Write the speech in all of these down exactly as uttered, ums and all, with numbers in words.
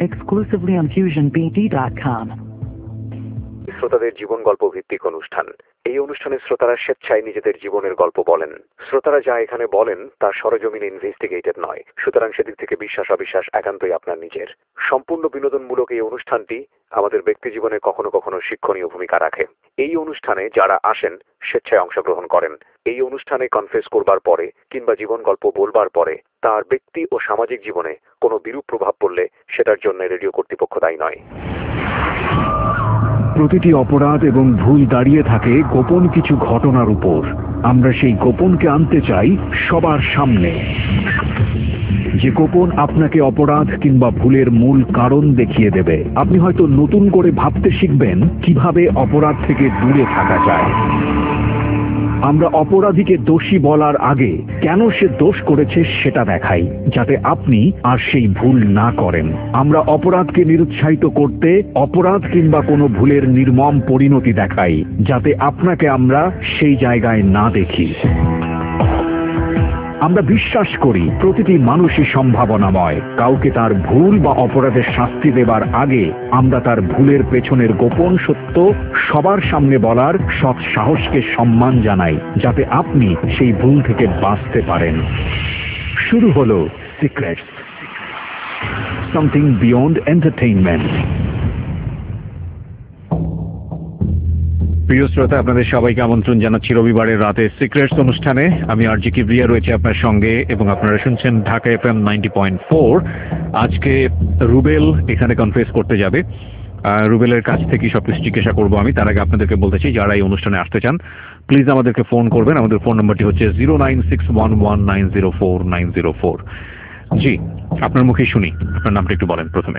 exclusively on fusion b d dot com. শ্রোতাদের জীবন গল্প ভিত্তিক অনুষ্ঠান। এই অনুষ্ঠানে শ্রোতারা স্বেচ্ছায় নিজেদের জীবনের গল্প বলেন। শ্রোতারা যা এখানে বলেন তা সরজমিনে ইনভেস্টিগেটেড নয়, সুতরাং সেদিক থেকে বিশ্বাস অবিশ্বাস একান্তই আপনার নিজের। সম্পূর্ণ বিনোদনমূলক এই অনুষ্ঠানটি আমাদের ব্যক্তি জীবনে কখনো কখনো শিক্ষণীয় ভূমিকা রাখে। এই অনুষ্ঠানে যারা আসেন স্বেচ্ছায় অংশগ্রহণ করেন। এই অনুষ্ঠানে কনফেস করবার পরে কিংবা জীবন গল্প বলবার পরে তার ব্যক্তি ও সামাজিক জীবনে কোনো বিরূপ প্রভাব পড়লে সেটার জন্য রেডিও কর্তৃপক্ষ দায়ী নয়। প্রতিটি অপরাধ এবং ভুল দাঁড়িয়ে থাকে গোপন কিছু ঘটনার উপর। আমরা সেই গোপনকে আনতে চাই সবার সামনে, যে গোপন আপনাকে অপরাধ কিংবা ভুলের মূল কারণ দেখিয়ে দেবে। আপনি হয়তো নতুন করে ভাবতে শিখবেন কিভাবে অপরাধ থেকে দূরে থাকা যায়। আমরা অপরাধীকে দোষী বলার আগে কেন সে দোষ করেছে সেটা দেখাই, যাতে আপনি আর সেই ভুল না করেন। আমরা অপরাধকে নিরুৎসাহিত করতে অপরাধ কিংবা কোনো ভুলের নির্মম পরিণতি দেখাই, যাতে আপনাকে আমরা সেই জায়গায় না দেখি। আমরা বিশ্বাস করি প্রতিটি মানুষই সম্ভাবনাময়। কাউকে তার ভুল বা অপরাধের শাস্তি দেবার আগে আমরা তার ভুলের পেছনের গোপন সত্য সবার সামনে বলার সৎ সাহসকে সম্মান জানাই, যাতে আপনি সেই ভুল থেকে বাঁচতে পারেন। শুরু হলো সিক্রেটস, সামথিং বিয়ন্ড এন্টারটেইনমেন্ট। প্রিয় শ্রোতা, আপনাদের সবাইকে আমন্ত্রণ জানাচ্ছি রবিবারের রাতে সিক্রেটস অনুষ্ঠানে। আমি আরজি কিবরিয়া রয়েছে আপনার সঙ্গে এবং আপনারা শুনছেন Dhaka FM ninety point four. আজকে রুবেল এখানে কনফেস করতে যাবে। রুবেলের কাছ থেকে সবকিছু জিজ্ঞাসা করবো আমি। তার আগে আপনাদেরকে বলতে চাই, যারা এই অনুষ্ঠানে আসতে চান প্লিজ আমাদেরকে ফোন করবেন। আমাদের ফোন নম্বরটি হচ্ছে zero nine six one one nine zero four nine zero four. জি, আপনার মুখেই শুনি, আপনার নামটা একটু বলেন প্রথমে।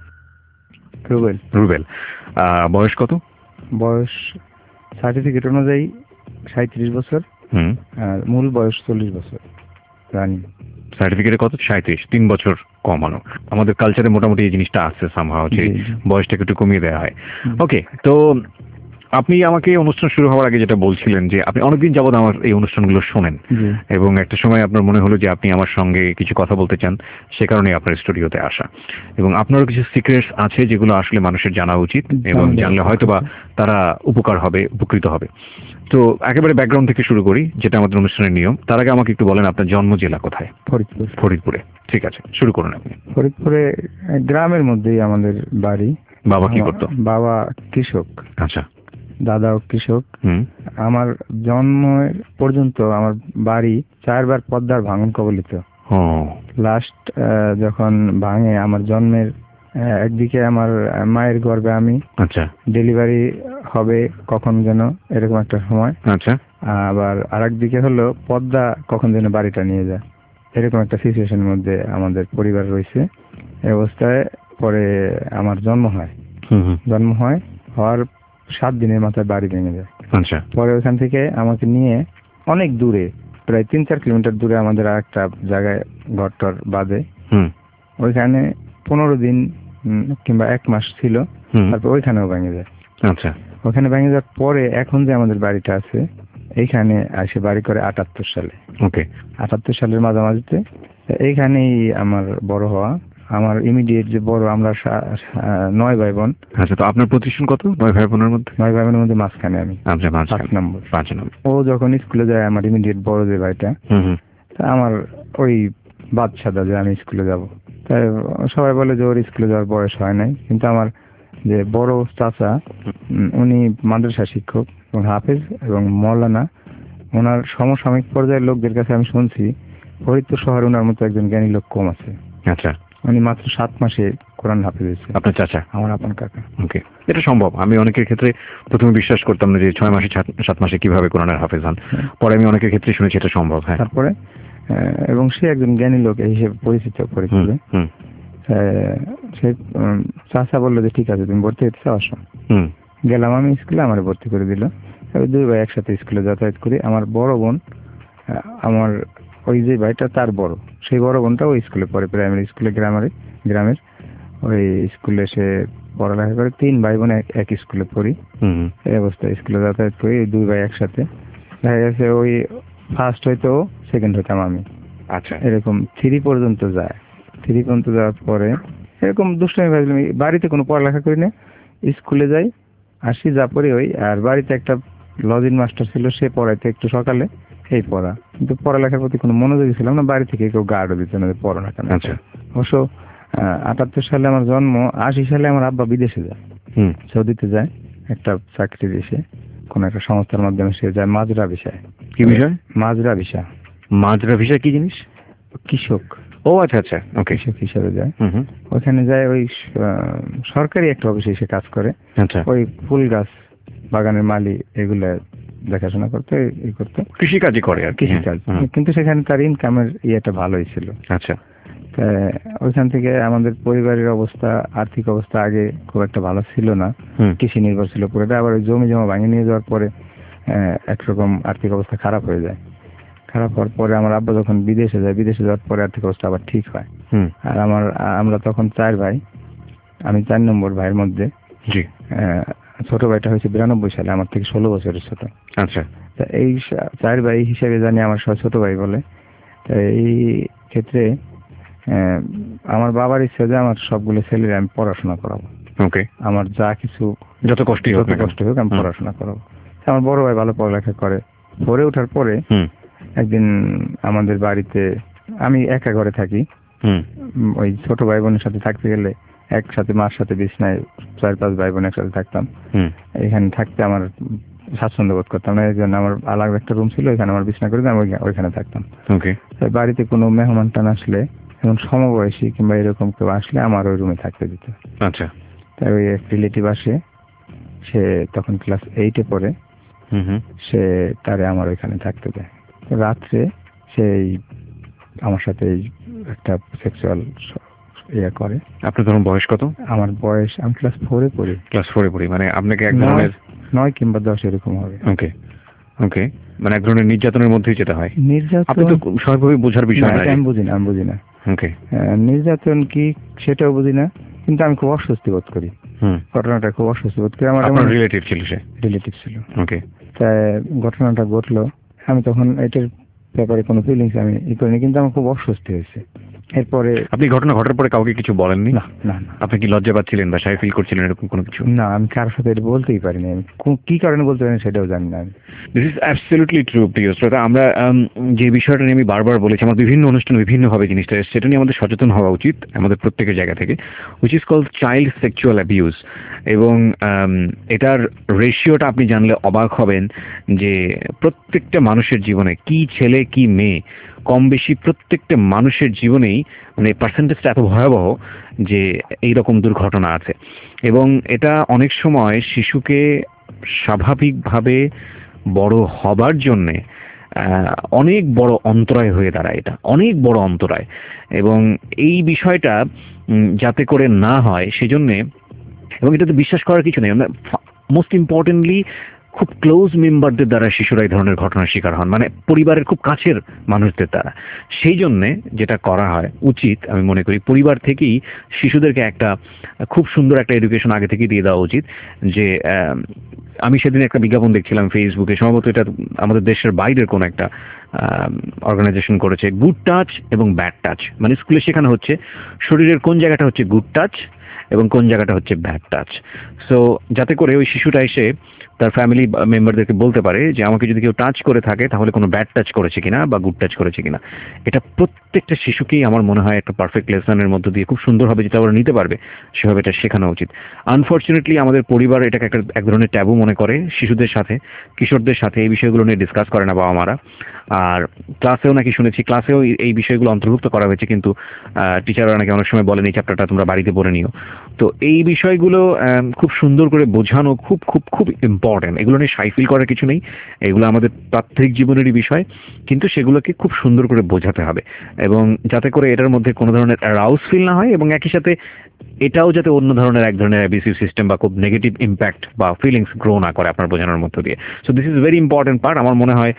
রুবেল। রুবেল, বয়স কত? বয়স সার্টিফিকেট অনুযায়ী সাঁত্রিশ বছর, আর মূল বয়স চল্লিশ বছর রানিং। সার্টিফিকেটে কত? সাঁত্রিশ, তিন বছর কমানো। আমাদের কালচারে মোটামুটি এই জিনিসটা আছে সামহাও, যে বয়সটাকে একটু কমিয়ে দেওয়া হয়। ওকে, তো আপনি আমাকে অনুষ্ঠান শুরু হওয়ার আগে যেটা বলছিলেন যে আপনি অনেকদিন যাবত আমার এই অনুষ্ঠানগুলো শোনেন এবং একটা সময় আপনার মনে হলো যে আপনি আমার সঙ্গে কিছু কথা বলতে চান, সে কারণে আপনার স্টুডিওতে আসা। এবং আপনারও কিছু সিক্রেটস আছে যেগুলো আসলে মানুষের জানা উচিত এবং জানলে হয়তোবা তারা উপকার হবে, উপকৃত হবে। তো একেবারে ব্যাকগ্রাউন্ড থেকে শুরু করি, যেটা আমাদের অনুষ্ঠানের নিয়ম। তার আগে আমাকে একটু বলেন আপনার জন্ম জেলা কোথায়? ফরিদপুর। ফরিদপুরে, ঠিক আছে, শুরু করুন আপনি। ফরিদপুরে গ্রামের মধ্যেই আমাদের বাড়ি। বাবা কি করতো? বাবা কৃষক। আচ্ছা। দাদাও কৃষক। আমার জন্মের পর্যন্ত আমার বাড়ি চারবার পদ্মার ভাঙন কবলিত। লাস্ট যখন ভাঙে আমার জন্মের একদিকে আমার মায়ের গর্ভে আমি, আচ্ছা, ডেলিভারি হবে কখন যেন এরকম একটা সময়, আচ্ছা, আবার আরেকদিকে হলো পদ্মা কখন যেন বাড়িটা নিয়ে যায়, এরকম একটা সিচুয়েশনের মধ্যে আমাদের পরিবার রয়েছে। এই অবস্থায় পরে আমার জন্ম হয়। জন্ম হয় হওয়ার সাত দিনের মাথায় বাড়ি ভেঙে যায়। আচ্ছা। পরে ওখান থেকে আমাকে নিয়ে অনেক দূরে, প্রায় তিন চার কিলোমিটার দূরে আমাদের আর একটা জায়গায় ঘরটর বাঁধে। ওইখানে পনেরো দিন কিংবা এক মাস ছিল, তারপর ওইখানেও ভেঙে যায়। আচ্ছা। ওখানে ভেঙে যাওয়ার পরে এখন যে আমাদের বাড়িটা আছে এইখানে এসে বাড়ি করে আটাত্তর সালে। ওকে। আটাত্তর সালের মাঝামাঝিতে এইখানেই আমার বড় হওয়া। আমার ইমিডিয়েট যে বড়, আমরা নয় ভাই বোন। আচ্ছা, তো আপনার প্রতিষ্ঠান কত? নয় ভাই বোনের মধ্যে? নয় ভাই বোনের মধ্যে মাঝখানে আমি। আচ্ছা, পাঁচ নম্বর। পাঁচ নম্বর। ও যখন স্কুলে যায়, আমার ইমিডিয়েট বড় যে ভাইটা, আমার ওই বাদশাদা যে আমি স্কুলে যাব, তাই সবাই বলে যে ওর স্কুলে যাওয়ার বয়স হয় নাই। কিন্তু আমার যে বড় চাচা, উনি মাদ্রাসা শিক্ষক এবং হাফেজ এবং মৌলানা। ওনার সমসাময়িক পর্যায়ের লোকদের কাছে আমি শুনছি ফরিদপুর শহরে ওনার মতো একজন জ্ঞানী লোক কম আছে। আচ্ছা। উনি মাত্র সাত মাসে কোরআন হাফেজ হয়েছে। আপনার চাচা? আমার আপন কাকা। ওকে, এটা সম্ভব। আমি অনেকের ক্ষেত্রে প্রথমে বিশ্বাস করতাম না যে ছয় মাসে সাত মাসে কিভাবে কোরআনের হাফেজ হন, পরে আমি অনেকের ক্ষেত্রে শুনেছি এটা সম্ভব। হ্যাঁ। তারপরে এবং সে একজন জ্ঞানী লোক এই হিসেবে পরিচিত পরিচিত সে চাচা বললো যে ঠিক আছে তুমি ভর্তি হতে চাও, আসো। গেলাম আমি স্কুলে, আমার ভর্তি করে দিল। দুই ভাই একসাথে স্কুলে যাতায়াত করি। আমার বড় বোন, আমার ওই যে ভাইটা তার বড়, সেই বড় বোনটা ওই স্কুলে পড়ে, প্রাইমারি স্কুলে, গ্রামের গ্রামের ওই স্কুলে সে পড়ালেখা করে। তিন ভাই বোন এক স্কুলে পড়ি। এই অবস্থায় স্কুলে যাতায়াত করি দুই ভাই একসাথে। দেখা গেছে ওই ফার্স্ট হয়তো সেকেন্ড হইতাম আমি। আচ্ছা। এরকম থ্রি পর্যন্ত যায়। থ্রি পর্যন্ত যাওয়ার পরে এরকম দুষ্টামি ভাবলাম। বাড়িতে কোনো পড়ালেখা করি না, স্কুলে যাই, আসি, যা পড়ি ওই। আর বাড়িতে একটা লজিং মাস্টার ছিল, সে পড়াইতে একটু সকালে, এই পড়া। কিন্তু পড়ালেখার প্রতি কোনো মনোযোগী ছিলাম না, বাড়ি থেকে কেউ গার্ডও দিত না, পড়ো না কেন। আচ্ছা। অবশ্য আটাত্তর সালে আমার জন্ম, আশি সালে আমার আব্বা বিদেশে যায়, সৌদিতে যায় একটা চাকরি দেশে, কোন একটা সংস্থার মাধ্যমে সে যায় মাজরা ভিসায়। কি বিষয়? মাজরা ভিসা। মাজরা ভিসা কি জিনিস? কৃষক। ও আচ্ছা আচ্ছা, ওকে। কৃষক হিসাবে যায়, ওখানে যায় ওই সরকারি একটা অফিসে সে কাজ করে। আচ্ছা। ওই ফুল গাছ বাগানের মালি এগুলা দেখাশোনা করতে, এই করতে, কৃষিকাজই করে আর কৃষিকাজ। কিন্তু সেখানে তার ইনকামের ইয়েটা ভালোই ছিল। আচ্ছা। ওইখান থেকে আমাদের পরিবারের অবস্থা, আর্থিক অবস্থা আগে খুব একটা ভালো ছিল না, কৃষি নির্ভর ছিল পুরোটা। আবার ওই জমি জমা ভাঙে নিয়ে যাওয়ার পরে একরকম আর্থিক অবস্থা খারাপ হয়ে যায়। খারাপ হওয়ার পরে আমার আব্বা যখন বিদেশে যায়, বিদেশে যাওয়ার পরে আর্থিক অবস্থা আবার ঠিক হয়। আর আমার আমরা তখন চার ভাই, আমি চার নম্বর ভাইয়ের মধ্যে। জি। ছোট ভাইটা হয়েছে বিরানব্বই সালে, আমার থেকে ষোলো বছরের ছোট। আচ্ছা। তা এই চার ভাই হিসেবে জানি আমার সব ছোট ভাই বলে। এই ক্ষেত্রে আমার বাবার ইচ্ছা যে আমার সবগুলো ছেলেরা আমি পড়াশোনা করাবো। ওকে। আমার যা কিছু যত কষ্ট যত কষ্ট হোক আমি পড়াশোনা করাবো। আমার বড় ভাই ভালো পড়ালেখা করে। পড়ে ওঠার পরে একদিন আমাদের বাড়িতে, আমি একা ঘরে থাকি, ওই ছোট ভাই বোনের সাথে থাকতে গেলে একসাথে মার সাথে বিছনায় চার পাঁচ ভাই বোন একসাথে থাকতাম। এখানে থাকতে আমার স্বাচ্ছন্দ্য বোধ করতাম না, এই জন্য আমার আলাদা একটা রুম ছিল, ওইখানে আমার বিছনা করে আমি ওইখানে থাকতাম। বাড়িতে কোনো মেহমান টান আসলে, যেমন সমবয়সী কিংবা এরকম কেউ আসলে আমার ওই রুমে থাকতে দিত। আচ্ছা। তাই ওই এক রিলেটিভ আসে, সে তখন ক্লাস এইটে পড়ে, সে তারে আমার ওইখানে থাকতে দেয়। রাত্রে সেই আমার সাথে একটা সেক্সুয়াল ইয়ে করে। আপনার তখন বয়স কত? আমার বয়স, আমি ক্লাস ফোরে পড়ি। ক্লাস ফোরে পড়ি মানে আপনাকে এক ধরনের নয় কিংবা দশ এরকম হবে। ওকে ওকে, মানে এক ধরনের নির্যাতনের মধ্যেই যেতে হয়। নির্যাতন আপনি তো স্বাভাবিক বোঝার বিষয় না। আমি বুঝি না, আমি বুঝি না। ওকে। নির্যাতন কি সেটাও বুঝি না, কিন্তু আমি খুব অস্বস্তি বোধ করি। হুম। ঘটনাটা খুব অস্বস্তি বোধ করি। আমার আমার রিলেটিভ ছিল, সে রিলেটিভ ছিল। ওকে। তাই ঘটনাটা ঘটলো, আমি তখন এটার ব্যাপারে কোনো ফিলিংস আমি ই করিনি, কিন্তু আমার খুব অস্বস্তি হয়েছে। এরপরে আপনি ঘটনা ঘটার পরে কাউকে কিছু বলেননি? না না। আপনি কি লজ্জা পাচ্ছিলেন বা শাই ফিল করছিলেন এরকম কোনো কিছু? না, আমি কারোর সাথে এটা বলতেই পারিনি। আমি কি কারণে বলতে পারিনি সেটাও জানি না। দিস ইজ অ্যাবসলিউটলি ট্রু প্রিয় শ্রোতা। আমরা যে বিষয়টা নিয়ে আমি বারবার বলেছি, আমার বিভিন্ন অনুষ্ঠানে বিভিন্নভাবে জিনিসটা, সেটা নিয়ে আমাদের সচেতন হওয়া উচিত আমাদের প্রত্যেকের জায়গা থেকে, which is called child sexual abuse. এবং এটার রেশিওটা আপনি জানলে অবাক হবেন যে প্রত্যেকটা মানুষের জীবনে, কি ছেলে কি মেয়ে, কম বেশি প্রত্যেকটা মানুষের জীবনেই মানে পার্সেন্টেজটা এত ভয়াবহ যে এইরকম দুর্ঘটনা আছে। এবং এটা অনেক সময় শিশুকে স্বাভাবিকভাবে বড় হবার জন্যে অনেক বড় অন্তরায় হয়ে দাঁড়ায়। এটা অনেক বড় অন্তরায়, এবং এই বিষয়টা যাতে করে না হয় সেজন্যে, এবং এটাতে বিশ্বাস করার কিছু নেই, মোস্ট ইম্পর্টেন্টলি খুব ক্লোজ মেম্বারদের দ্বারা শিশুরা এই ধরনের ঘটনার শিকার হন, মানে পরিবারের খুব কাছের মানুষদের দ্বারা। সেই জন্যে যেটা করা হয় উচিত, আমি মনে করি পরিবার থেকেই শিশুদেরকে একটা খুব সুন্দর একটা এডুকেশন আগে থেকেই দিয়ে দেওয়া উচিত। যে আমি সেদিন একটা বিজ্ঞাপন দেখছিলাম ফেসবুকে, সম্ভবত এটা আমাদের দেশের বাইরের কোন একটা অর্গানাইজেশন করেছে, গুড টাচ এবং ব্যাড টাচ। মানে স্কুলে শেখানো হচ্ছে শরীরের কোন জায়গাটা হচ্ছে গুড টাচ এবং কোন জায়গাটা হচ্ছে ব্যাড টাচ। সো যাতে করে ওই শিশুটা এসে তার ফ্যামিলি মেম্বারদেরকে বলতে পারে যে আমাকে যদি কেউ টাচ করে থাকে তাহলে কোনো ব্যাড টাচ করেছে কিনা বা গুড টাচ করেছে কিনা। এটা প্রত্যেকটা শিশুকেই আমার মনে হয় একটা পারফেক্ট লেসনের মধ্য দিয়ে খুব সুন্দরভাবে যেটা ওরা নিতে পারবে সেভাবে এটা শেখানো উচিত। আনফর্চুনেটলি আমাদের পরিবার এটাকে একটা এক ধরনের ট্যাবু মনে করে, শিশুদের সাথে কিশোরদের সাথে এই বিষয়গুলো নিয়ে ডিসকাস করে না বাবা মারা। আর ক্লাসেও নাকি শুনেছি, ক্লাসেও এই বিষয়গুলো অন্তর্ভুক্ত করা হয়েছে, কিন্তু টিচাররা নাকি অনেক সময় বলেন এই চ্যাপ্টারটা তোমরা বাড়িতে পড়ে নিও। তো এই বিষয়গুলো খুব সুন্দর করে বোঝানো খুব খুব খুব ইম্পর্টেন্ট। এগুলো নিয়ে শাই ফিল করার কিছু নেই, এগুলো আমাদের প্রাত্যহিক জীবনেরই বিষয়, কিন্তু সেগুলোকে খুব সুন্দর করে বোঝাতে হবে, এবং যাতে করে এটার মধ্যে কোনো ধরনের অ্যারাউজ ফিল না হয়, এবং একই সাথে এটাও যাতে অন্য ধরনের এক ধরনের অ্যাবিউসিভ সিস্টেম বা খুব নেগেটিভ ইম্প্যাক্ট বা ফিলিংস গ্রো না করে আপনার বোঝানোর মধ্য দিয়ে। So this is very important part. আমার মনে হয়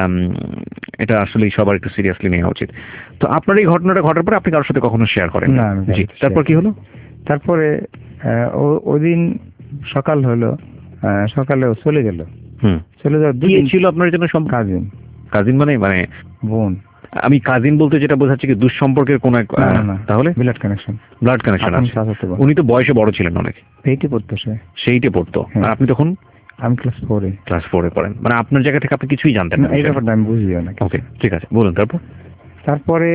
এটা আসলেই সবার একটু সিরিয়াসলি নেওয়া উচিত। তো আপনার এই ঘটনাটা ঘটার পরে আপনি কারোর সাথে কখনো শেয়ার করেন না? জি, তারপর কি হলো? তারপরে ওই দিন সকাল হলো, সকালে চলে গেল। হুম, চলে যাওয়ার দুই দিন ছিল আপনার জন্য সব কাজিন। কাজিন মানে মানে বোন। আমি কাজিন বলতে যেটা বোঝাচ্ছি কি দুঃসম্পর্কের কোন এক, তাহলে ব্লাড কানেকশন। ব্লাড কানেকশন আছে। উনি তো বয়সে বড় ছিলেন অনেক। এইটে পড়তো সে। সেইটে পড়তো আর আপনি তখন? আমি ক্লাস ফোরে। ক্লাস ফোরে পড়েন, মানে আপনার জায়গা থেকে আপনি কিছুই জানতেন না? এই ব্যাপারটা আমি বুঝিও না। ওকে ঠিক আছে, বলুন। তারপর? তারপরে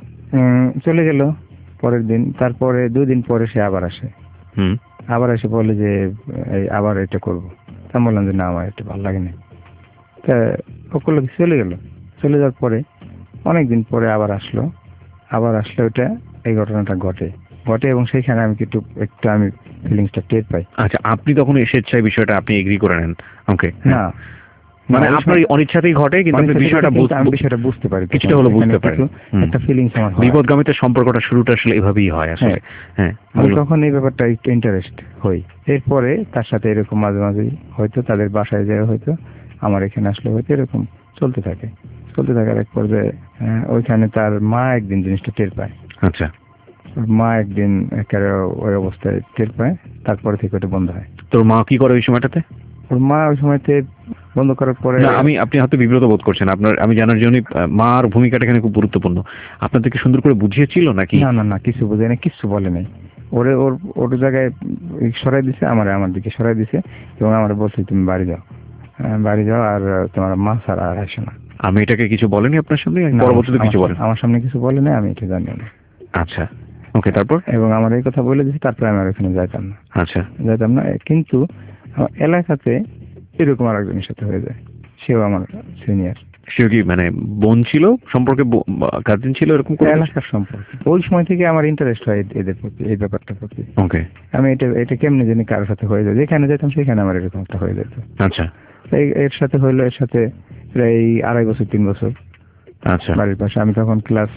চলে গেল পরের দিন, তারপরে দুই দিন পরে সে আবার আসে। হুম। আবার এসে বলে যে আবার এটা করবো। তা বললাম যে না, আমার এটা ভালো লাগে না। তা ওগুলো চলে গেল। চলে যাওয়ার পরে অনেকদিন পরে আবার আসলো। আবার আসলে ওটা এই ঘটনাটা ঘটে ঘটে এবং সেইখানে আমি একটু একটু আমি ফিলিংসটা টের পাই। আচ্ছা, আপনি তখন স্বেচ্ছায় বিষয়টা আপনি এগ্রি করে নেন? ওকে। না মানে আপনার অনিচ্ছাতেই ঘটে, কিন্তু আপনি বিষয়টা আমি বিষয়টা বুঝতে পারি, কিছুটা হলো বুঝতে পারি, একটা ফিলিংস আমার হয়। বিপদগামিতার সম্পর্কটা শুরুটা আসলে এভাবেই হয় আসলে। হ্যাঁ, আমি তখন এই ব্যাপারটা একটু ইন্টারেস্ট হই। এরপরে তার সাথে এরকম মাঝে মাঝেই হয়তো তাদের বাসায় যায়, হয়তো আমার এখানে আসলে হয়তো এরকম চলতে থাকে চলতে থাকার এক পর্যায়ে ওইখানে তার মা একদিন জিনিসটা টের পায়। আচ্ছা। মা একদিন একেবারে ওই অবস্থায় টের পায়, তারপরে থেকে ওটা বন্ধ হয়। তোর মা কি করে ওই সময়টাতে? ওর মা ওই সময়তে বন্ধ করার পরে, আমি আপনি হয়তো বিব্রত বোধ করছেন, আপনার আমি জানার জন্য মার ভূমিকাটা এখানে খুব গুরুত্বপূর্ণ। আপনাদেরকে সুন্দর করে বুঝিয়েছিল নাকি? না না না, কিছু বুঝে না, কিছু বলে নাই। ওরে ওর ওর জায়গায় সরাই দিছে, আমার আমার দিকে সরাই দিছে এবং আমার বলছে তুমি বাড়ি যাও, বাড়ি যাও, আর তোমার মা ছাড়া আর আসে না। আমি এটাকে কিছু বলেনি আপনার সামনে? পরবর্তীতে কিছু বলেন? আমার সামনে কিছু বলে নাই, আমি এটা জানি না। আচ্ছা, ওকে। তারপর? এবং আমার এই কথা বলে দিয়েছে, তারপরে আমি আর ওখানে যাইতাম না। আচ্ছা, যাইতাম না। কিন্তু এলাকাতে এরকম আর একজনের সাথে হয়ে যায়, সেও আমার সিনিয়র। সেও কি মানে বোন ছিল, সম্পর্কে কাজিন ছিল, এরকম এলাকার সম্পর্কে? ওই সময় থেকে আমার ইন্টারেস্ট হয় এদের প্রতি, এই ব্যাপারটার প্রতি। ওকে। আমি এটা এটা কেমনি জানি কারোর সাথে হয়ে যায়, যেখানে যেতাম সেখানে আমার এরকম একটা হয়ে যেত। আচ্ছা। এর সাথে হইলো, এর সাথে প্রায় আড়াই বছর তিন বছর। আচ্ছা। বাড়ির পাশে। আমি তখন ক্লাস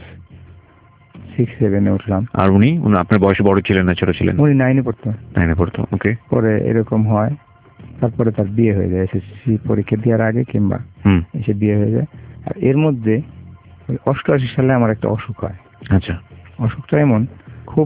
সিক্স সেভেনে উঠলাম। আর উনি আপনার বয়সে বড় ছিলেন না ছোট ছিলেন? উনি নাইনে পড়তো। নাইনে পড়তো, ওকে। পরে এরকম হয়, তারপরে তার বিয়ে হয়ে যায় এসএসসি পরীক্ষা দেওয়ার আগে, কিংবা এসে বিয়ে হয়ে যায়। আর এর মধ্যে অষ্টআশি সালে আমার একটা অসুখ হয়। আচ্ছা। অসুখটা এমন, খুব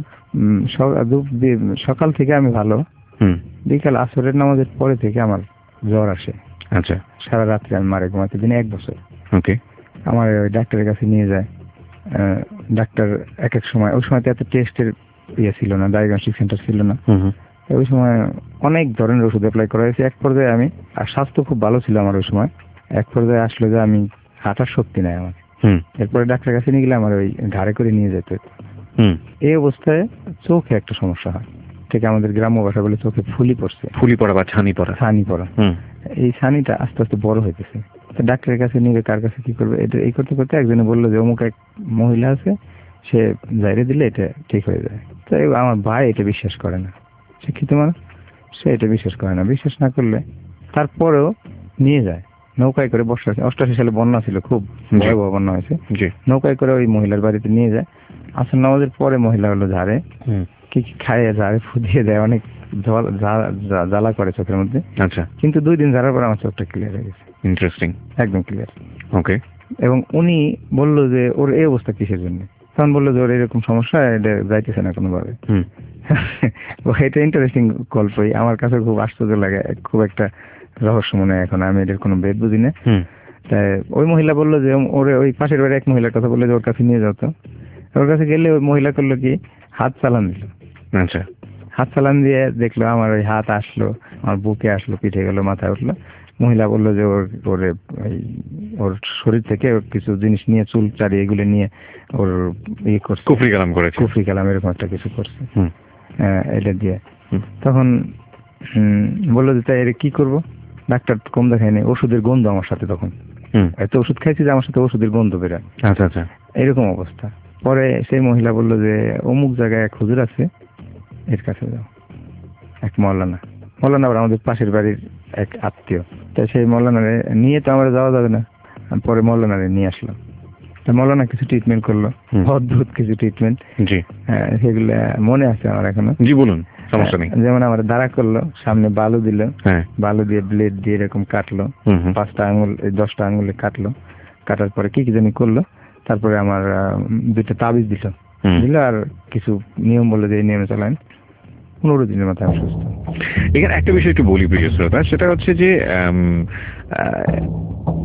সকাল থেকে আমি ভালো, বিকাল আসরের নামাজের পরে থেকে আমার জ্বর আসে। আচ্ছা। সারা রাত্রে আমি মারে ঘুমাতে, দিনে এক বছর। ওকে। আমার ওই ডাক্তারের কাছে নিয়ে যায়। ডাক্তার এক এক সময়, ওই সময় তো এত টেস্টের ইয়ে ছিল না, ডায়াগনস্টিক সেন্টার ছিল না। ওই সময় অনেক ধরনের ওষুধ অ্যাপ্লাই করা হয়েছে। এক পর্যায়ে আমি, আর স্বাস্থ্য খুব ভালো ছিল আমার ওই সময়, এক পর্যায়ে আসলো যে আমি হাঁটার শক্তি নাই আমার। এরপরে ডাক্তারের কাছে নিয়ে গেলে আমার ওই ঘাড়ে করে নিয়ে যেত। এই অবস্থায় চোখে একটা সমস্যা হয়, ঠিক আমাদের গ্রাম্য ভাষা বলে চোখে ফুলি পড়ছে। ফুলি পড়া বা ছানি পড়া? ছানি পড়া। এই ছানিটা আস্তে আস্তে বড় হইতেছে। ডাক্তারের কাছে নিয়ে কার কাছে কি করবে, এটা এই করতে করতে একজনে বললো যে অমুক এক মহিলা আছে, সে বাইরে দিলে এটা ঠিক হয়ে যায়। তো আমার ভাই এটা বিশ্বাস করে না, শিক্ষিত মানুষ, সে এটা বিশ্বাস করে না। বিশ্বাস না করলে তারপরেও নিয়ে যায় নৌকায় করে। বর্ষা অষ্টাশি সালে বন্যা ছিল, খুব ভয়াবহ বন্যা হয়েছে। নৌকায় করে ওই মহিলার বাড়িতে নিয়ে যায়। আসর নামাজের পরে মহিলা হলো ঝাড়ে, কি কি খায়, ঝাড়ে ফুদিয়ে দেয়, অনেক জ্বালা করে চোখের মধ্যে। আচ্ছা। কিন্তু দুই দিন ঝাড়ার পর আমার চোখটা ক্লিয়ার হয়ে গেছে। ইন্টারেস্টিং। একদম ক্লিয়ার। ওকে। এবং উনি বললো যে ওর এই অবস্থা কিসের জন্য, তখন বললো যে ওর এরকম সমস্যা, এটা যাইতেছে না কোনোভাবে। এটা ইন্টারেস্টিং গল্পই, আমার কাছে খুব আশ্চর্য লাগে, খুব একটা রহস্য মনে হয় এখন। আমি এটার কোনো বেদ বুঝি না। তাই ওই মহিলা বললো যে ওরে, ওই পাশের বাড়ি এক মহিলার কথা বললো যে ওর কাছে নিয়ে যাও। তো ওর কাছে গেলে ওই মহিলা করলো কি, হাত চালান দিল। আচ্ছা। হাত চালান দিয়ে দেখলো আমার ওই হাত আসলো, আমার বুকে আসলো, পিঠে গেলো, মাথায় উঠলো। মহিলা বললো যে ওর ওরে ওর শরীর থেকে কিছু জিনিস নিয়ে, চুল চারি এগুলো নিয়ে ওর ইয়ে করছে, কুফরি কালাম করেছে। কুফরি কালাম এরকম একটা কিছু করছে এটা দিয়ে। তখন বললো যে তাই এর কি করবো, ডাক্তার কম দেখায়নি, ওষুধের গন্ধ আমার সাথে। তখন এত ওষুধ খাইছি যে আমার সাথে ওষুধের গন্ধ বেরোয়। আচ্ছা আচ্ছা। এরকম অবস্থা। পরে সেই মহিলা বললো যে অমুক জায়গায় এক হুজুর আছে, এর কাছে যাও। এক মৌলানা, মৌলানা আবার আমাদের পাশের বাড়ির এক আত্মীয়। তাই সেই মৌলানারে নিয়ে তো আমরা যাওয়া যাবে না, পরে মৌলানারে নিয়ে আসলাম। মৌলানা কিছু ট্রিটমেন্ট করলো, অদ্ভুত কিছু ট্রিটমেন্ট। জি। হ্যাঁ, সেগুলো মনে আছে আমার এখনো। জি বলুন, সমস্যা নেই। যেমন আমার দাঁড়া করলো, সামনে বালু দিল, বালু দিয়ে ব্লেড দিয়ে এরকম কাটলো, পাঁচটা আঙুল দশটা আঙুলে কাটলো। কাটার পরে কি কি জানি করলো, তারপরে আমার দুইটা তাবিজ দিল দিল আর কিছু নিয়ম বললো যে এই নিয়মে চালান। পনেরো দিনের মাথায় আমি সুস্থ। এখানে একটা বিষয় একটু বলি প্রিয় শ্রোতা, সেটা হচ্ছে যে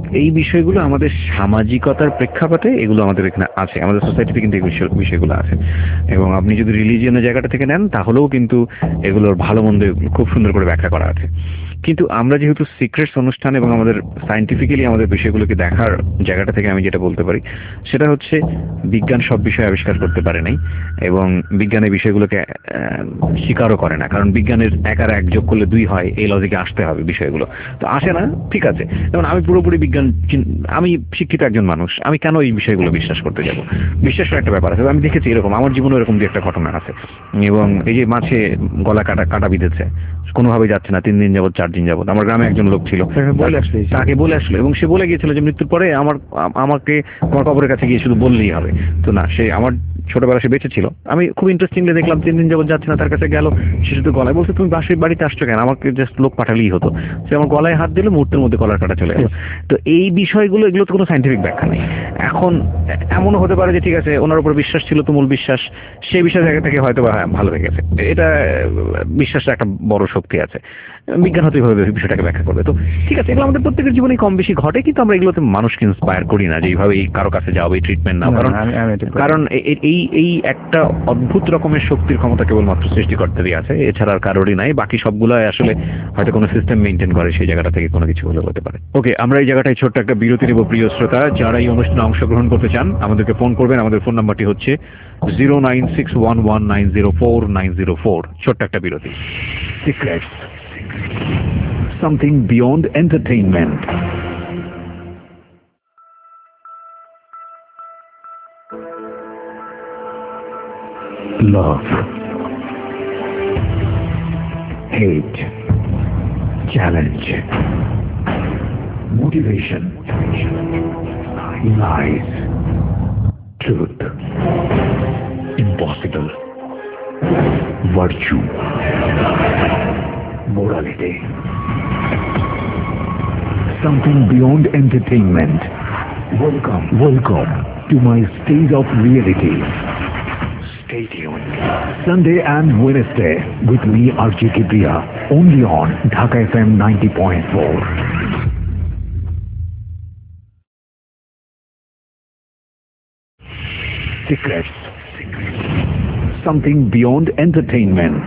এই বিষয়গুলো আমাদের সামাজিকতার প্রেক্ষাপটে এগুলো আমাদের এখানে আছে, আমাদের সোসাইটিতে কিন্তু এই বিষয়গুলো আছে। এবং আপনি যদি রিলিজিয়নের জায়গাটা থেকে নেন তাহলেও কিন্তু এগুলোর ভালো মন্দ খুব সুন্দর করে ব্যাখ্যা করা আছে। কিন্তু আমরা যেহেতু সিক্রেটস অনুষ্ঠান এবং আমাদের সায়েন্টিফিক্যালি আমাদের বিষয়গুলোকে দেখার জায়গাটা থেকে আমি যেটা বলতে পারি সেটা হচ্ছে বিজ্ঞান সব বিষয় আবিষ্কার করতে পারে নাই এবং বিজ্ঞান এই বিষয়গুলোকে স্বীকারও করে না, কারণ বিজ্ঞানের এক আর এক যোগ করলে দুই হয় এই লজিকে আসতে হবে বিষয়গুলো, তো আসে না। ঠিক আছে, যেমন আমি পুরোপুরি বিজ্ঞান, আমি শিক্ষিত একজন মানুষ, আমি কেন এই বিষয়গুলো বিশ্বাস করতে যাব? বিশ্বাসের একটা ব্যাপার আছে। আমি দেখেছি এরকম, আমার জীবনে এরকম যে একটা ঘটনা আছে। এবং এই যে মাছে গলা কাটা কাটা বিঁধেছে, কোনোভাবে যাচ্ছে না, তিন দিন যাবত চার দিন যাবত। আমার গ্রামে একজন লোক ছিল, তাকে বলে আসলো এবং সে বলে গিয়েছিল যে মৃত্যুর পরে আমার আমাকে আমার কবরের কাছে গিয়ে শুধু বললেই হবে। তো না, সে আমার ছোটবেলা সে বেঁচে ছিল, আমি খুব ইন্টারেস্টিংলি দেখলাম তিন দিন যাবত যাচ্ছে না, তার কাছে গেল, সে শুধু গলায় বলছে তুমি বাসের বাড়িতে আসছো কেন, আমাকে জাস্ট লোক পাঠালেই হতো। সে আমার গলায় হাত দিল, মুহূর্তের মধ্যে গলার কাটা চলে গেল। তো এই বিষয়গুলো, এগুলো তো কোনো সাইন্টিফিক ব্যাখ্যা নেই। এখন এমনও হতে পারে যে ঠিক আছে ওনার উপর বিশ্বাস ছিল, তুমুল বিশ্বাস, সেই বিষয় জায়গা থেকে হয়তো বা ভালো হয়ে গেছে, এটা বিশ্বাসটা একটা বড় শক্তি আছে। বিজ্ঞান হতে হবে বিষয়টাকে ব্যাখ্যা করবে। তো ঠিক আছে, এগুলো আমাদের প্রত্যেকের জীবনে কম বেশি ঘটে, কিন্তু আমরা এগুলোতে মানুষকে ইন্সপায়ার করি না যে এইভাবে কারো কাছে যাও, এই ট্রিটমেন্ট নাও, কারণ কারণ এই এই একটা অদ্ভুত রকমের শক্তির ক্ষমতা কেবলমাত্র সৃষ্টিকর্তারই আছে, এছাড়া আর কারোরই নাই। বাকি সবগুলো আসলে হয়তো কোনো সিস্টেম মেনটেন করে, সেই জায়গাটা থেকে কোনো কিছু হলে হতে পারে। ওকে, আমরা এই জায়গাটায় ছোট্ট একটা বিরতি নেব। প্রিয় শ্রোতা, যারা এই অনুষ্ঠানে অংশগ্রহণ করতে চান আমাদেরকে ফোন করবেন। আমাদের ফোন নাম্বারটি হচ্ছে zero nine six one one nine zero four nine zero four. ছোট্ট একটা বিরতি। Secrets. Something beyond entertainment. Love, hate, challenge, motivation, lies, truth, impossible, virtue, morality. Something beyond entertainment. Welcome, welcome to my stage of reality. Stay tuned. Sunday and Wednesday with me, R J Kipriya, only on Dhaka F M ninety point four. Secrets. Something beyond entertainment.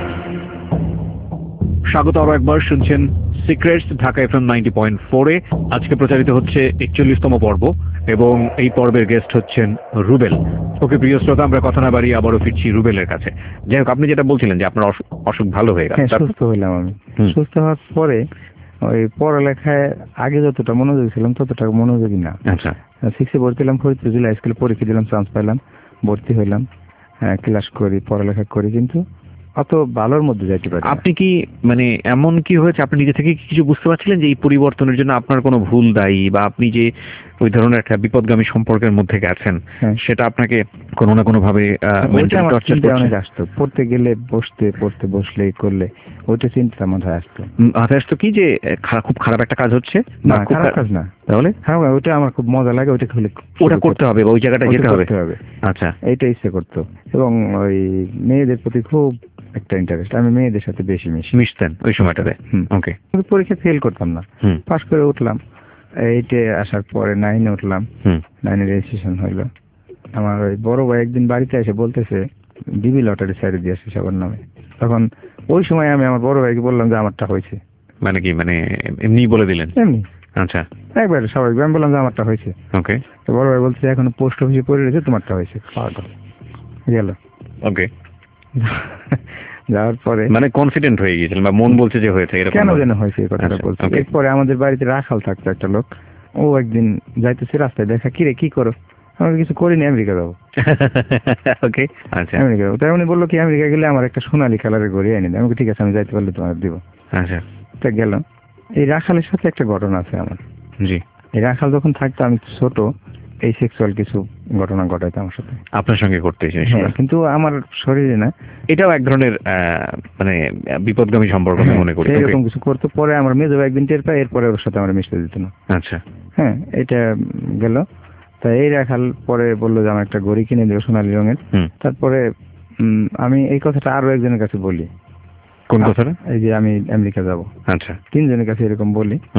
স্বাগত আরো একবার, শুনছেন secrets Dhaka FM ninety point four এ। আজকে প্রচারিত হচ্ছে একচল্লিশতম পর্ব এবং এই পর্বের গেস্ট হচ্ছেন রুবেল। ওকে প্রিয় শ্রোতা, আমরা কথা না বাড়িয়ে আবারও ফিরছি রুবেলের কাছে। যাই হোক, আপনি যেটা বলছিলেন যে আপনার অসুখ ভালো হয়ে গেছে। সুস্থ হইলাম আমি। সুস্থ হওয়ার পরে ওই পড়ালেখায় আগে যতটা মনোযোগী ছিলাম ততটা মনোযোগী না। আচ্ছা, সিক্সে ভর্তি হলাম, ফরিদপুর জেলা স্কুলে পরীক্ষা দিলাম, চান্স পাইলাম, ভর্তি হইলাম, ক্লাস করি, পড়ালেখা করি, কিন্তু অত ভালোর মধ্যে যাইতে পারি। আপনি কি মানে এমন কি হয়েছে, আপনি নিজে থেকে কিছু বুঝতে পারছিলেন যে এই পরিবর্তনের জন্য আপনার কোনো ভুল দায়ী, বা আপনি যে ওই ধরনের একটা বিপদগামী সম্পর্কের মধ্যে গেছেন সেটা আপনাকে কোনো না কোনো ভাবে আসতো? পড়তে গেলে বসতে পড়তে বসলে করলে ওইটা চিন্তা মাথায় আসতো। মাথায় আসতো কি যে খুব খারাপ একটা কাজ হচ্ছে? না, খারাপ কাজ না। তাহলে হ্যাঁ, ওইটা আমার খুব মজা লাগে, ওইটা হলে ওটা করতে হবে, ওই জায়গাটা যেতে হবে। আচ্ছা, এইটা ইচ্ছে করতো। এবং ওই মেয়েদের প্রতি খুব একটা ইন্টারেস্ট, আমি মেয়েদের সাথে বেশি মিশি মিশতেন ওই সময়টাতে। ওকে, পরীক্ষা ফেল করতাম না, পাস করে উঠলাম। এইটে আসার পরে নাইনে উঠলাম, নাইনে রেজিস্ট্রেশন হইলো। আমার ওই বড় ভাই একদিন বাড়িতে এসে বলতেছে ডিবি লটারি সাইডে দিয়ে আসছে সবার নামে। তখন ওই সময় আমি আমার বড় ভাইকে বললাম যে আমারটা হয়েছে। মানে কি, মানে এমনি বলে দিলেন? এমনি। আচ্ছা, একবার স্বাভাবিক আমি বললাম যে আমারটা হয়েছে। ওকে, তো বড় ভাই বলছে এখন পোস্ট অফিসে পড়ে রয়েছে, তোমারটা হয়েছে। পাগল গেল। ওকে, যাওয়ার পরে মানে কনফিডেন্ট হয়ে গিয়েছিল বা মন বলছে যে হয়েছে, এরকম কেন যেন হয়েছে এই কথাটা বলছে। এরপরে আমাদের বাড়িতে রাখাল থাকতো একটা লোক, ও একদিন যাইতেছে রাস্তায়, দেখা কিরে কি করো? আমাকে কিছু করিনি, আমেরিকা যাবো। ওকে, আচ্ছা, আমেরিকা। তাই উনি বললো কি আমেরিকা গেলে আমার একটা সোনালী কালারের ঘড়ি এনে দেয়। আমাকে ঠিক আছে, আমি যাইতে পারলে তোমার দিব। আচ্ছা, তা গেল। এই রাখালের সাথে একটা ঘটনা আছে আমার। জি, এই রাখাল যখন থাকতো আমি ছোট, এই সেক্সুয়াল কিছু ঘটনা ঘটাইতো আমার সাথে, আপনার সঙ্গে করতে, কিন্তু আমার শরীরে না। এটাও এক ধরনের মানে বিপদগামী সম্পর্ক মনে করি, এরকম কিছু করতে। পরে আমার মেজো ভাই একদিন টের পায়, এরপরে ওর সাথে আমার মিশতে দিত না। আচ্ছা, হ্যাঁ, এটা গেল। তা এই রাখাল পরে বললো যে আমার একটা ঘড়ি কিনে দেবো সোনালী রঙের। তারপরে আমি এই কথাটা আরো একজনের কাছে বলি। কোন কথাটা? এই যে আমি আমেরিকা যাব। আচ্ছা, তিনজনের কাছে এরকম বলি।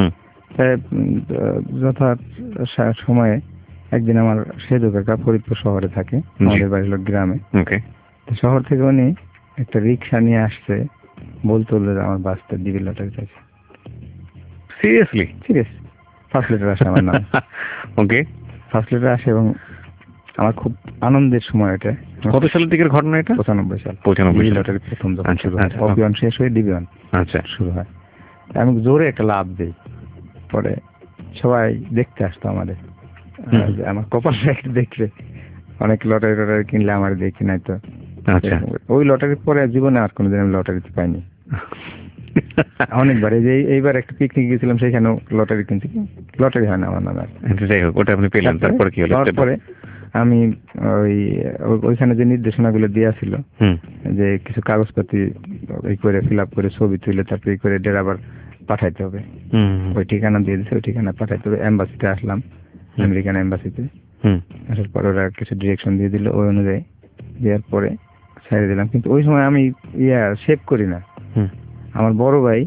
তাই যথা সময়ে একদিন আমার সেজু কাকা ফরিদপুর শহরে থাকে, আমাদের বাড়ি হলো গ্রামে। শহর থেকে উনি একটা রিক্সা নিয়ে আসছে, বলতে হলো আমার বাসটা দিবি লটারি চাইছে। সিরিয়াসলি? সিরিয়াস। ফার্স্ট লেটার আসে আমার নাম। ওকে, ফার্স্ট লেটার আসে এবং আমার খুব আনন্দের সময় এটা। কত সালের দিকের ঘটনা এটা? পঁচানব্বই সাল। পঁচানব্বই লটারি প্রথম যখন শুরু হয়, অপিয়ন শেষ হয়ে ডিবিয়ন আচ্ছা শুরু হয়। আমি জোরে একটা লাভ দিই, পরে সবাই দেখতে আসতো আমাদের, আমার কপালটা একটু দেখলে অনেক লটারি টটারি কিনলে আমার দেখি নাই তো। আচ্ছা, ওই লটারির পরে জীবনে আর কোনোদিন আমি লটারিতে পাইনি। অনেকবার এই যে এইবার একটা পিকনিক গেছিলাম, সেখানেও লটারি কিনছি, লটারি হয় না আমার নামে। যাই হোক, ওটা আপনি পেলেন, তারপরে কি হলো? তারপরে আমি ওই ওইখানে যে নির্দেশনাগুলো দেওয়া ছিল যে কিছু কাগজপাতি এই করে ফিল আপ করে ছবি তুলে তারপরে এই করে ডেরাবার পাঠাইতে হবে, ওই ঠিকানা দিয়ে দিচ্ছে, ওই ঠিকানা পাঠাইতে হবে। এম্বাসিতে আসলাম, আমেরিকান এম্বাসিতে। আসার পরে ওরা কিছু ডিরেকশন দিয়ে দিল, ওই অনুযায়ী দেওয়ার পরে ছেড়ে দিলাম। কিন্তু ওই সময় আমি ইয়া সেভ করি না। আমার বড় ভাই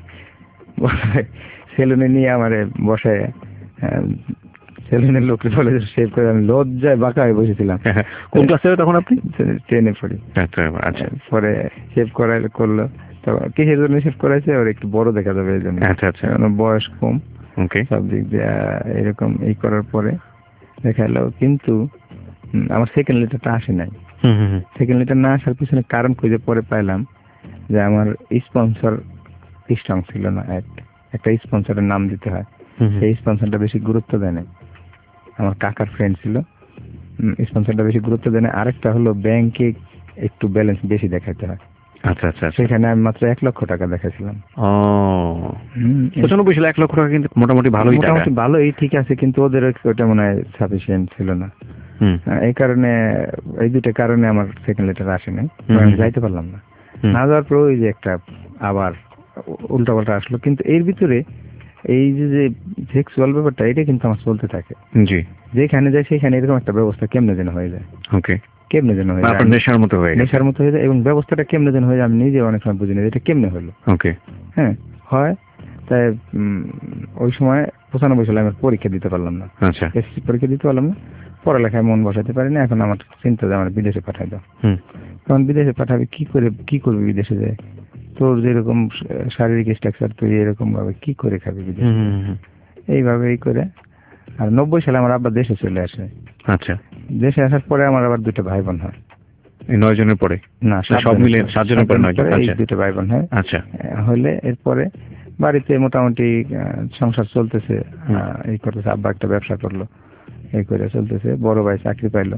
সেলুনে নিয়ে আমারে বসায়, সেলুনের লোকের বলে সেভ করে, আমি লজ্জায় বাঁকা হয়ে বসেছিলাম। কোন ক্লাসে তখন আপনি? ট্রেনে পড়ি। আচ্ছা, পরে সেভ করাই করলো, তো কিসের জন্য সেভ করাইছে, ওর একটু বড় দেখা যাবে এই জন্য। আচ্ছা আচ্ছা, বয়স কম, সব দিক দিয়ে এরকম এই করার পরে দেখালো। কিন্তু আমার সেকেন্ড লেটারটা আসে নাই। সেকেন্ড লেটার না আসার পিছনে কারণ খুঁজে পরে পাইলাম যে আমার স্পন্সর স্ট্রং ছিল না। একটা স্পন্সরের নাম দিতে হয়, সেই স্পন্সরটা বেশি গুরুত্ব দেয় না। আমার কাকার ফ্রেন্ড ছিল, স্পন্সরটা বেশি গুরুত্ব দেয় না। আরেকটা হলো ব্যাংকে একটু ব্যালেন্স বেশি দেখাতে হয়। আচ্ছা আচ্ছা, সেখানে আমি মাত্র এক লক্ষ টাকা দেখাছিলাম। পঁচানব্বই সালে এক লক্ষ টাকা কিন্তু মোটামুটি ভালোই, মোটামুটি ভালোই, ঠিক আছে, কিন্তু ওদের ওটা মনে হয় সাফিসিয়েন্ট ছিল না। এই কারণে, এই দুটো কারণে আমার সেকেন্ড লেটার আসে নাই, আমি যাইতে পারলাম না। না যাওয়ার পর ওই যে একটা আবার উল্টাপাল্টা আসলো। কিন্তু এর ভিতরে এই যে সেক্সুয়াল ব্যাপারটা, এটা কিন্তু আমার চলতে থাকে। জি, যেখানে যায় সেখানে এরকম একটা ব্যবস্থা কেমনে যেন হয়ে যায়। ওকে, কেমনে যেন হয়ে যায়, নেশার মতো হয়ে নেশার মতো হয়ে যায়। এবং ব্যবস্থাটা কেমনে যেন হয়ে যায় আমি নিজে অনেক সময় বুঝি না এটা কেমনে হলো। ওকে, হ্যাঁ হয়। তাই ওই সময় পঁচানব্বই সালে আমি পরীক্ষা দিতে পারলাম না। আচ্ছা, এসএসসি পরীক্ষা দিতে পারলাম না, পড়ালেখায় মন বসাতে পারি না। এখন আমার চিন্তা যে আমার বিদেশে পাঠাই দাও। তখন বিদেশে পাঠাবে কি করে, কি করবি বিদেশে যায়? তোর যেরকম শারীরিক স্ট্রাকচার, তুই এরকম ভাবে কি করে খাবি বিদেশে? এইভাবে এই করে। আর নব্বই সালে আমার আব্বা দেশে চলে আসে। আচ্ছা, দেশে আসার পরে আমার আবার দুটো ভাই বোন হয়। নয় জনের পরে না, সব মিলে সাত জনের পরে নয় জন, দুটো ভাই বোন হয়। আচ্ছা, হলে এরপরে বাড়িতে মোটামুটি সংসার চলতেছে, এই করতেছে। আব্বা একটা ব্যবসা করলো, এই করে চলতেছে। বড় ভাই চাকরি পাইলো,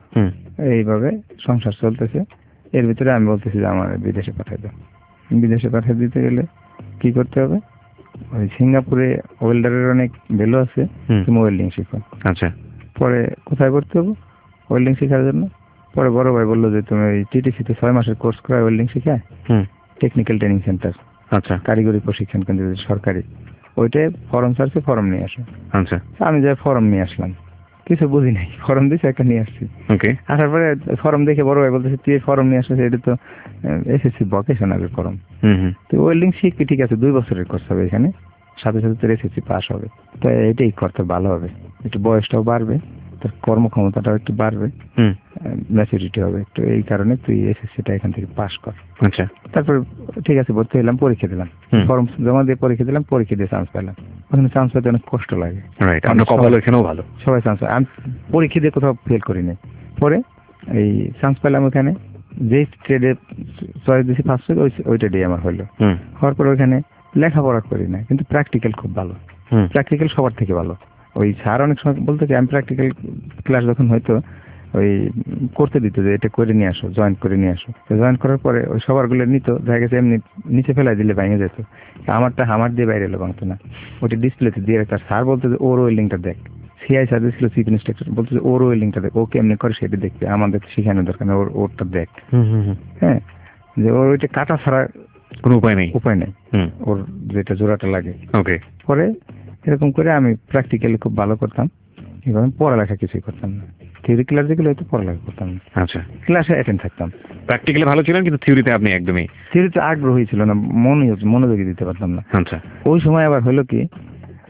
এইভাবে সংসার চলতেছে। এর ভিতরে আমি বলতেছি যে আমার বিদেশে পাঠাই দাও। বিদেশে পাঠিয়ে দিতে গেলে কি করতে হবে? ওই সিঙ্গাপুরে ওয়েল্ডারের অনেক ভ্যালু আছে, তুমি ওয়েল্ডিং শিখো। আচ্ছা, পরে কোথায় করতে হবে ওয়েল্ডিং শেখার জন্য? পরে বড় ভাই বললো যে তুমি ওই টিটিসিতে ছয় মাসের কোর্স করা ওয়েল্ডিং শেখায়, টেকনিক্যাল ট্রেনিং সেন্টার। আচ্ছা, কারিগরি প্রশিক্ষণ কেন্দ্র সরকারি, ওইটাই ফর্ম চাচ্ছে, ফর্ম নিয়ে আসো। আচ্ছা, আমি যাই ফর্ম নিয়ে আসলাম, কিছু বুঝি নাই, ফর্ম দিয়েছে একটা নিয়ে আসছি। ওকে, আসার পরে ফর্ম দেখে বড় ভাই বলতেছে তুই ফর্ম নিয়ে আসছিস, এটা তো এসএসসি ভোকেশনালের ফর্ম। তো ওয়েল্ডিং শিখবি, ঠিক আছে, দুই বছরের কোর্স হবে এখানে, সাথে সাথে তোর এসএসসি পাস হবে। তো এটাই করতে ভালো হবে, একটু বয়সটাও বাড়বে, তোর কর্মক্ষমতাটাও একটু বাড়বে, ম্যাচুরিটি হবে একটু। এই কারণে তুই এসএসসিটা এখান থেকে পাস কর। আচ্ছা, তারপর ঠিক আছে ভর্তি হলাম, পরীক্ষা দিলাম, ফর্ম জমা দিয়ে পরীক্ষা দিলাম, পরীক্ষা দিয়ে চান্স পেলাম। ওখানে চান্স পেতে অনেক কষ্ট লাগে। এখানেও ভালো, সবাই চান্স পায়, আমি পরীক্ষা দিয়ে কোথাও ফেল করি নাই। পরে এই চান্স পেলাম ওখানে, যেই ট্রেডে চয়েস দিয়েছি ফার্স্ট ওই ওইটা দিয়ে আমার হইলো। হওয়ার পর ওইখানে লেখাপড়া করি না, কিন্তু প্র্যাকটিক্যাল খুব ভালো। প্র্যাকটিক্যাল সবার থেকে ভালো। ওই স্যার অনেক সময় বলতো যে আমি প্র্যাকটিক্যাল ক্লাস যখন হয়তো ওই করতে দিত যে এটা করে নিয়ে আসো, জয়েন করে নিয়ে আসো। জয়েন করার পরে ওই সবারগুলো নিত, দেখা গেছে এমনি নিচে ফেলাই দিলে ভেঙে যেত, আমারটা হামার দিয়ে বাইরে এলো ভাঙতো না, ওটা ডিসপ্লেতে দিয়ে রাখতো। স্যার বলতো যে ওর ওয়েল্ডিংটা দেখ, সিআই স্যার ছিল চিফ ইন্সট্রাক্টর, বলতো যে ওর ওয়েল্ডিংটা দেখ, ও কেমনি করে সেটা দেখবে, আমাদের শেখানোর দরকার নেই, ওর ওরটা দেখ। হ্যাঁ, যে ওর ওইটা কাটা ছাড়া কোনো উপায় নেই, উপায় নেই, ওর যেটা জোড়াটা লাগে। ওকে, পরে এরকম করে আমি প্র্যাকটিক্যালি খুব ভালো করতাম, এবার আমি পড়ালেখা কিছুই করতাম না। থিওরি ক্লাস যেগুলো হয়তো পড়ালেখা করতাম না। আচ্ছা, ক্লাসে অ্যাটেন্ড থাকতাম, প্র্যাকটিক্যালি ভালো ছিলেন, কিন্তু থিওরিতে আপনি একদমই, থিওরিতে আগ্রহী ছিল না, মনোযোগ মনোযোগী দিতে পারতাম না। আচ্ছা, ওই সময় আবার হলো কি,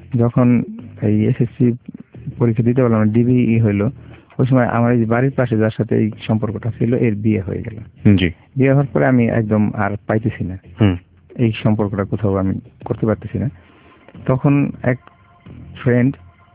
যখন এই এসএসসি পরীক্ষা দিতে পারলাম, ডিবিই হইলো, ওই সময় আমার এই বাড়ির পাশে যার সাথে এই সম্পর্কটা ছিল এর বিয়ে হয়ে গেল। জি। বিয়ে হওয়ার পরে আমি একদম আর পাইতেছি না, এই সম্পর্কটা কোথাও আমি করতে পারতেছি না। তখন এক ফ্রেন্ড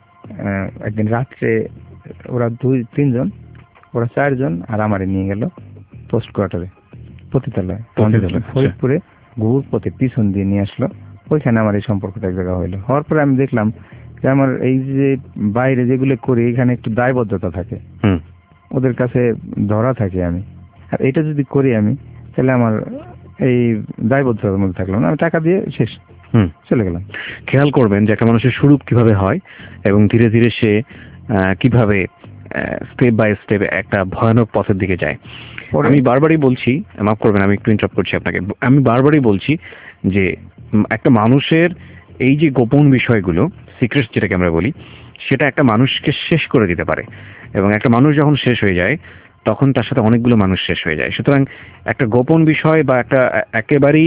একদিন রাত্রে, ওরা দুই তিনজন, ওরা চারজন, আর আমারে নিয়ে গেল পোস্ট কোয়ার্টারে, পতিতালয়, ফরিদপুরে ঘুরপথে পিছন দিয়ে নিয়ে আসলো। ওইখানে আমার এই সম্পর্কটা এক জায়গা হইলো। হওয়ার পরে আমি দেখলাম যে আমার এই যে বাইরে যেগুলো করি এখানে একটু দায়বদ্ধতা থাকে, ওদের কাছে ধরা থাকে আমি। আর এটা যদি করি আমি, তাহলে আমার এই দায়বদ্ধতার মধ্যে থাকলাম না, আমি টাকা দিয়ে শেষ, চলে গেলাম। খেয়াল করবেন যে একটা মানুষের শুরু কিভাবে হয় এবং ধীরে ধীরে সে কিভাবে স্টেপ বাই স্টেপ একটা ভয়ানক পথের দিকে যায়। আমি বারবারই বলছি, মাফ করবেন আমি একটু ইন্টারাপ্ট করছি আপনাকে, আমি বারবারই বলছি যে একটা মানুষের এই যে গোপন বিষয়গুলো, সিক্রেটস যেটাকে আমরা বলি, সেটা একটা মানুষকে শেষ করে দিতে পারে। এবং একটা মানুষ যখন শেষ হয়ে যায় তখন তার সাথে অনেকগুলো মানুষ শেষ হয়ে যায়। সুতরাং একটা গোপন বিষয় বা একটা একেবারেই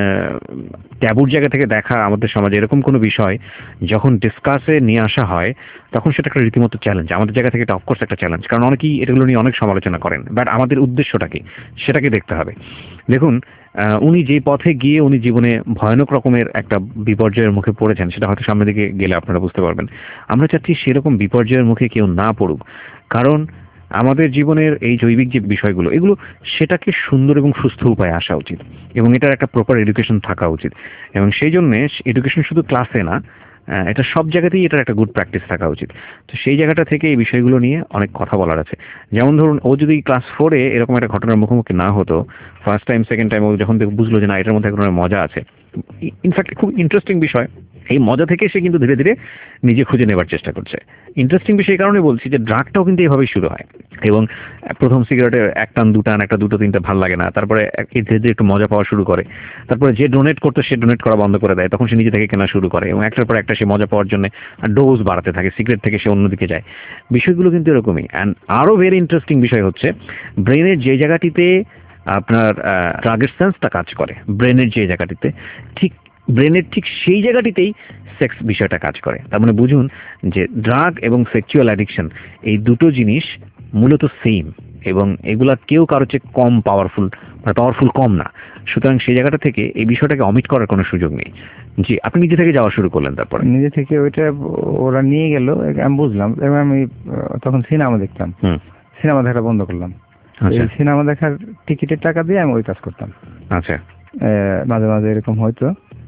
ট্যাবুর জায়গা থেকে দেখা আমাদের সমাজে এরকম কোনো বিষয় যখন ডিসকাসে নিয়ে আসা হয় তখন সেটা একটা রীতিমতো চ্যালেঞ্জ। আমাদের জায়গা থেকে এটা অফকোর্স একটা চ্যালেঞ্জ, কারণ অনেকেই এগুলো নিয়ে অনেক সমালোচনা করেন, বাট আমাদের উদ্দেশ্যটা কি সেটাকে দেখতে হবে। দেখুন, উনি যে পথে গিয়ে উনি জীবনে ভয়ানক রকমের একটা বিপর্যয়ের মুখে পড়েছেন, সেটা হয়তো সামনের দিকে গেলে আপনারা বুঝতে পারবেন। আমরা চাচ্ছি সেরকম বিপর্যয়ের মুখে কেউ না পড়ুক, কারণ আমাদের জীবনের এই জৈবিক যে বিষয়গুলো, এগুলো সেটাকে সুন্দর এবং সুস্থ উপায়ে আসা উচিত এবং এটার একটা প্রপার এডুকেশন থাকা উচিত। এবং সেই জন্যে এডুকেশন শুধু ক্লাসে না, এটা সব জায়গাতেই এটার একটা গুড প্র্যাকটিস থাকা উচিত। তো সেই জায়গাটা থেকে এই বিষয়গুলো নিয়ে অনেক কথা বলার আছে। যেমন ধরুন, ও যদি ক্লাস ফোরে এরকম একটা ঘটনার মুখোমুখি না হতো, ফার্স্ট টাইম সেকেন্ড টাইম ও যখন বুঝলো যে না এটার মধ্যে এক ধরনের মজা আছে, ইনফ্যাক্ট খুব ইন্টারেস্টিং বিষয়, এই মজা থেকে সে কিন্তু ধীরে ধীরে নিজে খুঁজে নেবার চেষ্টা করছে। ইন্টারেস্টিং বিষয় এই কারণে বলছি যে ড্রাগটাও কিন্তু এইভাবেই শুরু হয়, এবং প্রথম সিগারেটের এক টান দু টান, একটা দুটো তিনটা ভালো লাগে না, তারপরে ধীরে ধীরে একটু মজা পাওয়া শুরু করে, তারপরে যে ডোনেট করতো সে ডোনেট করা বন্ধ করে দেয়, তখন সে নিজে থেকে কেনা শুরু করে এবং একটার পর একটা সে মজা পাওয়ার জন্য ডোজ বাড়াতে থাকে, সিগারেট থেকে সে অন্যদিকে যায়। বিষয়গুলো কিন্তু এরকমই। অ্যান্ড আরও ভেরি ইন্টারেস্টিং বিষয় হচ্ছে ব্রেনের যে জায়গাটিতে আপনার ড্রাগের সেন্সটা কাজ করে, ব্রেনের যে জায়গাটিতে, ঠিক ব্রেনের ঠিক সেই জায়গাটিতেই সেক্স বিষয়টা কাজ করে। তার মানে বুঝুন যে ড্রাগ এবং সেক্সুয়াল অ্যাডিকশন এই দুটো জিনিস মূলত সেম, এবং এগুলা কেউ কারো চেয়ে কম পাওয়ারফুল, মানে পাওয়ারফুল কম না। সুতরাং সেই জায়গাটা থেকে এই বিষয়টাকে অমিট করার কোনো সুযোগ নেই। জি, আপনি নিজে থেকে যাওয়া শুরু করলেন, তারপরে নিজে থেকে ওইটা ওরা নিয়ে গেল, আমি বুঝলাম। এবং আমি তখন সিনেমা দেখতাম, সিনেমা দেখা বন্ধ করলাম। সিনেমা দেখার টিকিটের টাকা দিয়ে আমি ওই কাজ করতাম। আচ্ছা, মাঝে মাঝে এরকম হয়তো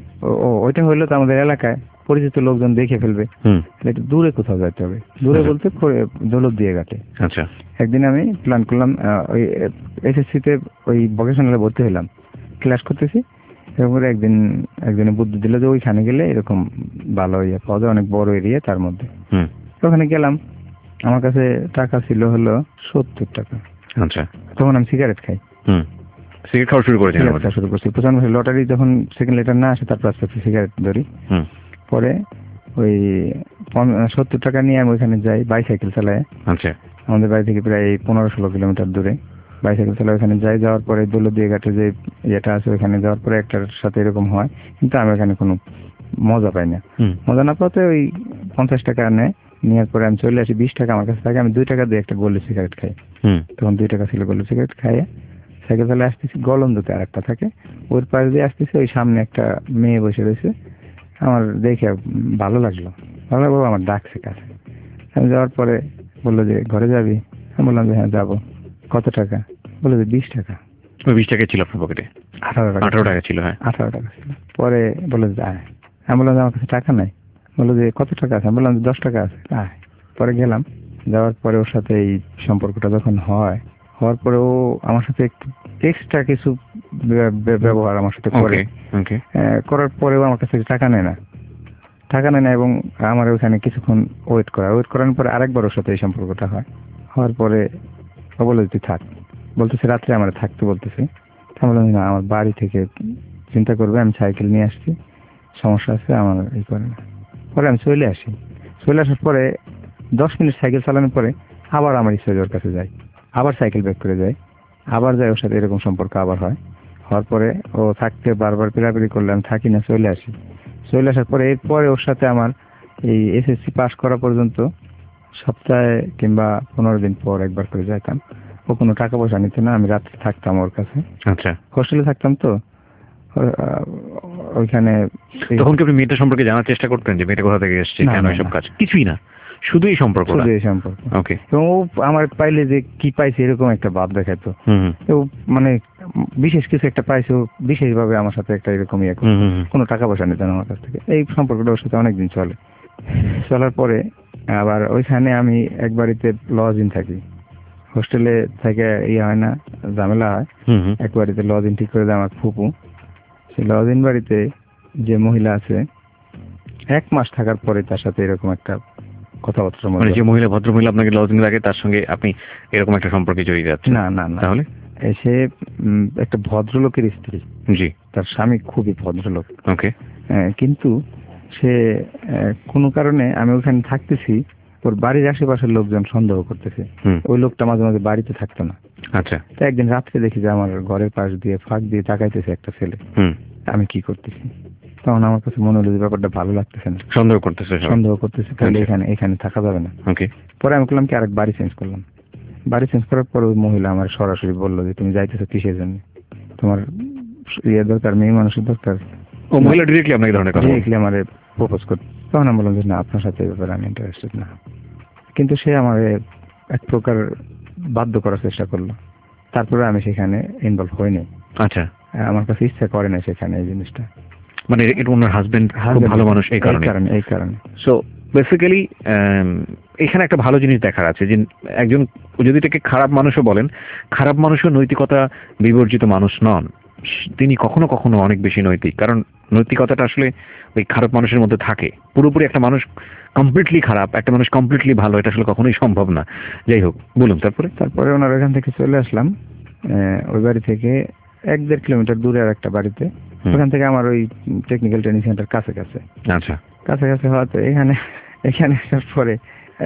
ওইটা হইলো তো আমাদের এলাকায় পরিচিত লোকজন দেখে ফেলবে, একটু দূরে কোথাও যাইতে হবে, দূরে বলতে দৌলত দিয়ে ঘাটে। আচ্ছা, একদিন আমি প্ল্যান করলাম, ওই এসএসসি তে ওই ভোকেশনালে ভর্তি হইলাম, ক্লাস করতেছি। এরপর একদিন একজনে বুদ্ধি দিল যে ওইখানে গেলে এরকম ভালো ইয়ে পাওয়া যায়, অনেক বড় এরিয়া, তার মধ্যে ওখানে গেলাম। আমার কাছে টাকা ছিল হলো সত্তর টাকা। আচ্ছা, তখন আমি সিগারেট খাই, সিগারেট খাওয়া শুরু করেছি শুরু করছি প্রচন্ড। লটারি যখন সেকেন্ড লেটার না আসে তারপর আস্তে আস্তে সিগারেট ধরি। পরে ওই সত্তর টাকা নিয়ে আমি ওইখানে যাই বাইসাইকেল চালায়। আচ্ছা, আমাদের বাড়ি থেকে প্রায় পনেরো ষোলো কিলোমিটার দূরে বাইসাইকেল চালায় ওখানে যাই। যাওয়ার পরে দৌলতদিয়া ঘাটে যে ইয়েটা আছে ওখানে যাওয়ার পরে একটার সাথে এরকম হয়, কিন্তু আমি ওখানে কোনো মজা পাই না। মজা না পাতে ওই পঞ্চাশ টাকা নেয়, নেওয়ার পরে আমি চলে আসি। বিশ টাকা আমার কাছে থাকে, আমি দুই টাকা দিয়ে একটা গোল্ড সিগারেট খাই। তখন দুই টাকা ছিল গোল্ড সিগারেট খাই। সাইকেল চালায় আসতেছি, গলন্দতে আর একটা থাকে, ওর পাশ দিয়ে আসতেছি। ওই সামনে একটা মেয়ে বসে রয়েছে, আমার দেখে ভালো লাগলো, ভালো লাগলো, আমার ডাকছে কাছে। আমি যাওয়ার পরে বললো যে ঘরে যাবি? আমি বললাম যে হ্যাঁ যাবো। কত টাকা? বললো যে বিশ টাকা। বিশ টাকা ছিল আপনার পকেটে? আঠারো টাকা। আঠারো টাকা ছিল, হ্যাঁ আঠারো টাকা ছিল। পরে বললো যে আয়। আমি বললাম যে আমার কাছে টাকা নাই। বললো যে কত টাকা আছে? আমি বললাম যে দশ টাকা আছে, আয়। পরে গেলাম, যাওয়ার পরে ওর সাথে এই সম্পর্কটা যখন হয়, হওয়ার পরে ও আমার সাথে একটু এক্সট্রা কিছু ব্যবহার আমার সাথে করে। করার পরেও আমার কাছে টাকা নেয় না, টাকা নেয় না এবং আমার ওখানে কিছুক্ষণ ওয়েট করা ওয়েট করানোর পরে আরেকবার ওর সাথে এই সম্পর্কটা হয়। হওয়ার পরে ও বলে তুই থাক, বলতেছে রাত্রে আমার থাকতে বলতেছে। আমি বললাম না, আমার বাড়ি থেকে চিন্তা করবে, আমি সাইকেল নিয়ে আসছি, সমস্যা আছে, আমার এই করে না। পরে আমি চলে আসি। চলে আসার পরে দশ মিনিট সাইকেল চালানোর পরে আবার আমার ইচ্ছা ওর কাছে যাই, আবার সাইকেল ব্যাক করে যাই, আবার যাই, ওর সাথে এরকম সম্পর্ক আবার হয়। হওয়ার পরে ও থাকতে বারবার পিড়াপিড়ি করলে আমি থাকি না, চলে আসি। চলে আসার পরে এরপরে ওর সাথে আমার এই এসএসসি পাস করা পর্যন্ত সপ্তাহে কিংবা পনেরো দিন পর একবার করে যাইতাম। ও কোনো টাকা পয়সা নিত না, আমি রাত্রে থাকতাম ওর কাছে। আচ্ছা, হোস্টেলে থাকতাম তো ওইখানে। তখন কি আপনি মেয়েটা সম্পর্কে জানার চেষ্টা করতেন যে মেয়েটা কোথা থেকে এসছে, কেন এসব কাজ? কিছুই না, শুধু এই সম্পর্ক। শুধু এই সম্পর্ক। ওকে। এবং ও আমার পাইলে যে কি পাইছে এরকম একটা ভাব দেখাতো। ও মানে বিশেষ কিছু একটা পাইছে, ও বিশেষভাবে আমার সাথে একটা এরকম ইয়ে করতো। কোনো টাকা পয়সা নিত না আমার কাছ থেকে। এই সম্পর্কটা ওর সাথে অনেকদিন চলে। চলার পরে আবার ওইখানে আমি এক বাড়িতে লজিং থাকি। হোস্টেলে থেকে ইয়ে হয় না, ঝামেলা হয়। এক বাড়িতে লজিং ঠিক করে দেয় আমার ফুপু। সেই লজিং বাড়িতে যে মহিলা আছে, এক মাস থাকার পরে তার সাথে এরকম একটা কথাবার্তা, মানে যে মহিলা ভদ্র মহিলা আপনাকে লজিং লাগে তার সঙ্গে আপনি এরকম একটা সম্পর্কে জড়িয়ে যাচ্ছেন? না না না। তাহলে সে একটা ভদ্রলোকের স্ত্রী। জি। তার স্বামী খুবই ভদ্রলোক। ওকে। কিন্তু সে কোনো কারণে, আমি ওখানে থাকতেছি, ওর বাড়ির আশেপাশের লোকজন সন্দেহ করতেছে। ওই লোকটা মাঝে মাঝে বাড়িতে থাকতো না। আচ্ছা। তো একদিন রাত্রে দেখি যে আমার ঘরের পাশ দিয়ে ফাঁক দিয়ে তাকাইতেছে একটা ছেলে। আমি কি করতেছি, তখন আমার কাছে মনে হলো যে ব্যাপারটা ভালো লাগতেছে না, সন্দেহ করতেছে সন্দেহ করতেছে তাহলে এখানে এখানে থাকা যাবে না। ওকে। পরে আমি করলাম কি, আরেক বাড়ি চেঞ্জ করলাম। বাড়ি চেঞ্জ করার পর ওই মহিলা আমার সরাসরি বললো যে তুমি যাইতেছো কিসের জন্য, তোমার ইয়ে দরকার, মেয়ে মানুষের দরকার। ও মহিলা ডিরেক্টলি আপনাকে ধরনের কথা ডিরেক্টলি আমার প্রপোজ করতে। তখন আমি বললাম যে না, আপনার সাথে এই ব্যাপারে আমি ইন্টারেস্টেড না। কিন্তু সে আমার এক প্রকার বাধ্য করার চেষ্টা করলো। তারপরে আমি সেখানে ইনভলভ হইনি। আচ্ছা। আমার কাছে ইচ্ছা করে না সেখানে এই জিনিসটা। মানে এটা ওনার হাজবেন্ড খুব ভালো মানুষ এই কারণে। এই কারণে। সো বেসিক্যালি এখানে একটা ভালো জিনিস দেখার আছে যে একজন যদি তাকে খারাপ মানুষও বলেন, খারাপ মানুষও নৈতিকতা বিবর্জিত মানুষ নন, তিনি কখনো কখনো অনেক বেশি নৈতিক। কারণ নৈতিকতাটা আসলে ওই খারাপ মানুষের মধ্যে থাকে। পুরোপুরি একটা মানুষ কমপ্লিটলি খারাপ, একটা মানুষ কমপ্লিটলি ভালো, এটা আসলে কখনোই সম্ভব না। যাই হোক, বলুন। তারপরে তারপরে ওনার এখান থেকে চলে আসলাম ওই বাড়ি থেকে এক দেড় কিলোমিটার দূরে আর একটা বাড়িতে। ওখান থেকে আমার ওই টেকনিক্যাল ট্রেনিং সেন্টার কাছে কাছে। আচ্ছা। কাছে কাছে হওয়াতে এখানে এখানে আসার পরে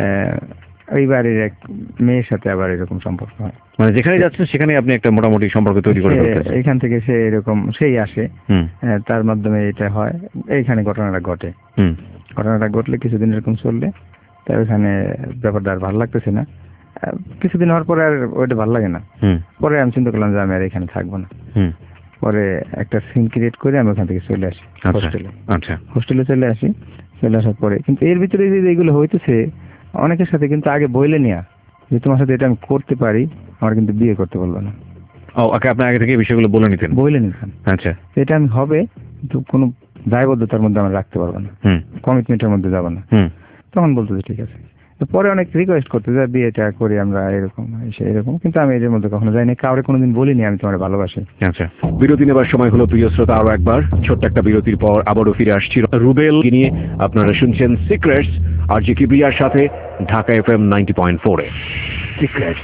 ওই বাড়ির এক মেয়ের সাথে আবার এরকম সম্পর্ক হয়। মানে যেখানে যাচ্ছেন সেখানে আপনি একটা মোটামুটি সম্পর্ক তৈরি করে ফেলতেছেন। এখান থেকে সে এরকম সেই আসে, তার মাধ্যমে এটা হয়। এইখানে ঘটনাটা ঘটে। ঘটনাটা ঘটলে কিছুদিন এরকম চললে, তাই ওইখানে ব্যাপারটা আর ভালো লাগতেছে না। কিছুদিন হওয়ার পরে আর ওইটা ভালো লাগে না। পরে আমি চিন্তা করলাম যে আমি আর এখানে থাকবো না। পরে একটা সিন ক্রিয়েট করে আমি ওখান থেকে চলে আসি হোস্টেলে। আচ্ছা। হোস্টেলে চলে আসি। চলে আসার পরে কিন্তু এর ভিতরে যে এইগুলো হইতেছে অনেকের সাথে কিন্তু আগে বইলে নিয়া যে তোমার সাথে এটা আমি করতে পারি, আমার কিন্তু বিয়ে করতে বলবো না। ও ওকে, আপনি আগে থেকে বিষয়গুলো বলে নিতেন? বলে নিতেন। আচ্ছা। এটা আমি হবে, কিন্তু কোনো দায়বদ্ধতার মধ্যে আমরা রাখতে পারবো না, কমিটমেন্টের মধ্যে যাবো না। তখন বলতো যে ঠিক আছে। পরে অনেক রিকোয়েস্ট করতে যে বিয়েটা করি আমরা, এরকম এরকম, কিন্তু আমি এর মধ্যে কখনো যাইনি, কাউরে কোনোদিন বলিনি আমি তোমার ভালোবাসি। আচ্ছা, বিরতি নেবার সময় হলো প্রিয় শ্রোতা, আরো একবার ছোট্ট একটা বিরতির পর আবারও ফিরে আসছি রুবেল নিয়ে। আপনারা শুনছেন সিক্রেটস আর জি কিবরিয়ার সাথে Dhaka FM ninety point four এ। Secrets,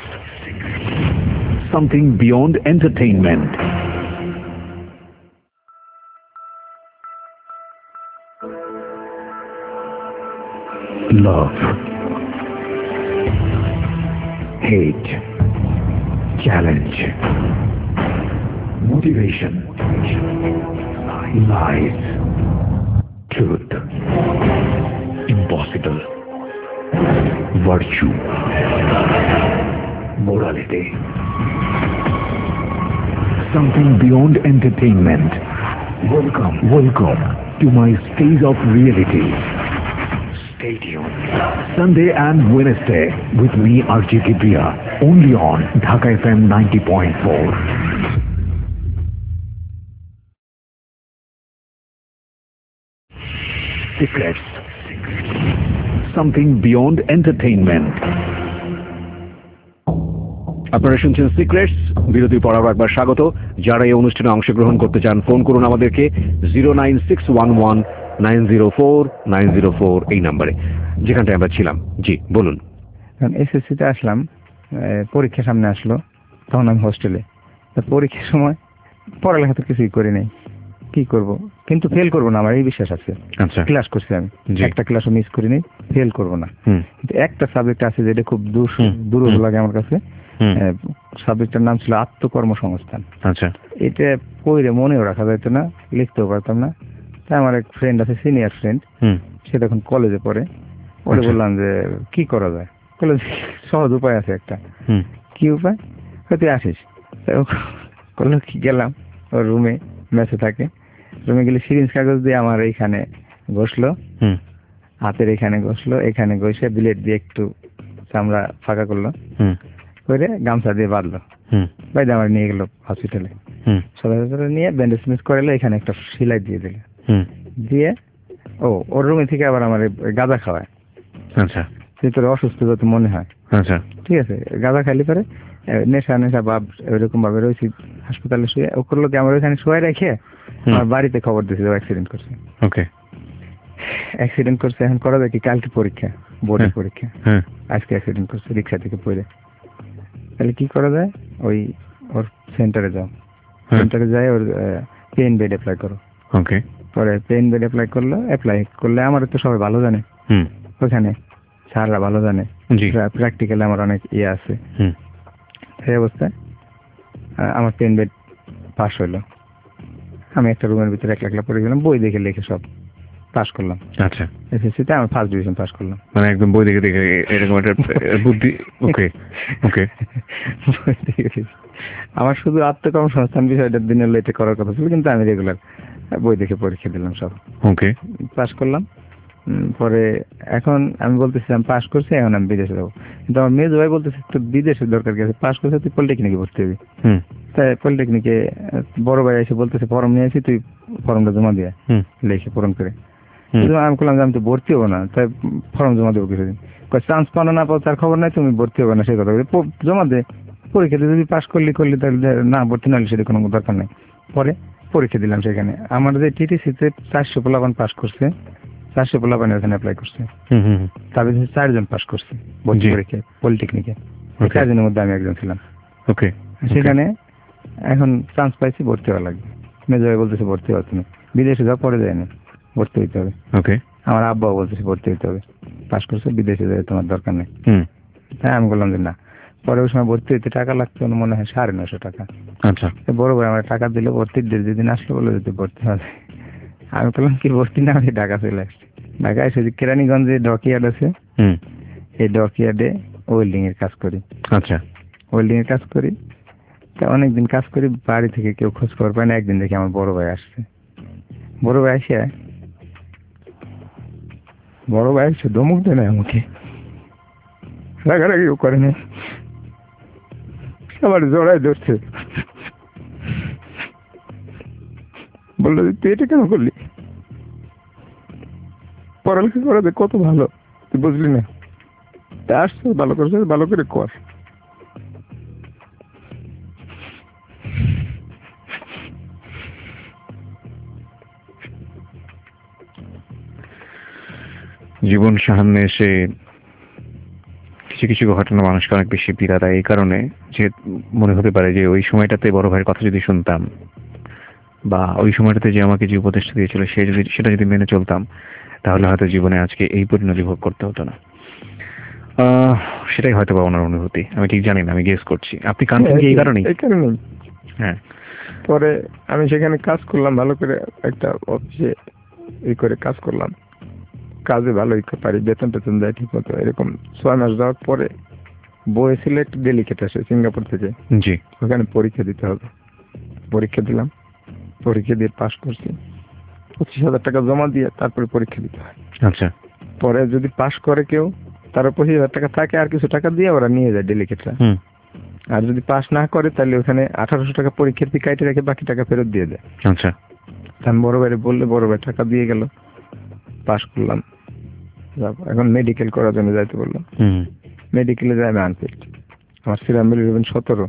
something beyond entertainment. Love, hate, challenge, motivation, lies, truth, impossible, virtue, morality, something beyond entertainment. Welcome, welcome to my stage of reality. Stay tuned. Sunday and Wednesday with me, R J Kibriya, only on Dhaka F M ninety point four. Secrets, something beyond entertainment. আপনারা শুনছেন secrets. বিরতির পর আবার একবার স্বাগত। যারা এই অনুষ্ঠানে অংশগ্রহণ করতে চান ফোন করুন আমাদেরকে zero nine six one one nine zero four nine zero four এই নাম্বারে, যেখানটায় আমরা ছিলাম। জি বলুন। এসএসসিতে আসলাম, পরীক্ষা সামনে আসলো, তখন আমি হোস্টেলে। পরীক্ষার সময় পড়ালেখা তো কিছুই করি নাই, কি করব, কিন্তু ফেল করবো না আমার এই বিশ্বাস আছে। আচ্ছা। ক্লাস করছি আমি, একটা ক্লাসও মিস করিনি, ফেল করবো না। কিন্তু একটা সাবজেক্ট আছে যেটা খুব দুর্বল লাগে আমার কাছে। সাবজেক্টের নাম ছিল আত্মকর্মসংস্থান। আচ্ছা। এটা পড়ে মনেও রাখা যাইতো না, লিখতেও পারতাম না। তাই আমার এক ফ্রেন্ড আছে, সিনিয়র ফ্রেন্ড, সে তখন কলেজে পড়ে। ওরে বললাম যে কি করা যায়, কলেজ সহজ উপায় আছে একটা। কি উপায়? তুই আসিস। করলো কি, গেলাম ওর রুমে, মেসে থাকে, রুমে গেলে সিরিঞ্জ কাগজ দিয়ে আমার এইখানে ঘষলো, হাতের এখানে ঘষলো, এখানে ঘষে বিলেট দিয়ে একটু চামড়া ফাঁকা করলো, করে গামছা দিয়ে বাঁধলো, বাইরে আমার নিয়ে গেল হসপিটালে। সবাই নিয়ে ব্যান্ডেজ মিস করালো, এখানে একটা সেলাই দিয়ে দিল, দিয়ে ও ওর রুমে থেকে আবার আমার গাঁজা খাওয়ায়। আচ্ছা, তোর অসুস্থ যত মনে হয়। আচ্ছা, ঠিক আছে, গাঁজা খাইলে পরে নেশা নেশা ভাব এরকম ভাবে রয়েছি হাসপাতালে শুয়ে। ও করলো কি, আমার ওইখানে শুয়ে রেখে আমার বাড়িতে খবর দিয়েছিল অ্যাক্সিডেন্ট করছে। ওকে, অ্যাক্সিডেন্ট করছে। এখন করা যায় কি, কালকে পরীক্ষা, বোর্ডের পরীক্ষা, আজকে অ্যাক্সিডেন্ট করছে রিক্সা থেকে পড়ে। তাহলে কি করা যায়, ওই ওর সেন্টারে যাও, সেন্টারে যাই ওর পেইন বেড অ্যাপ্লাই করো। ওকে, পরে পেইন বেড অ্যাপ্লাই করলো, অ্যাপ্লাই করলে আমার তো সবাই ভালো জানে ওখানে, স্যাররা ভালো জানে, প্র্যাকটিক্যালি আমার অনেক ইয়ে আছে। সেই অবস্থায় আমার পেইন বেড পাস হইলো। আমি একটা রুমের ভিতরে একলা একলা পড়ে গেলাম, বই দেখে লিখে সব পাস করলাম। আচ্ছা, এসএসসিতে আমি ফার্স্ট ডিভিশন পাস করলাম, মানে একদম বই দেখে দেখে এরকম একটা বুদ্ধি। ওকে ওকে, আমার শুধু আত্মকর্মসংস্থান বিষয়টার দিনের লেটে করার কথা ছিল, কিন্তু আমি রেগুলার বই দেখে পরীক্ষা দিলাম সব। ওকে, পাস করলাম। পরে এখন আমি বলতেছিলাম পাস করছি, এখন আমি বিদেশে যাবো, কিন্তু আমার মেয়ে ভাই বলতেছে তোর বিদেশের দরকার গেছে, পাস করছে তুই পলিটেকনিকে ভর্তি হবি। তাই পলিটেকনিকে বড় ভাই এসে বলতেছে ফর্ম নিয়ে আসি, তুই ফর্মটা জমা দিয়ে লিখে পূরণ করে। আমি বললাম যে আমি তো ভর্তি হবো না, তাই ফর্ম জমা দেবো কিছুদিন। চান্স পানো না পাও তার খবর নাই, তুমি ভর্তি হবে না সেই কথা জমা দে, পরীক্ষা দিয়ে যদি পাস করলি করলি, তাহলে না ভর্তি না হলে সেটা কোনো দরকার নেই। পরে পরীক্ষা দিলাম সেখানে, আমার যে টিটিসিতে চারশো পোলাপান পাস করছে, চারশো পোলাপান ওখানে অ্যাপ্লাই করছে, তার ভিতরে চারজন পাস করছে ভর্তি পরীক্ষায় পলিটেকনিকে, চারজনের মধ্যে আমি একজন ছিলাম। ওকে, সেখানে এখন চান্স পাইছি, ভর্তি হওয়া লাগবে। মেজর বলতেছে ভর্তি হওয়া, তুমি বিদেশে যাও, পরে যায়নি, ভর্তি হইতে হবে। ওকে, আমার আব্বাও বলতেছে ভর্তি হইতে হবে, পাস করছে, বিদেশে যায় তোমার দরকার নেই। হ্যাঁ, আমি বললাম যে না। পরে ওই সময় ভর্তি হইতে টাকা লাগতো মনে হয় সাড়ে নশো টাকা। আচ্ছা, বড় ভাই আমার টাকা দিলে ভর্তির ডেট যেদিন আসলো বলে যদি ভর্তি হবে, আমি বললাম কি ভর্তি না, আমি ঢাকা চলে আসছি। ঢাকায় এসে কেরানীগঞ্জে ডকইয়ার্ড আছে, এই ডকইয়ার্ডে ওয়েল্ডিং এর কাজ করি। আচ্ছা, ওয়েল্ডিং এর কাজ করি, তা অনেকদিন কাজ করি, বাড়ি থেকে কেউ খোঁজ খবর পায় না। একদিন দেখি আমার বড় ভাই আসছে, বড় ভাই আসে বড় ভাই আসছে ধমক দেয় না আমাকে, রাগারাগিও করে না, আবার জড়াই ধরছে, বললো তুই এটা কেন করলি, পড়ালেখা করাতে কত ভালো তুই বুঝলি না, তা আসছে ভালো করছে, ভালো করে কর। জীবন সামনে এসে কিছু কিছু ঘটনা মানুষকে অনেক বেশি পীড়া দেয়, এই কারণে যে মনে হতে পারে যে ওই সময়টাতে বড় ভাইয়ের কথা যদি শুনতাম, বা ওই সময়টাতে যে আমাকে যে উপদেশটা দিয়েছিল সে যদি সেটা যদি মেনে চলতাম, তাহলে হয়তো জীবনে আজকে এই পরিণতি ভোগ করতে হতো না। সেটাই হয়তো বা ওনার অনুভূতি, আমি ঠিক জানি না, আমি গেস করছি। আপনি কাঁদছেন কি এই কারণেই? এই কারণেই। হ্যাঁ। পরে আমি সেখানে কাজ করলাম, ভালো করে একটা অফিসে এই করে কাজ করলাম, কাজে ভালোই পারি, বেতন টেতন দেয় ঠিক মতো। এরকম ছয় মাস যাওয়ার পরে বই ছিল একটু ডেলিকেট আসে সিঙ্গাপুর থেকে, জি, ওখানে পরীক্ষা দিতে হবে। পরীক্ষা দিলাম, পরীক্ষা দিয়ে পাস করছি, পঁচিশ হাজার টাকা জমা দিয়ে তারপরে পরীক্ষা দিতে হয়। আচ্ছা, পরে যদি পাস করে কেউ, তার পঁচিশ হাজার টাকা থাকে, আর কিছু টাকা দিয়ে ওরা নিয়ে যায় ডেলিকেটরা। আর যদি পাস না করে তাহলে ওখানে আঠারোশো টাকা পরীক্ষার ফি কাটে রেখে বাকি টাকা ফেরত দিয়ে দেয়। আচ্ছা, আমি বড় ভাইরে বললে বড় ভাই টাকা দিয়ে গেল, পাস করলাম। এখন মেডিকেল করার জন্য যাইতে বললো, মেডিকেলে যাই আমি আনফিট, আমার সিরাম বিলিরুবিন সতেরো,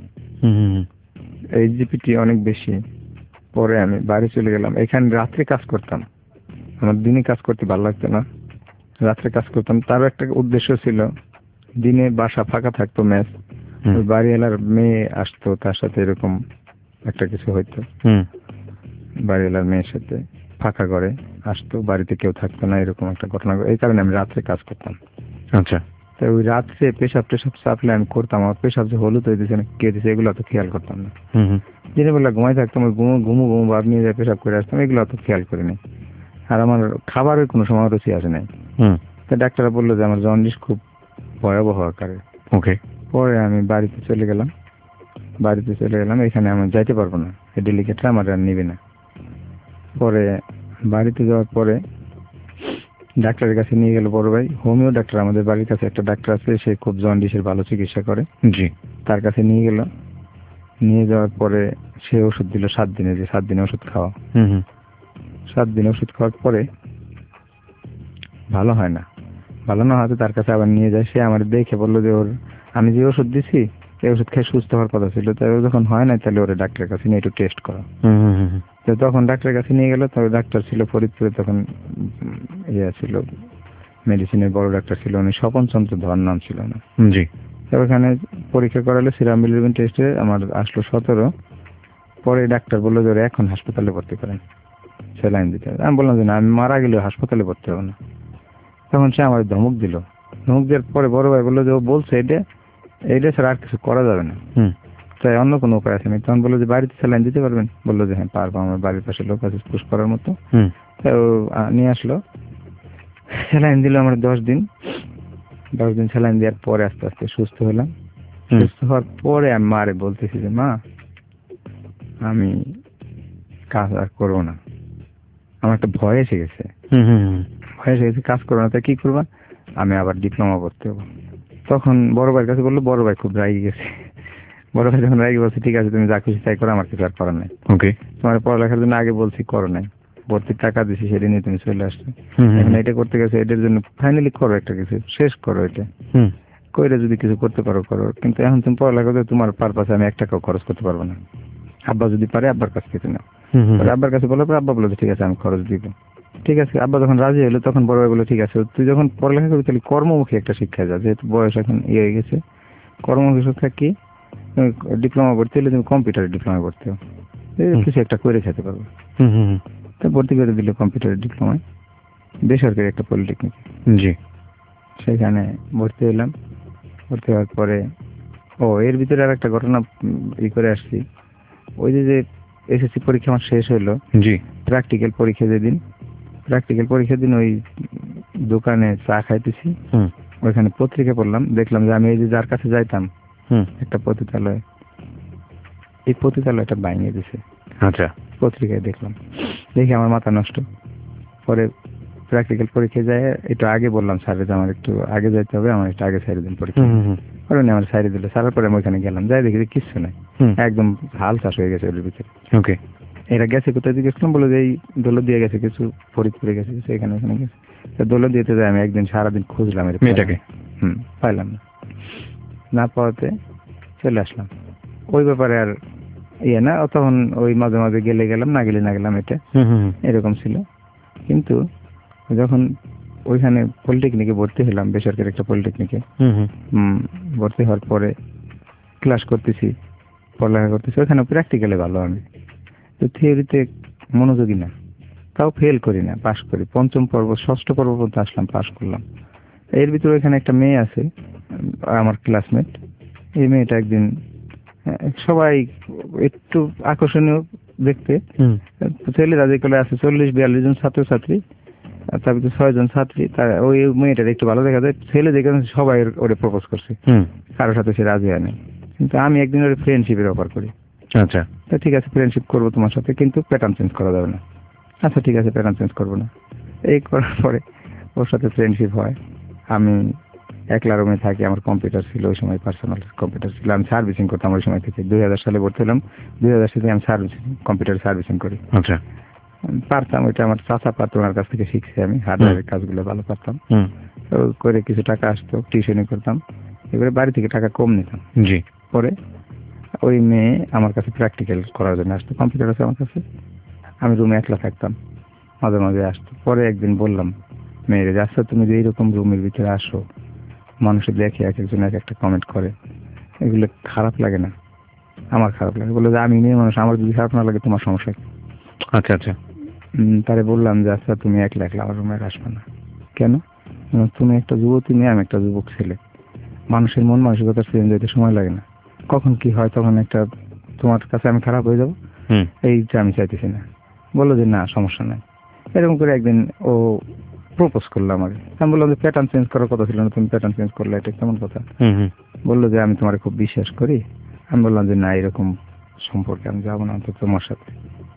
এইচ জিপিটি অনেক বেশি। পরে আমি বাড়ি চলে গেলাম। এখানে রাত্রে কাজ করতাম, আমার দিনে কাজ করতে ভালো লাগতো না, রাত্রে কাজ করতাম। তারও একটা উদ্দেশ্য ছিল, দিনে বাসা ফাঁকা থাকতো, ম্যাচ, ওই বাড়ি এলার মেয়ে আসতো, তার সাথে এরকম একটা কিছু হইতো, বাড়ি এলার মেয়ের সাথে ফাঁকা করে আসতো, বাড়িতে কেউ থাকতো না, এরকম একটা ঘটনা। এই কারণে আমি রাত্রে কাজ করতাম। আচ্ছা, তাই ওই রাত্রে পেশাব টেশাব চাপলে আমি করতাম, আমার পেশাব যে হলুদ হয়ে দিয়েছে না কে দিয়েছে এগুলো তো খেয়াল করতাম না। দিনের বেলা ঘুমাই থাকতাম, ঘুমো ঘুমো ঘুমো ভাব নিয়ে যায় পেশাব করে আসতাম, এগুলো তো খেয়াল করিনি। আর আমার খাবারের কোনো সময় রুচি আসে নাই। তো ডাক্তার বললো যে আমার জন্ডিস খুব ভয়াবহ আকারে। ওকে। পরে আমি বাড়িতে চলে গেলাম বাড়িতে চলে গেলাম এখানে আমি যাইতে পারবো না, এই ডেলিকেটটা আমার আর নিবে না। পরে বাড়িতে যাওয়ার পরে ডাক্তারের কাছে নিয়ে গেল বড় ভাই, হোমিও ডাক্তার, আমাদের বাড়ির কাছে একটা ডাক্তার আছে, সে খুব জন্ডিসের ভালো চিকিৎসা করে। জি। তার কাছে নিয়ে গেল, নিয়ে যাওয়ার পরে সে ওষুধ দিল সাত দিনে, যে সাত দিনে ওষুধ খাওয়া। হুম হুম। সাত দিনে ওষুধ খাওয়ার পরে ভালো হয় না, ভালো না হয়তো তার কাছে আবার নিয়ে যায়। সে আমার দেখে বললো যে ওর আমি যে ওষুধ দিছি এই ওষুধ খেয়ে সুস্থ হওয়ার কথা ছিল, তাই ও যখন হয় না তাহলে ওরা ডাক্তারের কাছে নিয়ে একটু টেস্ট করো। তো তখন ডাক্তারের কাছে নিয়ে গেল, তবে ডাক্তার ছিল ফরিদপুরে, তখন ইয়ে ছিল মেডিসিনের বড় ডাক্তার ছিল, উনি স্বপন চন্দ্র ধর নাম ছিল না। জি। তো ওখানে পরীক্ষা করালে সিরাম বিলিরুবিন টেস্টে আমার আসলো সতেরো। পরে ডাক্তার বললো যে এখন হাসপাতালে ভর্তি করেন, স্যালাইন দিতে হবে। আমি বললাম যে না, আমি মারা গেলেও হাসপাতালে ভর্তি হবো না। তখন সে আমার ধমক দিল, ধমক দেওয়ার পরে বড় ভাই বললো যে ও বলছে এটা এইটা ছাড়া আর কিছু করা যাবে না, তাই অন্য কোনো উপায় আছে না। তখন বললো যে বাড়িতে স্যালাইন দিতে পারবেন? বললো যে হ্যাঁ পারবো, আমার বাড়ির পাশে লোক আছে পুশ করার মতো। তাই ও নিয়ে আসলো, স্যালাইন দিল আমার দশ দিন দশ দিন স্যালাইন দেওয়ার পরে আস্তে আস্তে সুস্থ হলাম। সুস্থ হওয়ার পরে আমি মারে বলতেছি যে মা আমি কাজ আর করবো না, আমার একটা ভয় এসে গেছে, ভয় এসে গেছে কাজ করবো না, তাই কি করবা? আমি আবার ডিপ্লোমা করতে হবো। তখন বড় ভাইয়ের কাছে বললো, বড় ভাই খুব রাগি গেছে। বড় ভাই যখন রাগি বলছে ঠিক আছে তুমি যা খুশি তাই করো, আমার কিছু আর করার নাই। ওকে। তোমার পড়ালেখার জন্য আগে বলছি করো নাই, ভর্তির টাকা দিছি সেটা নিয়ে তুমি চলে আসছো, এখন এটা করতে গেছো, এটার জন্য ফাইনালি করো একটা কিছু, শেষ করো এটা, কইরে যদি কিছু করতে পারো করো, কিন্তু এখন তুমি পড়ালেখা করতে তোমার পারপাসে আমি এক টাকাও খরচ করতে পারবো না। আব্বা যদি পারে আব্বার কাছ থেকে নাও। আব্বার কাছে বলার পর আব্বা বললো ঠিক আছে আমি খরচ দিব। ঠিক আছে, আব্বা যখন রাজি হলো তখন বড় ভাই বললো ঠিক আছে তুই যখন পড়ালেখা করবি তাহলে কর্মমুখী একটা শিক্ষায় যা, যেহেতু বয়স এখন ইয়ে হয়ে গেছে। কর্মমুখী শিক্ষা কি, ডিপ্লোমা করতে হলে তুমি কম্পিউটারে ডিপ্লোমা করতে হবে, কিছু একটা করে খেতে পারবো। তা ভর্তি করে দিল কম্পিউটারের ডিপ্লোমায়, বেসরকারি একটা পলিটেকনিক। জি। সেখানে ভর্তি হলাম। ভর্তি হওয়ার পরে ও এর ভিতরে আর একটা ঘটনা ই করে আসছি, ওই যে যে এসএসসি পরীক্ষা আমার শেষ হলো, জি, প্র্যাকটিক্যাল পরীক্ষা যেদিন, প্র্যাকটিক্যাল পরীক্ষার দিন ওই দোকানে চা খাইতেছি, ওইখানে পত্রিকা পড়লাম, দেখলাম যে আমি এই যে যার কাছে যাইতাম একটা পতিতালয়, এই পতিতালয়টা বাইরে দিছে। আচ্ছা। পত্রিকায় দেখলাম, দেখে আমার মাথা নষ্ট। পরে প্র্যাকটিক্যাল পরীক্ষা যায় একটু আগে বললাম স্যারের আমার একটু আগে যাইতে হবে, আমার একটু আগে সাইড দিন পরীক্ষা। পরে উনি আমার সাইড দিল, সারার পরে আমি ওইখানে গেলাম, যাই দেখি যে কিচ্ছু নাই, একদম হাল চাষ হয়ে গেছে ওর ভিতরে। ওকে। এরা গেছে কোথায় দিয়ে গেছিলাম, বলে যে এই দোলো দিয়ে গেছে কিছু, ফরিদপুরে গেছে কিছু, এখানে ওখানে গেছে। দোলো দিতে যাই আমি একদিন সারাদিন খুঁজলাম এর মেয়েটাকে, হুম পাইলাম না, না পাওয়াতে চলে আসলাম। ওই ব্যাপারে আর ইয়ে না, তখন ওই মাঝে মাঝে গেলে গেলাম, না গেলে না গেলাম, এটা এরকম ছিল। কিন্তু যখন ওইখানে পলিটেকনিকে ভর্তি হলাম, বেসরকারি একটা পলিটেকনিকে ভর্তি হওয়ার পরে ক্লাস করতেছি, পড়ালেখা করতেছি, ওইখানে প্র্যাকটিক্যালে ভালো আমি, তো থিওরিতে মনোযোগী না, তাও ফেল করি না, পাস করি। পঞ্চম পর্ব ষষ্ঠ পর্ব পর্যন্ত আসলাম, পাস করলাম। এর ভিতরে ওইখানে একটা মেয়ে আছে আমার ক্লাসমেট, এই মেয়েটা একদিন সবাই একটু আকর্ষণীয় দেখতে, ছেলেরা যেগুলো আছে চল্লিশ বিয়াল্লিশ জন ছাত্রছাত্রী, তার ভিতরে ছয় জন ছাত্রী, তার ওই মেয়েটার একটু ভালো দেখা যায়, ছেলে দেখে সবাই ওরে প্রপোজ করছে, কারোর সাথে সে রাজি হয় না। কিন্তু আমি একদিন ওর ফ্রেন্ডশিপের অফার করি। আচ্ছা, তো ঠিক আছে ফ্রেন্ডশিপ করবো তোমার সাথে, কিন্তু প্যাটার্ন চেঞ্জ করা যাবে না। আচ্ছা ঠিক আছে প্যাটার্ন চেঞ্জ করবো না। এই করার পরে ওর সাথে ফ্রেন্ডশিপ হয়। আমি একলা রুমে থাকি, আমার কম্পিউটার ছিল ওই সময়, পার্সোনাল কম্পিউটার ছিল, আমি সার্ভিসিং করতাম ওই সময় থেকে। দুই হাজার সালে ভর্তি হলাম, দুই হাজার সালে আমি সার্ভিসিং কম্পিউটার সার্ভিসিং করি। আচ্ছা, পারতাম, ওইটা আমার চাচা পারতো, ওনার কাছ থেকে শিখছি আমি, হার্ডওয়্যারের কাজগুলো ভালো পারতাম। তো করে কিছু টাকা আসতো, টিউশনি করতাম, এবারে বাড়ি থেকে টাকা কম নিতাম। জি। পরে ওই মেয়ে আমার কাছে প্র্যাকটিক্যাল করার জন্য আসতো, কম্পিউটার আছে আমার কাছে, আমি রুমে একলা থাকতাম, মাঝে মাঝে আসতো। পরে একদিন বললাম মেয়েরে যে আচ্ছা তুমি যে এইরকম রুমের ভিতরে আসো, মানুষের দেখে এক একজন এক একটা কমেন্ট করে, এগুলো খারাপ লাগে না? আমার খারাপ লাগে। বললো যে আমি মেয়ে মানুষ, আমার যদি খারাপ না লাগে তোমার সমস্যা। আচ্ছা আচ্ছা। তারে বললাম যে আচ্ছা তুমি একলা একলা আমার রুমে আসবে না কেন? তুমি একটা যুবতী মেয়ে, আমি একটা যুবক ছেলে, মানুষের মন মানসিকতা চেঞ্জ হইতে সময় লাগে না, কখন কি হয় তখন একটা তোমার কাছে আমি খারাপ হয়ে যাবো, এইটা আমি চাইতেছি না। বললো যে না সমস্যা নাই। এরকম করে একদিন ও প্রপোজ করলো আমাকে। আমি বললাম যে প্যাটার্ন চেঞ্জ করার কথা ছিল না, তুমি প্যাটার্ন চেঞ্জ করলে, এটা কেমন কথা? বললো যে আমি তোমার খুব বিশ্বাস করি। আমি বললাম যে না, এরকম সম্পর্কে আমি যাবো না তো তোমার সাথে।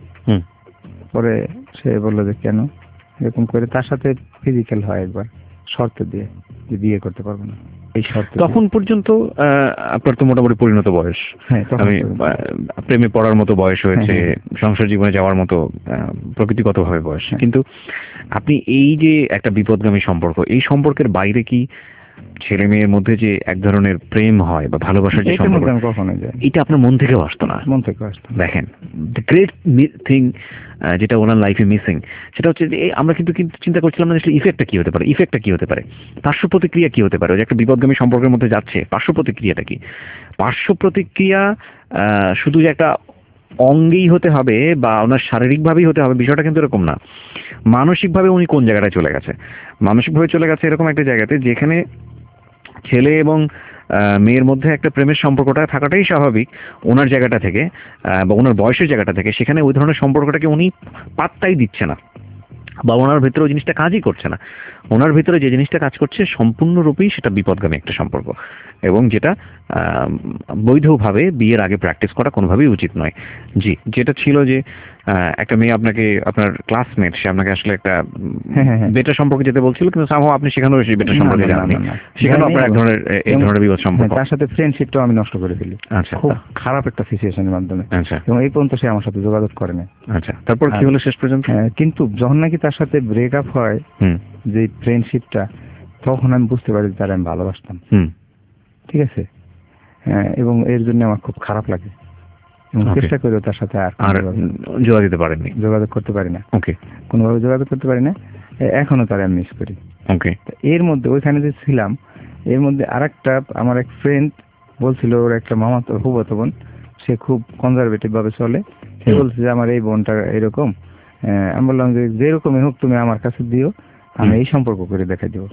পরে সে বললো যে কেন? এরকম করে তার সাথে ফিজিক্যাল হয় একবার, শর্ত দিয়ে যে বিয়ে করতে পারবো না এই শর্ত। তখন পর্যন্ত আপনার তো মোটামুটি পরিণত বয়স, আমি প্রেমে পড়ার মতো বয়স হয়েছে, সংসার জীবনে যাওয়ার মতো প্রকৃতিগত ভাবে বয়স, কিন্তু আপনি এই যে একটা বিপদগামী সম্পর্ক, এই সম্পর্কের বাইরে কি ছেলে মেয়ের মধ্যে যে এক ধরনের প্রেম হয় বা ভালোবাসার যে সম্পর্ক, এটা আপনার মন থেকেও আসতো না? মন থেকে আসতো। দেখেন, দ্য গ্রেট থিং যেটা ওনার লাইফে মিসিং, সেটা হচ্ছে যে আমরা কিন্তু কিন্তু চিন্তা করছিলাম না আসলে ইফেক্টটা কি হতে পারে, ইফেক্টটা কি হতে পারে, পার্শ্ব প্রতিক্রিয়া কি হতে পারে। ওই যে একটা বিপদগামী সম্পর্কের মধ্যে যাচ্ছে, পার্শ্ব প্রতিক্রিয়াটা কি? পার্শ্ব প্রতিক্রিয়া শুধু যে একটা অঙ্গেই হতে হবে বা ওনার শারীরিকভাবেই হতে হবে, বিষয়টা কিন্তু এরকম না। মানসিকভাবে উনি কোন জায়গাটায় চলে গেছে? মানসিকভাবে চলে গেছে এরকম একটা জায়গাতে যেখানে ছেলে এবং মেয়ের মধ্যে একটা প্রেমের সম্পর্কটা থাকাটাই স্বাভাবিক ওনার জায়গাটা থেকে বা ওনার বয়সের জায়গাটা থেকে, সেখানে ওই ধরনের সম্পর্কটাকে উনি পাত্তাই দিচ্ছে না বা ওনার ভেতরে ওই জিনিসটা কাজই করছে না। ওনার ভেতরে যে জিনিসটা কাজ করছে সম্পূর্ণরূপেই সেটা বিপদগামী একটা সম্পর্ক, এবং যেটা বৈধভাবে বিয়ের আগে প্র্যাকটিস করা কোনোভাবেই উচিত নয়। জি, যেটা ছিল যে একটা মেয়ে আপনাকে, আপনার ক্লাসমেট, সে আপনাকে আসলে একটা বেটার সম্পর্কে যেতে বলছিল, কিন্তু সামহাও আপনি সেখানেও সেই বেটার সম্পর্কে যাননি, সেখানেও আপনার এক ধরনের এই ধরনের বিপদ সম্পর্ক। তার সাথে ফ্রেন্ডশিপটাও আমি নষ্ট করে ফেলি। আচ্ছা, খুব খারাপ একটা সিচুয়েশনের মাধ্যমে। আচ্ছা, এবং এই পর্যন্ত সে আমার সাথে যোগাযোগ করে না। আচ্ছা, তারপর কি হলো শেষ পর্যন্ত? কিন্তু যখন নাকি তার সাথে ব্রেকআপ হয়, যে ফ্রেন্ডশিপটা, তখন আমি বুঝতে পারি তার আমি ভালোবাসতাম। ঠিক আছে, এবং এর জন্য আমার খুব খারাপ লাগে, এবং চেষ্টা করেও তার সাথে আর যোগাযোগ দিতে পারেননি, যোগাযোগ করতে পারি না। ওকে, কোনোভাবে যোগাযোগ করতে পারি না, এখনো তার আমি মিস করি। ওকে, এর মধ্যে ওইখানে যে ছিলাম, এর মধ্যে আরেকটা আমার এক ফ্রেন্ড বলছিল, ওর একটা মামা ফুফাতো বোন, সে খুব কনজারভেটিভ ভাবে চলে, সে বলছে যে আমার এই বোনটা এরকম। আমি বললাম যে যেরকমই হোক তুমি আমার কাছে দিও, আমি এই সম্পর্ক করে দেখাই দিব।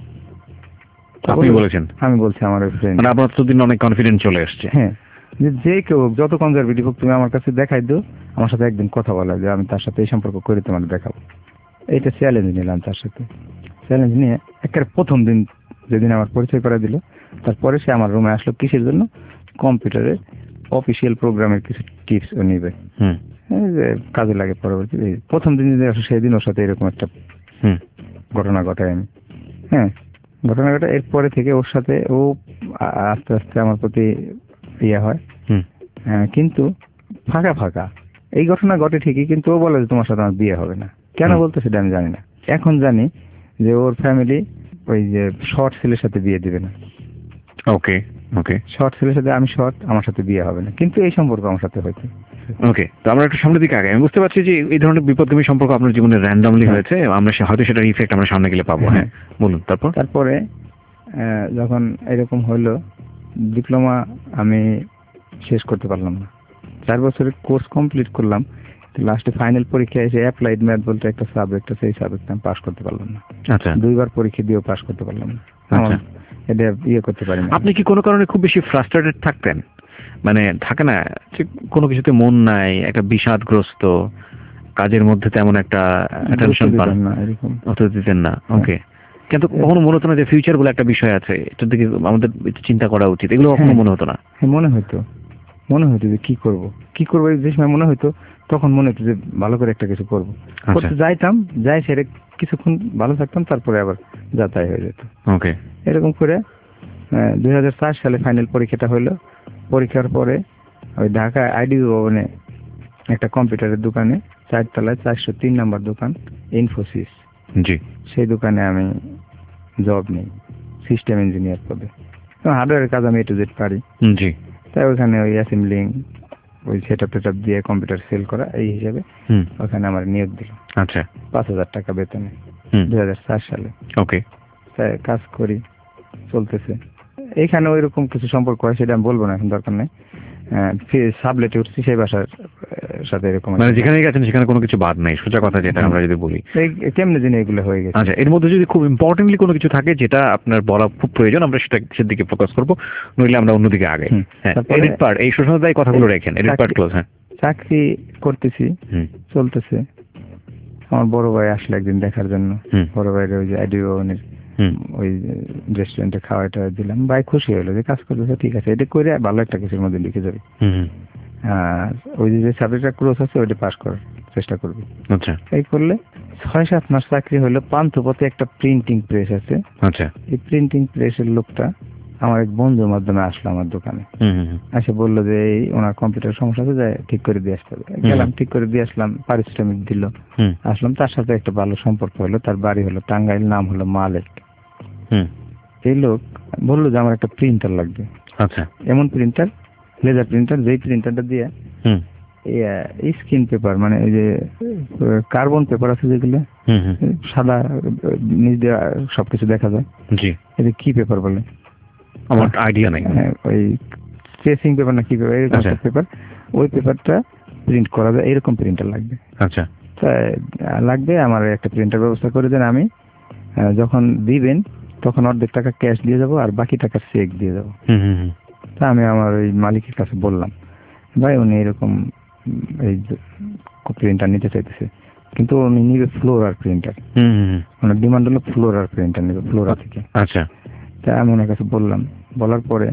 আপনি বলেছেন? আমি বলছি আমার ওই ফ্রেন্ড। মানে আপনার তো দিন অনেক কনফিডেন্স চলে আসছে। হ্যাঁ, যে কেউ হোক, যত কনজারভেটিভ হোক, তুমি আমার কাছে দেখাই দিও, আমার সাথে একদিন কথা বলা যে আমি তার সাথে এই সম্পর্ক করে তোমার দেখাবো। এইটা চ্যালেঞ্জ নিলাম তার সাথে। চ্যালেঞ্জ নিয়ে একেবারে প্রথম দিন যেদিন আমার পরিচয় করে দিল, তারপরে সে আমার রুমে আসলো কিসের জন্য? কম্পিউটারে অফিসিয়াল প্রোগ্রামের কিছু টিপস ও নিবে, কাজে লাগে পরবর্তী। প্রথম দিন যদি আসো, সেদিন ওর সাথে এরকম একটা ঘটনা ঘটায় আমি। হ্যাঁ, ঘটনা ঘটা এরপরে থেকে ওর সাথে ও আস্তে আস্তে আমার প্রতি ইয়ে হয়, কিন্তু ফাঁকা ফাঁকা। এই ঘটনা ঘটে ঠিকই, কিন্তু ও বলে যে তোমার সাথে আমার বিয়ে হবে না। কেন বলতো সেটা আমি জানি না। এখন জানি যে ওর ফ্যামিলি ওই যে শর্ট ছেলের সাথে বিয়ে দিবে না। ওকে, ওকে, শর্ট ছেলের সাথে আমি শর্ট, আমার সাথে বিয়ে হবে না, কিন্তু এই সম্পর্ক আমার সাথে হয়েছে। ওকে, তো আমরা একটু সামনের দিকে আগে। আমি বুঝতে পারছি যে এই ধরনের বিপদগামী সম্পর্ক আপনার জীবনে র্যান্ডমলি হয়েছে, আমরা হয়তো সেটার ইফেক্ট আমরা সামনে গেলে পাবো। হ্যাঁ, বলুন। তারপর তারপরে যখন এরকম হলো, ডিপ্লোমা আমি শেষ করতে পারলাম না। চার বছরের কোর্স কমপ্লিট করলাম, লাস্টে ফাইনাল পরীক্ষা এসে অ্যাপ্লাইড ম্যাথ বলতে একটা সাবজেক্ট, সেই সাবজেক্ট আমি পাস করতে পারলাম না। আচ্ছা, দুইবার পরীক্ষা দিয়েও পাস করতে পারলাম না। আচ্ছা, এটা ইয়ে করতে পারি না। আপনি কি কোনো কারণে খুব বেশি ফ্রাস্ট্রেটেড থাকতেন? মানে থাকে না যে কোনো কিছুতে মন নাই, একটা বিষাদগ্রস্ত, কাজের মধ্যে তেমন একটা অ্যাটেনশন পান না, এরকম অত দিতেন না? ওকে, কিন্তু কখনো মনে হতো না যে ফিউচার বলে একটা বিষয় আছে, এটার দিকে আমাদের চিন্তা করা উচিত, এগুলো কখনো মনে হতো না? হ্যাঁ, মনে হতো, মনে হতো যে কি করব কি করবো যে সময় মনে হতো, তখন মনে হতো যে ভালো করে একটা কিছু করবো। করতে যাইতাম, যাই সেরে কিছুক্ষণ ভালো থাকতাম, তারপরে আবার যাতায়াত হয়ে যেত। ওকে, এরকম করে দুই হাজার চার সালে ফাইনাল পরীক্ষাটা হলো। পরীক্ষার পরে ওই ঢাকা আইডি ভবনে একটা কম্পিউটারের দোকানে, চারতলায় চারশো তিন নম্বর দোকান, ইনফোসিস, জি, সেই দোকানে আমি জব নিই সিস্টেম ইঞ্জিনিয়ার পদে। হার্ডওয়্যারের কাজ আমি এ টু জেড পারি। জি, তাই ওইখানে ওই অ্যাসেম্বলিং, ওই সেটআপ টেটআপ দিয়ে কম্পিউটার সেল করা, এই হিসাবে ওখানে আমার নিয়োগ দিল। আচ্ছা, পাঁচ হাজার টাকা বেতনে দুই হাজার চার সালে। ওকে, কাজ করি, চলতেছে। এইখানে ওই রকম কিছু সম্পর্ক হয়, সেটা আমি বলবো না, এখন দরকার নেই। সাবলেটে উঠছি সেই বাসার সাথে এরকম, মানে যেখানে গেছেন সেখানে কোনো কিছু বাদ নাই, সোজা কথা যেটা আমরা যদি বলি। কেমনে দিনে এগুলো হয়ে গেছে। আচ্ছা, এর মধ্যে যদি খুব ইম্পর্টেন্টলি কোনো কিছু থাকে যেটা আপনার বলা খুব প্রয়োজন, আমরা সেটা সেদিকে ফোকাস করবো, নইলে আমরা অন্যদিকে আগে। এডিট পার্ট, এই শোষণতাই কথাগুলো রেখেন, এডিট পার্ট ক্লোজ। হ্যাঁ, চাকরি করতেছি, চলতেছে। আমার বড় ভাই আসলে একদিন দেখার জন্য, বড় ভাইয়ের ওই যে আইডি ভবনের ওই রেস্টুরেন্টে খাওয়াটা দিলাম, ভাই খুশি হলো যে কাজ করতেছে, ঠিক আছে এটা করে ভালো একটা কিছুর মধ্যে লিখে যাবে। আর ওই যে সাবজেক্টটা ক্লোজ আছে ওইটা পাস করার চেষ্টা করবি। আচ্ছা, এই করলে ছয় সাত মাস চাকরি হলো। পান্থপথে একটা প্রিন্টিং প্রেস আছে। আচ্ছা, এই প্রিন্টিং প্রেসের লোকটা আমার এক বন্ধুর মাধ্যমে আসলো আমার দোকানে, এসে বললো যে এই ওনার কম্পিউটার সমস্যা আছে, যায় ঠিক করে দিয়ে আসতে হবে। গেলাম, ঠিক করে দিয়ে আসলাম, পারিশ্রমিক দিল, আসলাম। তার সাথে একটা ভালো সম্পর্ক হলো। তার বাড়ি হলো টাঙ্গাইল, নাম হলো মালিক। এই লোক বললো যে আমার একটা প্রিন্টার লাগবে। আচ্ছা, এমন প্রিন্টার, লেজার প্রিন্টার, যেই প্রিন্টারটা দিয়ে এই স্ক্রিন পেপার মানে এই যে কার্বন পেপার আছে যেগুলো সাদা নিচ দিয়ে সবকিছু দেখা যায়, জি, এটা কি পেপার বলে আমার আইডিয়া নেই, ওই ট্রেসিং পেপার না কি পেপার, এরকম একটা পেপার, ওই পেপারটা প্রিন্ট করা যায়, এরকম প্রিন্টার লাগবে। আচ্ছা, লাগবে, আমার একটা প্রিন্টার ব্যবস্থা করে দেন। আমি যখন দিবেন তখন অর্ধেক টাকা ক্যাশ দিয়ে যাবো আর বাকি টাকা চেক দিয়ে যাবো। তা আমি আমার ওই মালিকের কাছে বললাম, ভাই উনি এরকম এই প্রিন্টার নিতে চাইতেছে, কিন্তু উনি নিবে ফ্লোরার প্রিন্টার, ওনার ডিমান্ড হলো ফ্লোরার প্রিন্টার নেবে, ফ্লোরা থেকে। আচ্ছা, তা আমি ওনার কাছে বললাম, বলার পরে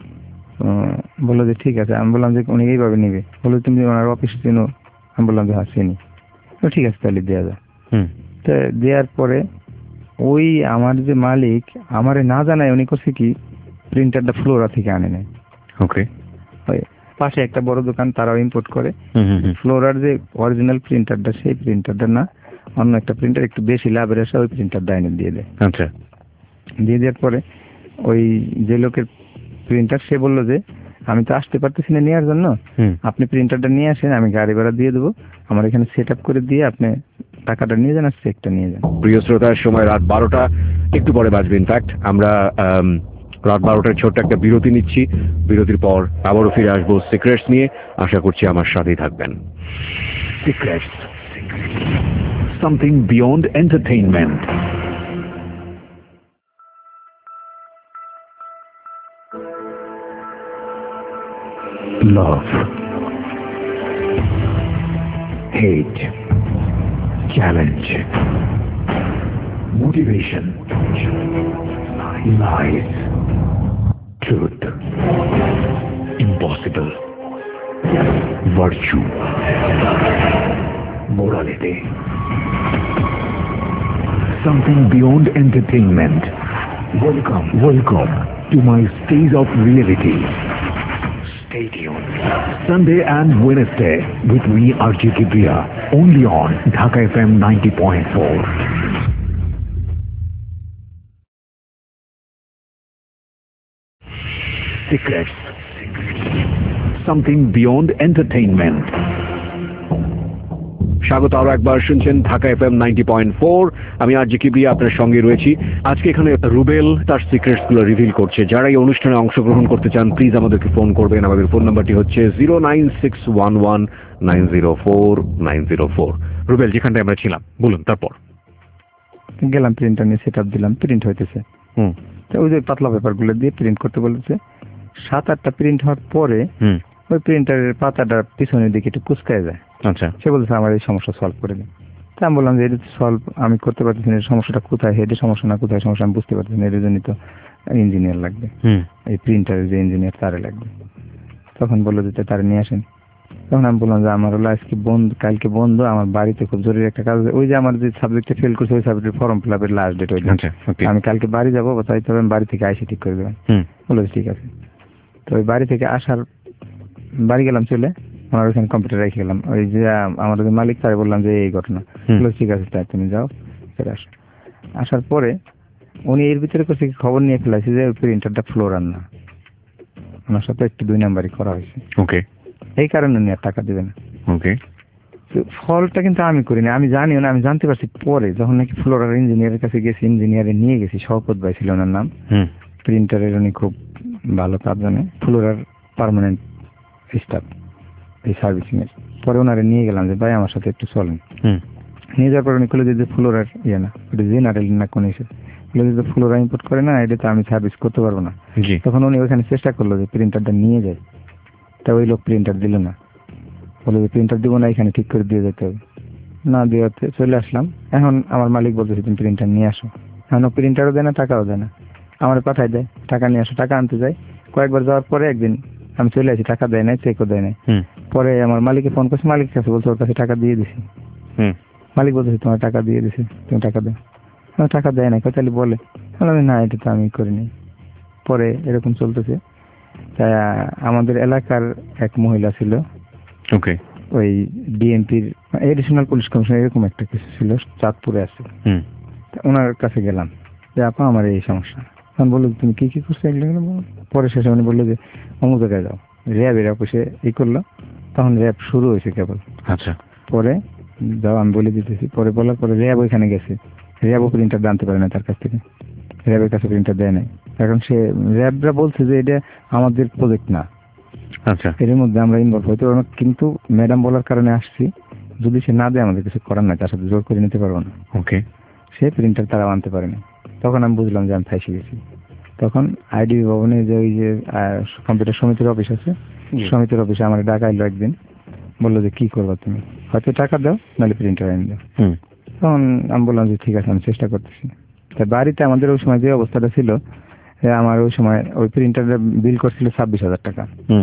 বললো যে ঠিক আছে। আমি বললাম যে উনি এইভাবে নিবে, বললো তুমি ওনার অফিস চিনো? আমি বললাম যে হ্যাঁ চিনি। ঠিক আছে তাহলে দেওয়া যায়। তা দেওয়ার পরে ওই আমার যে মালিক আমারে না জানায় উনি করছে কি, প্রিন্টারটা ফ্লোরা থেকে আনে নেয়। ওকে, ওই পাশে একটা বড় দোকান, তারাও ইম্পোর্ট করে। ফ্লোরার যে অরিজিনাল প্রিন্টারটা, সেই প্রিন্টারটা না, অন্য একটা প্রিন্টার একটু বেশি লাভের আসে, ওই প্রিন্টারটা এনে দিয়ে দেয়। আচ্ছা, দিয়ে দেওয়ার পরে ওই যে লোকের প্রিন্টার, সে বললো যে আমি তো আসতে পারতেছি না নেওয়ার জন্য, আপনি প্রিন্টারটা নিয়ে আসেন, আমি গাড়ি ভাড়া দিয়ে দেবো, আমার এখানে সেট আপ করে দিয়ে আপনি টাকাটা নিয়ে যান আর চেকটা নিয়ে যান। প্রিয় শ্রোতার, সময় রাত বারোটা একটু পরে বাজবে। ইনফ্যাক্ট আমরা রাত বারোটার ছোট্ট একটা বিরতি নিচ্ছি। বিরতির পর আবারও ফিরে আসবো সিক্রেটস নিয়ে। আশা করছি আমার সাথেই থাকবেন। Secrets, something beyond entertainment. Love, hate, challenge, motivation, lies, truth, impossible, virtue, morality, something beyond entertainment. Welcome, welcome to my stage of reality. Stay tuned. Sunday and Wednesday with me, R J Kibriya, only on Dhaka F M ninety point four. Secrets, something beyond entertainment. স্বাগত আরো একবার, শুনছেন Dhaka F M ninety point four. আমি R জি কিবরিয়া আপনার সঙ্গে রয়েছি। আজকে এখানে রুবেল তার সিক্রেটস গুলো রিভিল করছে। যারা এই অনুষ্ঠানে অংশগ্রহণ করতে চান প্লিজ আমাদেরকে ফোন করবেন। আমাদের ফোন নাম্বারটি হচ্ছে zero nine six one one nine zero four nine zero four. Rubel, যেখানটায় আমরা ছিলাম, বলুন তারপর। গেলাম, প্রিন্টার নিয়ে সেট আপ দিলাম, প্রিন্ট হইতেছে। হুম, ওই যে পাতলা পেপার গুলো দিয়ে প্রিন্ট করতে বলেছে। সাত আটটা প্রিন্ট হওয়ার পরে ওই প্রিন্টারের পাতাটা পিছনের দিকে একটু কুচকায় যায়। আচ্ছা, সে বলছে আমার এই সমস্যা সলভ করে দিন। তা আমি বললাম যে এটা সলভ আমি করতে পারতেছি না, সমস্যাটা কোথায়, হেডে সমস্যা না কোথায় সমস্যা আমি বুঝতে পারতেছি না, এর জন্য তো ইঞ্জিনিয়ার লাগবে, এই প্রিন্টারের যে ইঞ্জিনিয়ার তারে লাগবে। তখন বললো যে তারে নিয়ে আসেন। তখন আমি বললাম যে আমার হলো আজকে বন্ধ, কালকে বন্ধ, আমার বাড়িতে খুব জরুরি একটা কাজ। ওই যে আমার যে সাবজেক্টে ফেল করছে ওই সাবজেক্টের ফর্ম ফিল আপের লাস্ট ডেট, ওই আমি কালকে বাড়ি যাবো, তাই তবে আমি বাড়ি থেকে আইসে ঠিক করে দেবেন। বললো ঠিক আছে। তো ওই বাড়ি থেকে আসার, বাড়ি গেলাম চলে, আমার ওইখানে কম্পিউটার রেখে গেলাম। ওই যে আমার যে মালিক তারে বললাম যে এই ঘটনা, বললো ঠিক আছে তাই তুমি যাও, ফেরে আসো। আসার পরে উনি এর ভিতরে কিছু খবর নিয়ে ফেলাইছে যে প্রিন্টারটা ফ্লোরার না, ওনার সাথে একটু দুই নাম্বারই করা হয়েছে। ওকে, এই কারণে উনি আর টাকা দেবে না। ওকে, ফলটা কিন্তু আমি করিনি, আমি জানিও না, আমি জানতে পারছি পরে যখন নাকি ফ্লোরার ইঞ্জিনিয়ারের কাছে গেছি, ইঞ্জিনিয়ারে নিয়ে গেছি, শওকত ভাই ছিল ওনার নাম, প্রিন্টারের উনি খুব ভালো কাজ জানে, ফ্লোরার পার্মানেন্ট স্টাফ এই সার্ভিসিং এর। পরে ওনারে নিয়ে গেলাম যে ভাই আমার সাথে একটু চলেন। নিয়ে যাওয়ার পরে উনি খুলে যে ফ্লোরার ইয়ে না, ওটা জেনারেল না কোন হিসেবে, যে ফ্লোরা ইম্পোর্ট করে না, এটা তো আমি সার্ভিস করতে পারবো না। তখন উনি ওখানে চেষ্টা করলো যে প্রিন্টারটা নিয়ে যায়, তা ওই লোক প্রিন্টার দিল না, বলে যে প্রিন্টার দিব না, এখানে ঠিক করে দিয়ে যেতে হবে। না দিওতে চলে আসলাম। এখন আমার মালিক বলতেছে তুমি প্রিন্টার নিয়ে আসো। এখন প্রিন্টারও দেয় না, টাকাও দেয় না, আমার পাঠায় দেয় টাকা নিয়ে আসো। টাকা আনতে যাই, কয়েকবার যাওয়ার পরে একদিন আমি চলে আসি, টাকা দেয় নাই, চেকও দেয় নাই। পরে আমার মালিককে ফোন করছি, মালিকের কাছে বলছে ওর কাছে টাকা দিয়ে দিছি। মালিক বলতেছে তোমার টাকা দিয়ে দিছি, তুমি টাকা দেয়। আমার টাকা দেয় নাই, তাহলে বলে আমি না এটা তো আমি করিনি। পরে এরকম চলতেছে। তাই আমাদের এলাকার এক মহিলা ছিল, ওকে, ওই ডিএমপির এডিশনাল পুলিশ কমিশনার এরকম একটা কিছু ছিল, চাঁদপুরে আছে। ওনার কাছে গেলাম যে আপা আমার এই সমস্যা। তখন বললো তুমি কি কি করছো এগুলো। পরে শেষে উনি বললো যে অমুক জায়গায় যাও, র্যাবের অফিসে ই করলো। তখন র্যাব শুরু হয়েছে কেবল। আচ্ছা, পরে যাও আমি বলে দিতেছি। পরে বলার পরে র্যাব ওইখানে গেছে, র্যাবও প্রিন্টার জানতে পারে না তার কাছ থেকে, র্যাবের কাছে প্রিন্টার দেয় নাই। এখন সে র্যাবরা বলছে যে এটা আমাদের প্রজেক্ট না। আচ্ছা, এর মধ্যে আমরা ইনভলভ হইতে পারবো না, কিন্তু ম্যাডাম বলার কারণে আসছি, যদি সে না দেয় আমাদের কিছু করার নাই, তার সাথে জোর করে নিতে পারবো না। ওকে, সে প্রিন্টার তারা আনতে পারেনি। তখন আমি বুঝলাম যে আমি ফাইসে গেছি। তখন আইডিবি ভবনে যে ওই যে কম্পিউটার সমিতির অফিস আছে, সমিতির অফিসে আমার ডাকা এলো একদিন, বললো যে কি করবো তুমি, হয়তো টাকা দাও নাহলে প্রিন্টার এনে দাও। তখন আমি বললাম যে ঠিক আছে আমি চেষ্টা করতেছি। তাই বাড়িতে আমাদের ওই সময় যে অবস্থাটা ছিল, আমার ওই সময় ওই প্রিন্টারের বিল করছিল ছাব্বিশ হাজার টাকা,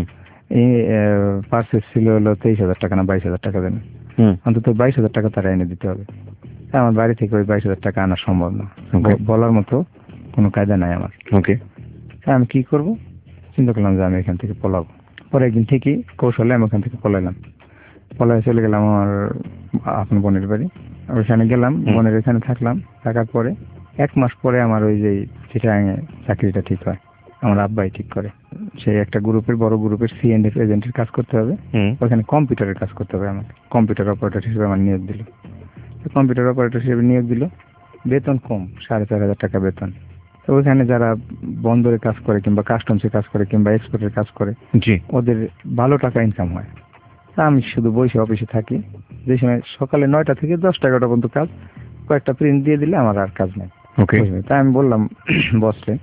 এই পার্সেস ছিল হলো তেইশ হাজার টাকা না বাইশ হাজার টাকা দেন, অন্তত বাইশ হাজার টাকা তারা এনে দিতে হবে। আমার বাড়ি থেকে ওই বাইশ হাজার টাকা আনা সম্ভব না, বলার মতো কোনো কায়দা নাই আমার। ওকে, আমি কি করব চিন্তা করলাম যে আমি এখান থেকে পলাবো। পরে একদিন ঠিকই কৌশলে আমি ওখান থেকে পলাইলাম, পলাই চলে গেলাম আমার আপনার বোনের বাড়ি। ওইখানে গেলাম, বোনের এখানে থাকলাম। থাকার পরে এক মাস পরে আমার ওই যে চিটাগাঙে চাকরিটা ঠিক হয়, আমার আব্বাই ঠিক করে। সেই একটা গ্রুপের বড় গ্রুপের সি এন্ড এফ এজেন্টের কাজ করতে হবে, ওখানে কম্পিউটারের কাজ করতে হবে আমাকে। কম্পিউটার অপারেটর হিসেবে আমার নিয়োগ দিল। কম্পিউটার অপারেটর হিসেবে নিয়োগ দিল, বেতন কম, সাড়ে চার হাজার টাকা বেতন। তো ওইখানে যারা বন্দরে কাজ করে কিংবা কাস্টমসে কাজ করে কিংবা এক্সপোর্টের কাজ করে, জি, ওদের ভালো টাকা ইনকাম হয়। আমি শুধু বসে অফিসে থাকি, যে সময় সকালে নয়টা থেকে দশটা এগারোটা পর্যন্ত কাজ, কয়েকটা প্রিন্ট দিয়ে দিলে আমার আর কাজ নেই। ওকে, তাই আমি বললাম বসকে,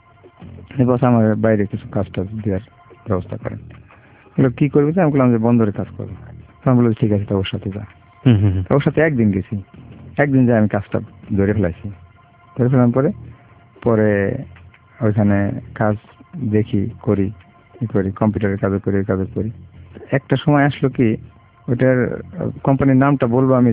বস আমার বাইরে কিছু কাজ টাজ দেওয়ার ব্যবস্থা করেন। বললো কি করবি? আমি বললাম যে বন্দরে কাজ করবো। তখন বললো ঠিক আছে, তো ওর সাথে যা। ওর সাথে একদিন গেছি, একদিন যাই আমি কাজটা ধরে ফেলাইছি। ধরে ফেলার পরে পরে ওইখানে কাজ দেখি, করি করি কম্পিউটারের কাজও করি, ওই কাজও করি। একটা সময় আসলো কি, ওইটার কোম্পানির নামটা বলবো আমি,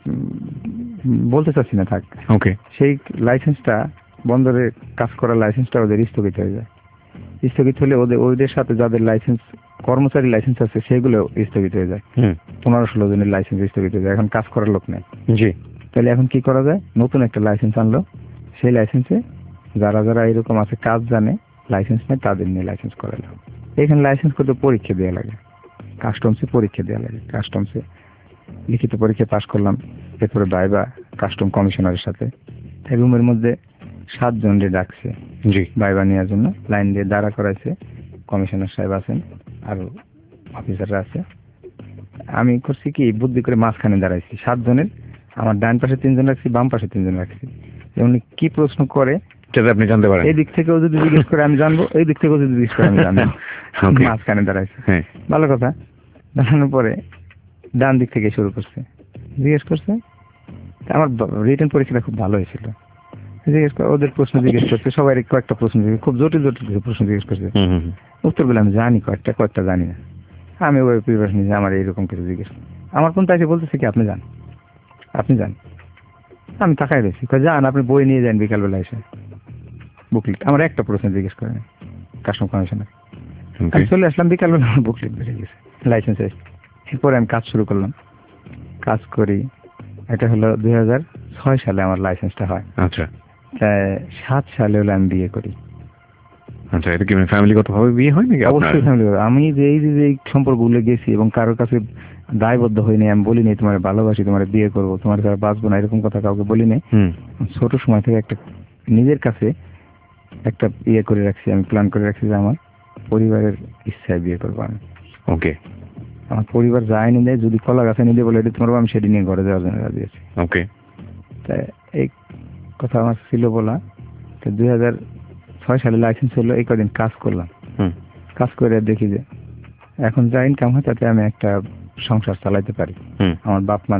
বলতে চাচ্ছি না, থাক। ওকে, সেই লাইসেন্সটা, বন্দরে কাজ করার লাইসেন্সটা ওদের স্থগিত হয়ে যায়। স্থগিত হলে ওদের ওদের সাথে যাদের লাইসেন্স, কর্মচারী লাইসেন্স আছে, সেগুলো স্থগিত হয়ে যায়। পনেরো ষোলো জনের লাইসেন্স স্থগিত হয়ে যায়, এখন কাজ করার লোক নেই। জি, তাহলে এখন কি করা যায়? নতুন একটা লাইসেন্স আনলো, সেই লাইসেন্সে যারা যারা এরকম আছে কাজ জানে, লাইসেন্স নেই, তাদের নিয়ে লাইসেন্স করালো। এখানে লাইসেন্স করতে পরীক্ষা দেওয়া লাগে, কাস্টমসে পরীক্ষা দেওয়া লাগে। কাস্টমসে লিখিত পরীক্ষা পাশ করলাম, এরপরে ভাইবা কাস্টম কমিশনারের সাথে। রুমের মধ্যে সাতজন রে ডাকছে জি, ভাইবা নেওয়ার জন্য, লাইন দিয়ে দাঁড়া করাইছে। কমিশনার সাহেব আছেন আর অফিসাররা আছে। আমি করছি কি, বুদ্ধি করে মাঝখানে দাঁড়াইছি। সাতজনের আমার ডান পাশে তিনজন রাখছি, বাম পাশে তিনজন রাখছি। উনি কি প্রশ্ন করে যাতে আপনি জানতে পারেন। এই দিক থেকেও যদি জিজ্ঞেস করে আমি জানবো, এই দিক থেকেও যদি জিজ্ঞেস করে আমি জানবো। মাঝখানে দাঁড়াইছি, হ্যাঁ, ভালো কথা। দাঁড়ানোর পরে ডান দিক থেকে শুরু করছে, জিজ্ঞেস করছে। আমার রিটেন পরীক্ষাটা খুব ভালো হয়েছিল। জিজ্ঞেস করে ওদের প্রশ্ন জিজ্ঞেস করছে, সবাই কয়েকটা প্রশ্ন জিজ্ঞেস, খুব জটিল জটিল প্রশ্ন জিজ্ঞেস করছে। উত্তরগুলো আমি জানি কয়েকটা, কয়েকটা জানি না। আমি ওই প্রিপারেশন নিয়ে আমার এইরকম কিছু জিজ্ঞেস, আমার কোন তাকে বলতেছে কি আপনি যান, আপনি যান। আমি তাকাই রয়েছি, যান আপনি বই নিয়ে যান বিকালবেলা এসে, বুকলেট। আমার একটা প্রশ্ন জিজ্ঞেস করেন কাস্টম কমিশনার। আমি চলে আসলাম বিকালবেলা, আমার বুকলেট বেড়ে গেছে, লাইসেন্স এসে। এরপরে আমি কাজ শুরু করলাম, কাজ করি। এটা হলো দুই হাজার ছয় সালে আমার লাইসেন্সটা হয়। আচ্ছা, সাত সালে হলো আমি বিয়ে করি। আচ্ছা, এটা কি মানে ফ্যামিলিগত ভাবে বিয়ে হয় নাকি? অবশ্যই ফ্যামিলিগত। আমি যে এই যে এই সম্পর্কগুলো গেছি এবং কারোর কাছে দায়বদ্ধ হইনি, আমি বলি নাই তোমার ভালোবাসি, তোমার বিয়ে করবো, তোমার ছাড়া বাঁচবো না, এরকম কথা কাউকে বলি নাই। ছোট সময় থেকে একটা নিজের কাছে একটা ইয়ে করে রাখছি, আমি প্ল্যান করে রাখছি যে আমার পরিবারের ইচ্ছায় বিয়ে করবো আমি। ওকে, আমার পরিবার যায় নি দেয়, যদি কলা গাছে নিয়ে বলে এটা তোমার, আমি সেটি নিয়ে ঘরে যাওয়ার জন্য রাজি আছি। ওকে, তাই এই কথা আমার ছিল বলা। তো দুই হাজার ছয় সালে লাইসেন্স হলো, এই কদিন কাজ করলাম। কাজ করে দেখি যে এখন যা ইনকাম হয় তাতে আমি একটা সংসার চালাইতে পারি, আমার বাপ মার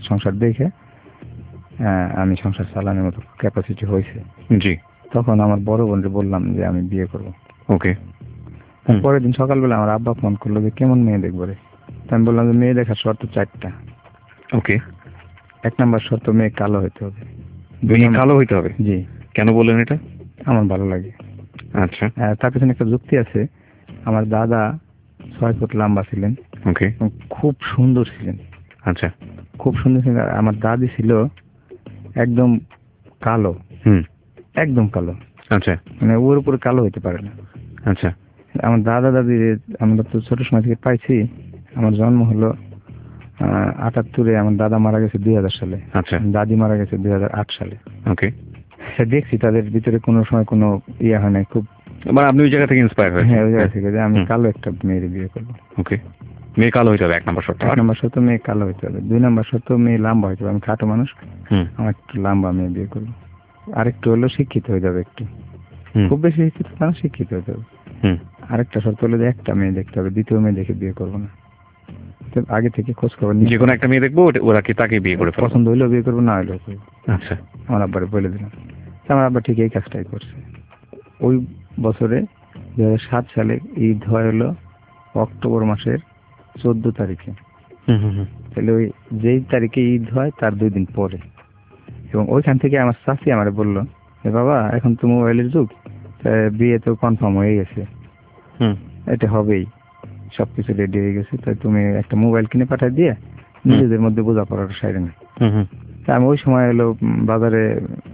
সংসার দেখে আহ, আমি সংসার চালানোর মতো ক্যাপাসিটি হয়েছে। জি। তখন আমার বড় বোনকে বললাম যে আমি বিয়ে করবো। ওকে। পরের দিন সকালবেলা আমার আব্বা ফোন করলো যে কেমন মেয়ে দেখবো রে। আমি বললাম যে মেয়ে দেখার শর্ত চারটা। ওকে। এক নাম্বার শর্ত মেয়ে কালো হইতে হবে। মেয়ে কালো হইতে হবে? জি। কেন বললেন এটা? আমার ভালো লাগে। আচ্ছা। তার পেছনে একটা যুক্তি আছে। আমার দাদা ছয় ফুট লম্বা ছিলেন। ওকে। খুব সুন্দর ছিলেন। আচ্ছা। খুব সুন্দর ছিলেন। আমার দাদি ছিল একদম কালো। হুম। একদম কালো। আচ্ছা। মানে ওর উপরে কালো হইতে পারে না। আচ্ছা। আমার দাদা দাদি আমরা তো ছোট সময় থেকে পাইছি। আমার জন্ম হলো আহ আটাত্তরে, আমার দাদা মারা গেছে দুই হাজার সালে। আচ্ছা। দাদি মারা গেছে দুই হাজার আট সালে। ওকে। দেখছি তাদের ভিতরে কোনো সময় কোনো ইয়ে হয় নাই। খুব মানে আপনি ওই জায়গা থেকে ইন্সপায়ার হয়েছেন? হ্যাঁ, ওই জায়গা থেকে যে আমি কালো একটা মেয়ের বিয়ে করবো। ওকে। মেয়ে কালো হইতে হবে এক নম্বর শর্ত। এক নম্বর শর্ত মেয়ে কালো হইতে হবে। দুই নম্বর শর্ত মেয়ে লম্বা হইতে হবে। আমি খাটো মানুষ, আমার একটু লম্বা মেয়ে বিয়ে করবো। আরেকটু হলো শিক্ষিত হয়ে যাবে একটু, খুব বেশি শিক্ষিত না, শিক্ষিত হতে হবে। আরেকটা শর্ত হলো যে একটা মেয়ে দেখতে হবে, দ্বিতীয় মেয়ে দেখে বিয়ে করবো না। আগে থেকে খোঁজ খবর নিয়ে যে কোনো একটা মেয়ে দেখবো, ওরা কি তাকে বিয়ে করে ফেলবো? পছন্দ হইলেও বিয়ে করবো, না হইলেও করবো। আচ্ছা। আমার আব্বারে বলে দিলাম। আমার আব্বা ঠিক এই কাজটাই করছে। ওই বছরে দুই হাজার সাত সালে ঈদ হয় হলো অক্টোবর মাসের চোদ্দ তারিখে। তাহলে ওই যেই তারিখে ঈদ হয় তার দুই দিন পরে। এবং ওইখান থেকে আমার চাচি আমার বললো যে বাবা এখন তো মোবাইলের যুগ, বিয়ে তো কনফার্ম হয়ে গেছে, এটা হবেই, সবকিছু রেডি হয়ে গেছে, তাই তুমি একটা মোবাইল কিনে পাঠাই দিয়ে নিজেদের মধ্যে বোঝাপড়াটা সাইরে না। আমি ওই সময় হলো বাজারে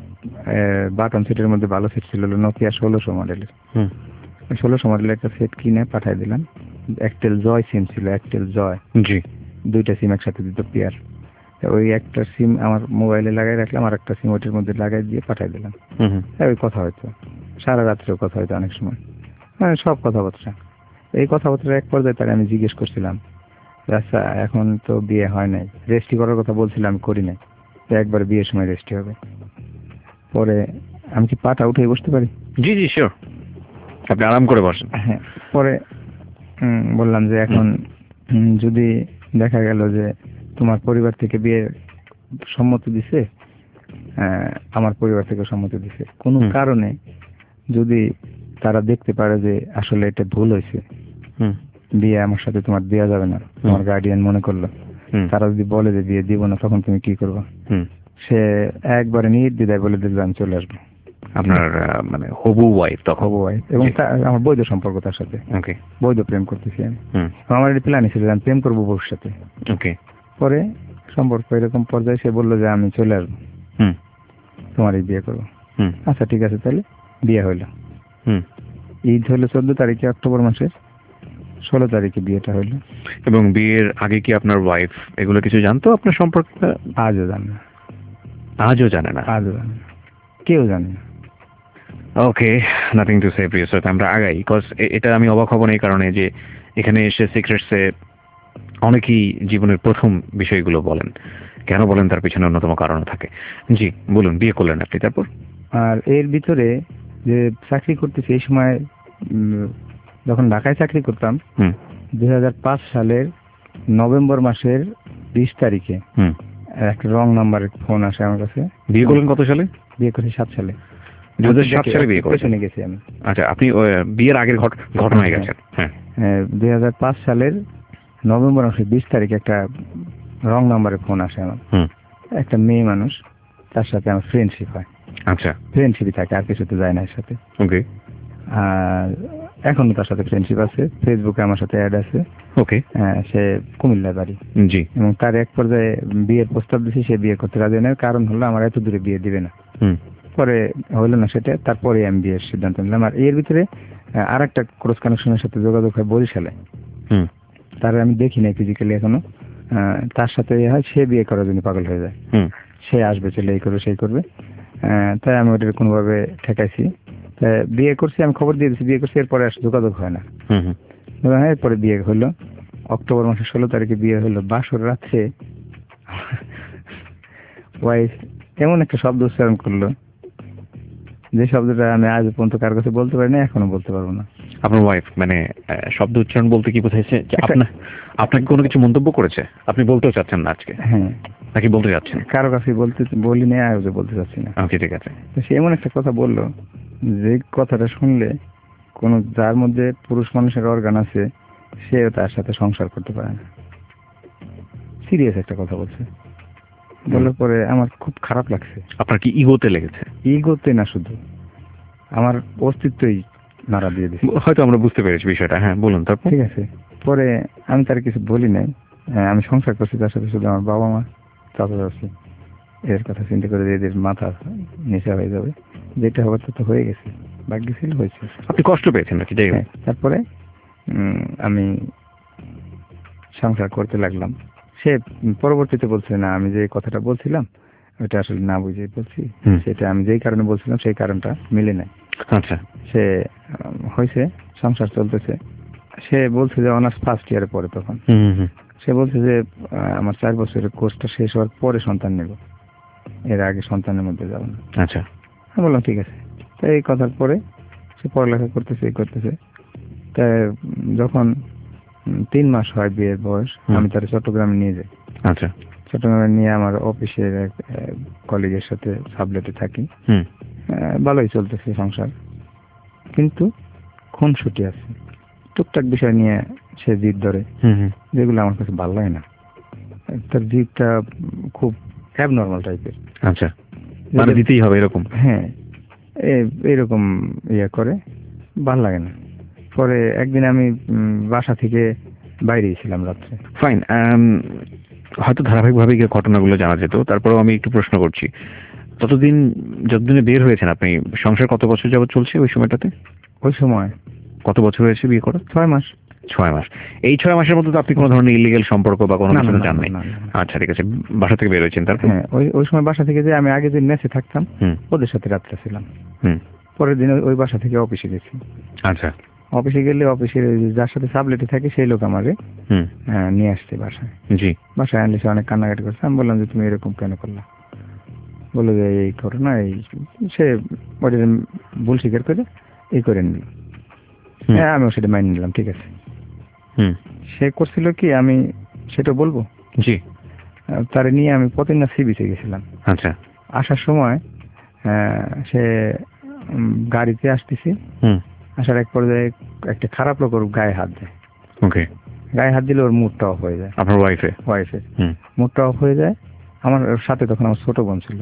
বাটন সেটের মধ্যে ভালো সেট ছিল নোকিয়া ষোলোশো মডেলের। ষোলোশো মডেলের একটা সেট কিনে পাঠাই দিলাম। একটেল জয় সিম ছিল, একটেল জয়। জি। দুইটা সিম একসাথে দিত পেয়ার। ওই একটা সিম আমার মোবাইলে লাগাই রাখলাম, আর একটা সিম ওইটার মধ্যে লাগাই দিয়ে পাঠাই দিলাম। ওই কথা হয়তো সারা রাত্রেও কথা হয়তো অনেক সময়, মানে সব কথাবার্তা। এই কথাবার্তা এক পর্যায়ে তাকে আমি জিজ্ঞেস করছিলাম, আচ্ছা এখন তো বিয়ে হয় নাই, রেজিস্ট্রি করার কথা বলছিলাম, করি নাই, একবার বিয়ের সময় রেজিস্ট্রি হবে। পরে আমি কি পাটা উঠে বসতে পারি? জি জি শিওর, আপনি আরাম করে বসেন। হ্যাঁ। পরে বললাম যে এখন যদি দেখা গেল যে তোমার পরিবার থেকে বিয়ে সম্মতি দিছে, আমার পরিবার থেকে সম্মতি দিছে, কোনো কারণে যদি তারা দেখতে পারে যে আসলে এটা ভুল হয়েছে, বিয়ে আমার সাথে তোমার দেওয়া যাবে না, তোমার গার্ডিয়ান মনে করলো, তারা যদি বলে যে বিয়ে দিব না, তখন তুমি কি করবো? সে একবারে নির্দ্বিধায় বলে দিল আমি চলে আসবো। আপনার মানে হবু ওয়াইফ? তখন হবু ওয়াইফ, এবং আমার বৈধ সম্পর্ক তার সাথে। ওকে। বৈধ প্রেম করতেছি আমি। আমার এটা প্ল্যান ছিল আমি প্রেম করবো ভবিষ্যতে। ওকে। পরে সম্পর্ক এরকম পর্যায়ে সে বললো যে আমি চলে আসবো, তোমারই বিয়ে করবো। আচ্ছা ঠিক আছে, তাহলে বিয়ে হইলো। ঈদ হইলো চোদ্দ তারিখে অক্টোবর মাসের, ষোলো তারিখে বিয়েটা হইলো। এবং বিয়ের আগে কি আপনার ওয়াইফ এগুলো কিছু জানতো আপনার সম্পর্কে? আজও জানে না। আজও জানে না? আজও জানে না, কেউ জানে না। ওকে, নাথিং টু সে প্রিয় শ্রোতা, আমরা আগাই। বিকজ এটা আমি অবাক হব না এই কারণে যে এখানে এসে সিক্রেটসে অনেকেই জীবনের প্রথম বিষয়গুলো বলেন। কেন বলেন তার পিছনে অন্যতম কারণ থাকে। জি বলুন, বিয়ে করলেন আপনি, তারপর? আর এর ভিতরে যে চাকরি করতেছি, এই সময় যখন ঢাকায় চাকরি করতাম, দুই হাজার পাঁচ সালের নভেম্বর মাসের বিশ তারিখে একটা রং নাম্বারের ফোন আসে আমার কাছে। বিয়ে করলেন কত সালে? বিয়ে করছি সাত সালে। দুই হাজার সাত সালে বিয়ে করেছেন? গেছি আমি। আচ্ছা, আপনি বিয়ের আগের ঘটনায় গেছেন। হ্যাঁ, দুই হাজার পাঁচ সালের নভেম্বর মাসের বিশ তারিখে একটা রং নাম্বারের ফোন আসে আমার। একটা মেয়ে মানুষ, তার সাথে আমার ফ্রেন্ডশিপ হয়। আচ্ছা, ফ্রেন্ডশিপই থাকে, আর কিছুতে যায় না এর সাথে। ওকে। আর এখনো তার সাথে ফ্রেন্ডশিপ আছে, ফেসবুকে আমার সাথে অ্যাড আছে। ওকে। সে কুমিল্লার বাড়ি। জি। এবং তার এক পর্যায়ে বিয়ের প্রস্তাব দিছি, সে বিয়ে করতে রাজি নয়, কারণ হলো আমার এত দূরে বিয়ে দিবে না। পরে হইলো না সেটা, তারপরে আমি বিয়ের সিদ্ধান্ত নিলাম। আর এর ভিতরে আর একটা ক্রস কানেকশনের সাথে যোগাযোগ হয় বরিশালে। তার আমি দেখি নাই ফিজিক্যালি এখনো। তার সাথে হয়, সে বিয়ে করার জন্য পাগল হয়ে যায়। সে আসবে, চলে এই করবে সেই করবে, তাই আমি ওটা কোনোভাবে ঠেকাইছি। বিয়ে করছি, আমি খবর দিয়ে দিচ্ছি বিয়ে করছি, এরপরে আর যোগাযোগ হয় না। হ্যাঁ, এরপরে বিয়ে হলো অক্টোবর মাসের ষোলো তারিখে বিয়ে হলো। বাসর রাত্রে ওয়াইফ এমন একটা শব্দ উচ্চারণ করলো, যে শব্দটা আমি আজ পর্যন্ত কার কাছে বলতে পারি না, এখনো বলতে পারবো না। আপনার ওয়াইফ মানে শব্দ উচ্চারণ বলতে কি বোঝাইছে যে আপনার আপনাকে কোনো কিছু মন্তব্য করেছে, আপনি বলতেও চাচ্ছেন না আজকে? হ্যাঁ। নাকি বলতে চাচ্ছেন? কারো কাছে বলতে বলি না, আর বলতে চাচ্ছি না। ওকে, ঠিক আছে। সে এমন একটা কথা বললো যে কথাটা শুনলে কোন যার মধ্যে পুরুষ মানুষের অর্গান আছে সে তার সাথে সংসার করতে পারে না। সিরিয়াস একটা কথা বলছে, বলার পরে আমার খুব খারাপ লাগছে। আপনার কি ইগোতে লেগেছে? ইগোতে না, শুধু আমার অস্তিত্বই নাড়া দিয়ে দিচ্ছে। হয়তো আমরা বুঝতে পেরেছি বিষয়টা। হ্যাঁ, বলুন। তারপর? ঠিক আছে। পরে আমি তার কিছু বলি নাই, আমি সংসার করছি তার সাথে, শুধু আমার বাবা মা চাচা চাচি এর কথা চিন্তা করে এদের মাথা নিচে হয়ে যাবে, যেটা হবার তো হয়ে গেছে, ভাগ্য ছিল হয়েছে। আপনি কষ্ট পেয়েছেন নাকি? যাই হোক, তারপরে আমি সংসার করতে লাগলাম। সে পরবর্তীতে বলছে না, আমি যে কথাটা বলছিলাম ওটা আসলে না বুঝে বলছি, সেটা আমি যেই কারণে বলছিলাম সেই কারণটা মিলে নাই। আচ্ছা। সে হয়েছে, সংসার চলতেছে। সে বলছে যে অনার্স ফার্স্ট ইয়ারে পড়ে তখন। সে বলছে যে আমার চার বছরের কোর্সটা শেষ হওয়ার পরে সন্তান নেব, এর আগে সন্তানের মধ্যে যাব না। আচ্ছা। আমি বললাম ঠিক আছে। তো এই কথার পরে সে পড়ালেখা করতেছে, এই করতেছে। তা যখন তিন মাস হয় বিয়ের বয়স, আমি তার চট্টগ্রামে নিয়ে যাই। আচ্ছা। চট্টগ্রামে নিয়ে আমার অফিসের এক কলিগের সাথে সাবলেটে থাকি। ভালোই চলতেছে সংসার, কিন্তু খুনসুটি আছে, টুকটাক বিষয় নিয়ে সে জিদ ধরে, যেগুলো আমার কাছে ভালো লাগে না। তার জিদটা খুব অ্যাবনর্মাল টাইপের। আচ্ছা, মানে দিতেই হবে এরকম? হ্যাঁ, এরকম ইয়ে করে, ভালো লাগে না। পরে একদিন আমি বাসা থেকে বাইরেই ছিলাম রাত্রে। ফাইন, হয়তো ধারাবাহিকভাবে ঘটনাগুলো জানা যেত, তারপরেও আমি একটু প্রশ্ন করছি। ততদিন যতদিনে বের হয়েছেন আপনি, সংসার কত বছর যাবত চলছে ওই সময়টাতে? ওই সময় কত বছর হয়েছে বিয়ে করা? ছয় মাস। ছয় মাস। এই ছয় মাসের মধ্যে তো আপনি কোনো ধরনের ইলিগেল সম্পর্ক বা কোনো কিছু জান নাই? আচ্ছা, ঠিক আছে। বাসা থেকে বের হয়েছেন তারপর? হ্যাঁ, ওই ওই সময় বাসা থেকে যে আমি আগে যে মেসে থাকতাম ওদের সাথে রাত্রে ছিলাম। পরের দিন ওই বাসা থেকে অফিসে গেছি। আচ্ছা। অফিসে গেলে অফিসের যার সাথে সাবলেটে থাকে সেই লোক আমারে নিয়ে আসছে বাসায়। জি। বাসায় আনলে সে অনেক কান্নাকাটি করছে। আমি বললাম যে তুমি এরকম কেন করলা? বলে যে এই করো না, এই সে ওদের ভুল স্বীকার করে এই করে নিল। হ্যাঁ, আমিও সেটা মাইনে নিলাম, ঠিক আছে। সে করছিল কি, আমি সেটা বলবো? জি। তারে নিয়ে আমি পতেঙ্গা সি বিচে গেছিলাম। আচ্ছা। আসার সময় সে গাড়িতে আসতেছি, আসার এক পর্যায়ে একটা খারাপ লোক ওর গায়ে হাত দেয়। ওকে। গায়ে হাত দিলে ওর মুডটা অফ হয়ে যায়। আপনার ওয়াইফে? ওয়াইফে মুডটা অফ হয়ে যায়। আমার সাথে তখন আমার ছোট বোন ছিল।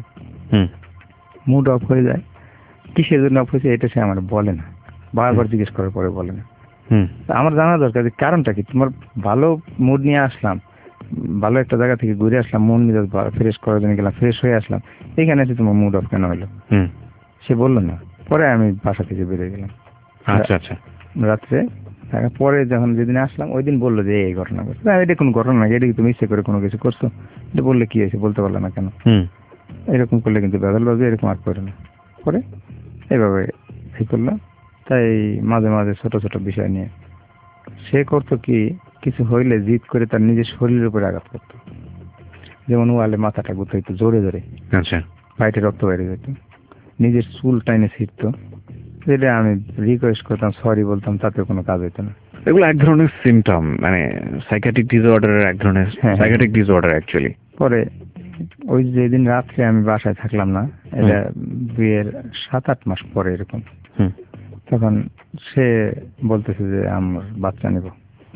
মুড অফ হয়ে যায়। কিসের জন্য অফ হয়েছে এটা সে আমার বলে না, বারবার জিজ্ঞেস করার পরে বলে না। আমার জানা দরকার যে কারণটা কি। তোমার ভালো মুড নিয়ে আসলাম, ভালো একটা জায়গা থেকে ঘুরে আসলাম, মন মেজাজ ফ্রেশ করার জন্য গেলাম, ফ্রেশ হয়ে আসলাম, এইখানে এসে তোমার মুড অফ কেন হলো? সে বললো না। পরে আমি বাসা থেকে বেরিয়ে গেলাম। আচ্ছা আচ্ছা। রাত্রে পরে যখন যেদিন আসলাম ওই দিন বললো যে এই ঘটনা করছো। এটা কোনো ঘটনা না, এটা কি তুমি ইচ্ছে করে কোনো কিছু করছো? এটা বললে কি হয়েছে, বলতে পারলো না কেন? এরকম করলে কিন্তু বেদাল বাজে, এরকম আর করে না। পরে এইভাবে এই করলো। তাই মাঝে মাঝে ছোট ছোট বিষয় নিয়ে সে করতো কি, কিছু হইলে জিদ করে তার নিজের শরীরের উপরে আঘাত করতো। যেমন ওয়ালে মাথাটা গুতাইতো জোরে জোরে। আচ্ছা। পাইটে রক্ত বেড়ে যেত, নিজের চুল টাইনে ছিঁড়তো। যেটা আমি রিকোয়েস্ট করতাম, সরি বলতাম, তাতে কোনো কাজ হইতো না। এগুলো এক ধরনের সিমটম, মানে সাইকিয়াট্রিক ডিসঅর্ডারের এক ধরনের সাইকিয়াট্রিক ডিসঅর্ডার অ্যাকচুয়ালি। পরে ওই যেদিন রাত্রে আমি বাসায় থাকলাম না, এটা বিয়ের সাত আট মাস পরে এরকম, তখন সে বলতেছে যে আমার বাচ্চা নেব।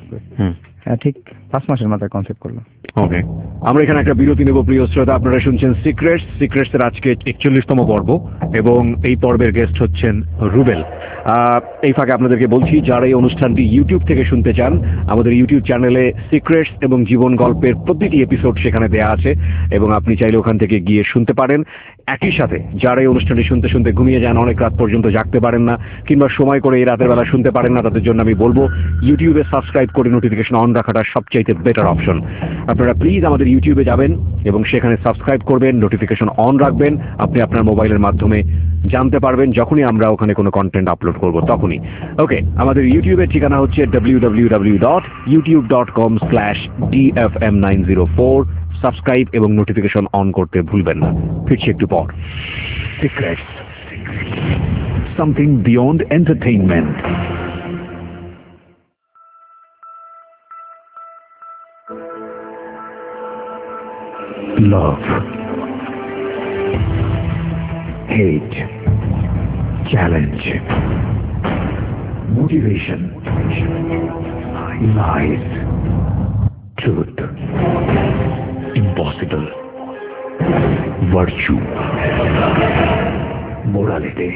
ঠিক পাঁচ মাসের মাথায় কনসেপ্ট করলাম। ওকে, আমরা এখানে একটা বিরতি নেব প্রিয় শ্রোতা। আপনারা শুনছেন সিক্রেটস। সিক্রেটস এর আজকে একচল্লিশতম পর্ব এবং এই পর্বের গেস্ট হচ্ছেন রুবেল। এই ফাঁকে আপনাদেরকে বলছি, যারা এই অনুষ্ঠানটি ইউটিউব থেকে শুনতে চান, আমাদের ইউটিউব চ্যানেলে সিক্রেটস এবং জীবন গল্পের প্রতিটি এপিসোড সেখানে দেয়া আছে এবং আপনি চাইলে ওখান থেকে গিয়ে শুনতে পারেন। একই সাথে যারা এই অনুষ্ঠানটি শুনতে শুনতে ঘুমিয়ে যান, অনেক রাত পর্যন্ত জাগতে পারেন না, কিংবা সময় করে এই রাতের বেলা শুনতে পারেন না, তাদের জন্য আমি বলবো ইউটিউবে সাবস্ক্রাইব করে নোটিফিকেশন অন রাখাটা সবচাইতে বেটার অপশন। আপনারা প্লিজ আমাদের ইউটিউবে যাবেন এবং সেখানে সাবস্ক্রাইব করবেন, নোটিফিকেশন অন রাখবেন। আপনি আপনার মোবাইলের মাধ্যমে জানতে পারবেন যখনই আমরা ওখানে কোনো কন্টেন্ট আপলোড করব তখনই। ওকে, আমাদের ইউটিউবের ঠিকানা হচ্ছে W W W dot YouTube dot com slash D F M nine zero four. Subscribe এবং নোটিফিকেশন অন করতে ভুলবেন না। ফিরছি একটু পর। Secrets, something beyond entertainment. love, hate, challenge, motivation, lies, truth, impossible, virtue, morality,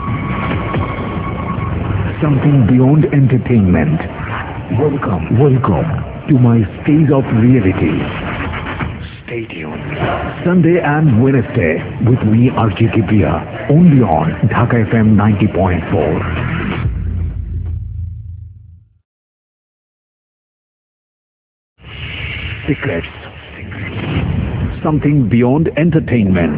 something beyond entertainment. Welcome, welcome to my stage of reality. Stay tuned. Sunday and Wednesday with me, R J Kibria, only on Dhaka F M ninety point four. Secrets. Something beyond entertainment.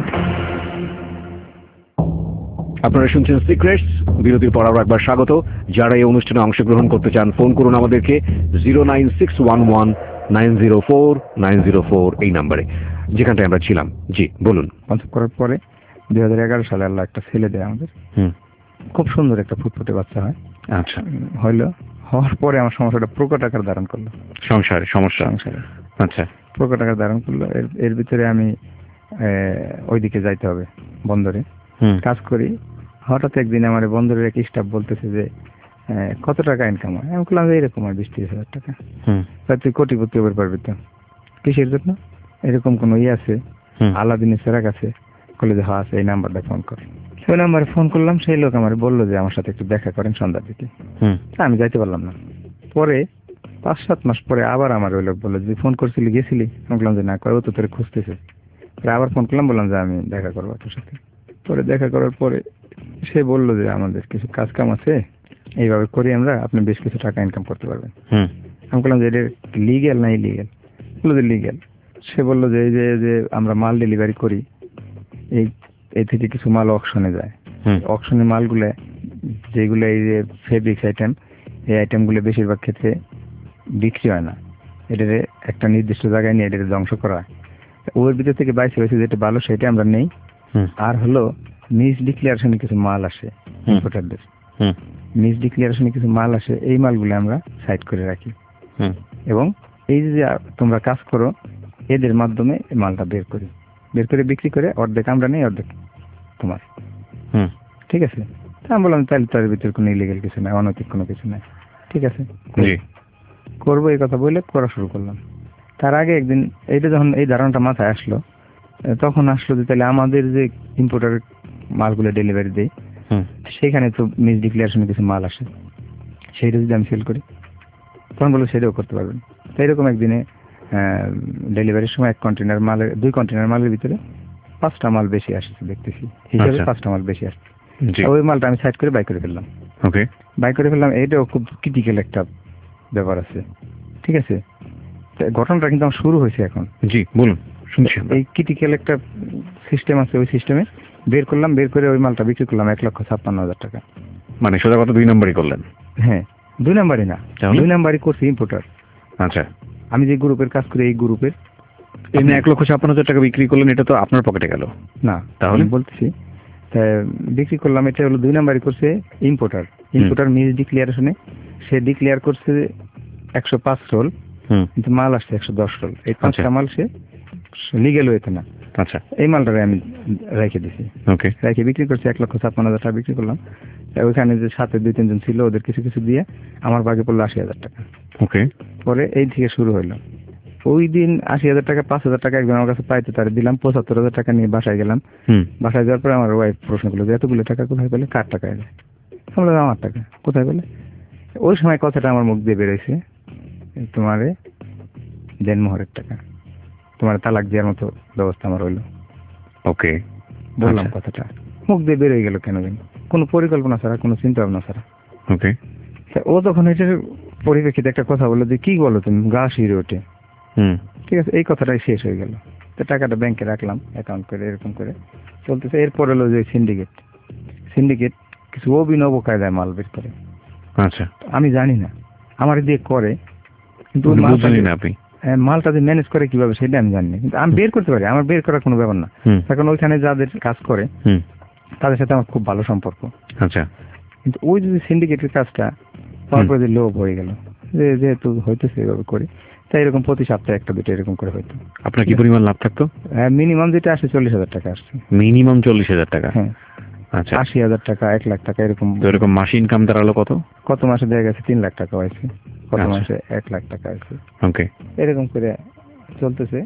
আপনারা শুনছেন secrets. বিরতির পর আবার একবার স্বাগত। যারা এই অনুষ্ঠানে অংশগ্রহণ করতে চান ফোন করুন আমাদেরকে zero nine six one one nine zero four nine zero four এই নাম্বারে, যেখানটায় আমরা ছিলাম। জি বলুন। কনসেপ্ট করার পরে দুই হাজার এগারো সালে আল্লাহ একটা ছেলে দেয় আমাদের। হুম, খুব সুন্দর একটা ফুটফুটে বাচ্চা হয়। আচ্ছা, হইলো। হওয়ার পরে আমার সমস্যাটা প্রকট আকার ধারণ করলো। সংসারে সমস্যা সংসারে আচ্ছা প্রকট আকার ধারণ করলো। এর এর ভিতরে আমি ওইদিকে যাইতে হবে, বন্দরে কাজ করি। হঠাৎ একদিন আমার বন্দরের এক স্টাফ বলতেছে যে কত টাকা ইনকাম হয়। আমি বললাম যে এরকম হয় বিশ তিরিশ হাজার টাকা। তুই কোটিপতি হতে পারবি তো? কিসের জন্য? এরকম কোন ইয়ে আছে? আলাদিনের সেরাক আছে? বলে যে হ্যাঁ আছে, এই নাম্বারটা ফোন কর। ওই নাম্বারে ফোন করলাম। সেই লোক আমার বললো যে আমার সাথে একটু দেখা করেন সন্ধ্যার দিকে। আমি যাইতে পারলাম না। পরে পাঁচ সাত মাস পরে আবার আমার ওই লোক বললো যে ফোন করছিলি, গেছিলি? আমি বললাম যে না, কয় ও তো তোরে খুঁজতেছে। আবার ফোন করলাম, বললাম যে আমি দেখা করবো তোর সাথে। পরে দেখা করার পরে সে বললো যে আমাদের কিছু কাজ কাম আছে, এইভাবে করি আমরা, আপনি বেশ কিছু টাকা ইনকাম করতে পারবেন। আমি বললাম যে এটা লিগ্যাল না ইলিগ্যাল? বললো যে লিগ্যাল। সে বললো যে এই যে যে আমরা মাল ডেলিভারি করি, এই এই থেকে কিছু মাল অকশনে যায়। অকশনের মালগুলো যেগুলো এই যে ফেব্রিক্স আইটেম, এই আইটেমগুলো বেশিরভাগ ক্ষেত্রে বিক্রি হয় না। এটার একটা নির্দিষ্ট জায়গায় নিয়ে এটা ধ্বংস করা হয়। ওর ভিতর থেকে বাইশে বাইশে যেটা ভালো সেটা আমরা নেই। আর হলো মিস ডিক্লারেশনে কিছু মাল আসে ইম্পোর্টারদের, মিস ডিক্লারেশনে কিছু মাল আসে, এই মালগুলো আমরা সাইড করে রাখি। এবং এই যে তোমরা কাজ করো, এদের মাধ্যমে এই মালটা বের করি, বের করে বিক্রি করে অর্ধেক আমরা নেই, অর্ধেক তোমার। ঠিক আছে? আমি বললাম তাহলে তার ভিতরে কোনো ইলিগাল কিছু নাই, অনৈতিক কোনো কিছু নাই। ঠিক আছে, করবো এই কথা বলে করা শুরু করলাম। তার আগে একদিন এইটা যখন এই ধারণাটা মাথায় আসলো, তখন আসলো যে তাহলে আমাদের যে ইম্পোর্টার মালগুলো ডেলিভারি দেয় সেখানে তো মিস ডিক্লারেশনে কিছু মাল আসে, সেইটা যদি আমি সেল করি, তখন বললো সেটাও করতে পারবেন। তো এরকম একদিনে ডেলিভারির সময় এক কন্টেনার মালের দুই কন্টেনার মালের ভিতরে পাঁচটা মাল বেশি আসছে, দেখতেছি হিসাবে পাঁচটা মাল বেশি আসছে। ওই মালটা আমি সাইড করে বাই করে ফেললাম। ওকে, বাই করে ফেললাম। এইটাও খুব ক্রিটিক্যাল একটা ব্যাপার আছে। ঠিক আছে, ঘটনাটা কিন্তু আমার শুরু হয়েছে এখন। জি বলুন, শুনছি। এই ক্রিটিক্যাল একটা সিস্টেম আছে, ওই সিস্টেমে বের করলাম, বের করে ওই মালটা বিক্রি করলাম এক লক্ষ ছাপ্পান্ন হাজার টাকা। মানে সোজা কথা দুই নাম্বারই করলেন? হ্যাঁ, দুই নাম্বারই না, দুই নাম্বারই করছি ইম্পোর্টার। আচ্ছা, আমি যে গ্রুপের কাজ করি এই গ্রুপের এমনি এক লক্ষ ছাপ্পান্ন হাজার টাকা বিক্রি করলেন, এটা তো আপনার পকেটে গেল না? তাহলে বলতেছি বিক্রি করলাম, এটা হলো দুই নাম্বারই করছে ইম্পোর্টার। ইম্পোর্টার মিস ডিক্লিয়ারেশনে সে ডিক্লেয়ার করছে একশো পাঁচ রোল, কিন্তু মাল আসছে একশো দশ রোল। এই পাঁচটা মাল সে লিগেল হয়েছে না। আচ্ছা, এই মালটারে আমি রেখে দিছি। ওকে, রেখে বিক্রি করছি এক লক্ষ ছাপ্পান্ন হাজার টাকা বিক্রি করলাম। ওইখানে যে সাথে দুই তিনজন ছিল ওদের কিছু কিছু দিয়ে আমার বাকি পড়লো আশি হাজার টাকা। ওকে, পরে এই থেকে শুরু হইলো। ওই দিন আশি হাজার টাকা পাঁচ হাজার টাকা একজন আমার কাছে পাইতে তার দিলাম, পঁচাত্তর হাজার টাকা নিয়ে বাসায় গেলাম। বাসায় যাওয়ার পরে আমার ওয়াইফ প্রশ্ন করলো যে এতগুলো টাকা কোথায় পেলে? কার টাকা এলে? আমরা আমার টাকা কোথায় পেলে? ওই সময় কথাটা আমার মুখ দিয়ে বেরোইছে, তোমারে দেনমোহরের টাকা, তোমার তালাক দেওয়ার মতো ব্যবস্থা আমার হইলো। ওকে, বললাম কথাটা, মুখ দিয়ে বেরোয় গেল কেন জানি, কোনো পরিকল্পনা ছাড়া, কোনো চিন্তা ভাবনা ছাড়া। ওকে, ও তখন এটার পরিপ্রেক্ষিতে একটা কথা বললো যে কি বলো তুমি, গা শিরে ওঠে। হুম, ঠিক আছে, এই কথাটাই শেষ হয়ে গেল। তো টাকাটা ব্যাংকে রাখলাম অ্যাকাউন্ট করে, এরকম করে চলতেছে। এরপর হলো যে সিন্ডিকেট, সিন্ডিকেট কিছু অভিনব কায়দায় মাল বের করে। আচ্ছা, আমি জানি না, আমার দিয়ে করে, কিন্তু মালটা যে ম্যানেজ করে কিভাবে সেটা আমি জানি না, কিন্তু আমি বের করতে পারি, আমার বের করার কোনো ব্যাপার না। এখন ওইখানে যাদের কাজ করে তাদের সাথে আমার খুব ভালো সম্পর্ক। আচ্ছা, কিন্তু ওই যদি সিন্ডিকেটের কাজটা তারপরে যে লোভ হয়ে গেল, যে যেহেতু হইতেছে এভাবে করি, তাই এরকম প্রতি সপ্তাহে একটা দুটো এরকম করে হইতো। আপনার কি পরিমাণ লাভ থাকতো? মিনিমাম যেটা আসে চল্লিশ হাজার টাকা আসছে। মিনিমাম চল্লিশ হাজার টাকা? হ্যাঁ। আচ্ছা, আশি হাজার টাকা, এক লাখ টাকা এরকম। তো এরকম মাসে ইনকাম দাঁড়ালো কত? কত মাসে দেখা গেছে তিন লাখ টাকা হয়েছে, কত মাসে এক লাখ টাকা হয়েছে। ওকে, এরকম করে চলতেছে।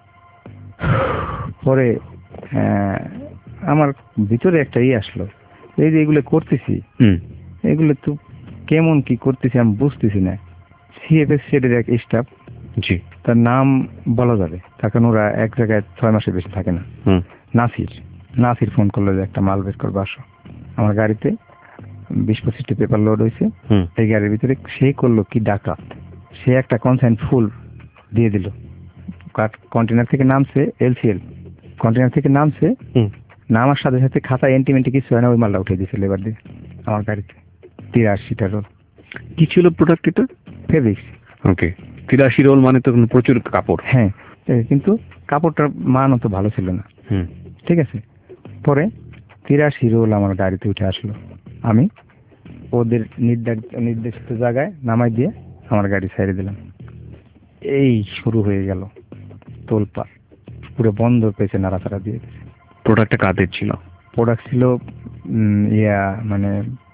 পরে আমার ভিতরে একটা ই আসলো, এই যে এগুলো করতেছি এগুলো তো কেমন কি করতেছি আমি বুঝতেছি না। সিএফএস সেটের এক স্টাফ, জি, তার নাম বলা যাবে, তখন ওরা এক জায়গায় ছয় মাসের বেশি থাকে না। নাসির নাসির ফোন করলো যে একটা মাল বের করবো আসো। আমার গাড়িতে বিশ পঁচিশটি পেপার লোড হয়েছে, এই গাড়ির ভিতরে সে করলো কি ডাকাত, সে একটা কনসাইন ফুল দিয়ে দিল। কন্টেনার থেকে নামছে, এলসিএল কন্টেনার থেকে নামছে, নামার সাথে সাথে খাতা এন্টিমেন্টি কিছু হয় না, ওই মালটা উঠে দিয়েছে লেবার দিয়ে আমার গাড়িতে। তিরাশিটা রোল। কি ছিল প্রোডাক্ট এটা? ফেব্রিক্স। ওকে, তিরাশি রোল মানে তো প্রচুর কাপড়। হ্যাঁ, কিন্তু কাপড়টার মান অত ভালো ছিল না। ঠিক আছে, পরে তিরাশি রোল আমার গাড়িতে উঠে আসলো। আমি ওদের নির্দেশিত জায়গায় নামাই দিয়ে আমার গাড়ি ছেড়ে দিলাম। এই শুরু হয়ে গেল তোলপাড়, পুরো বন্ধ পেয়েছে, নাড়াচাড়া দিয়ে। প্রোডাক্টটা কাদের ছিল? প্রোডাক্ট ছিল ইয়া মানে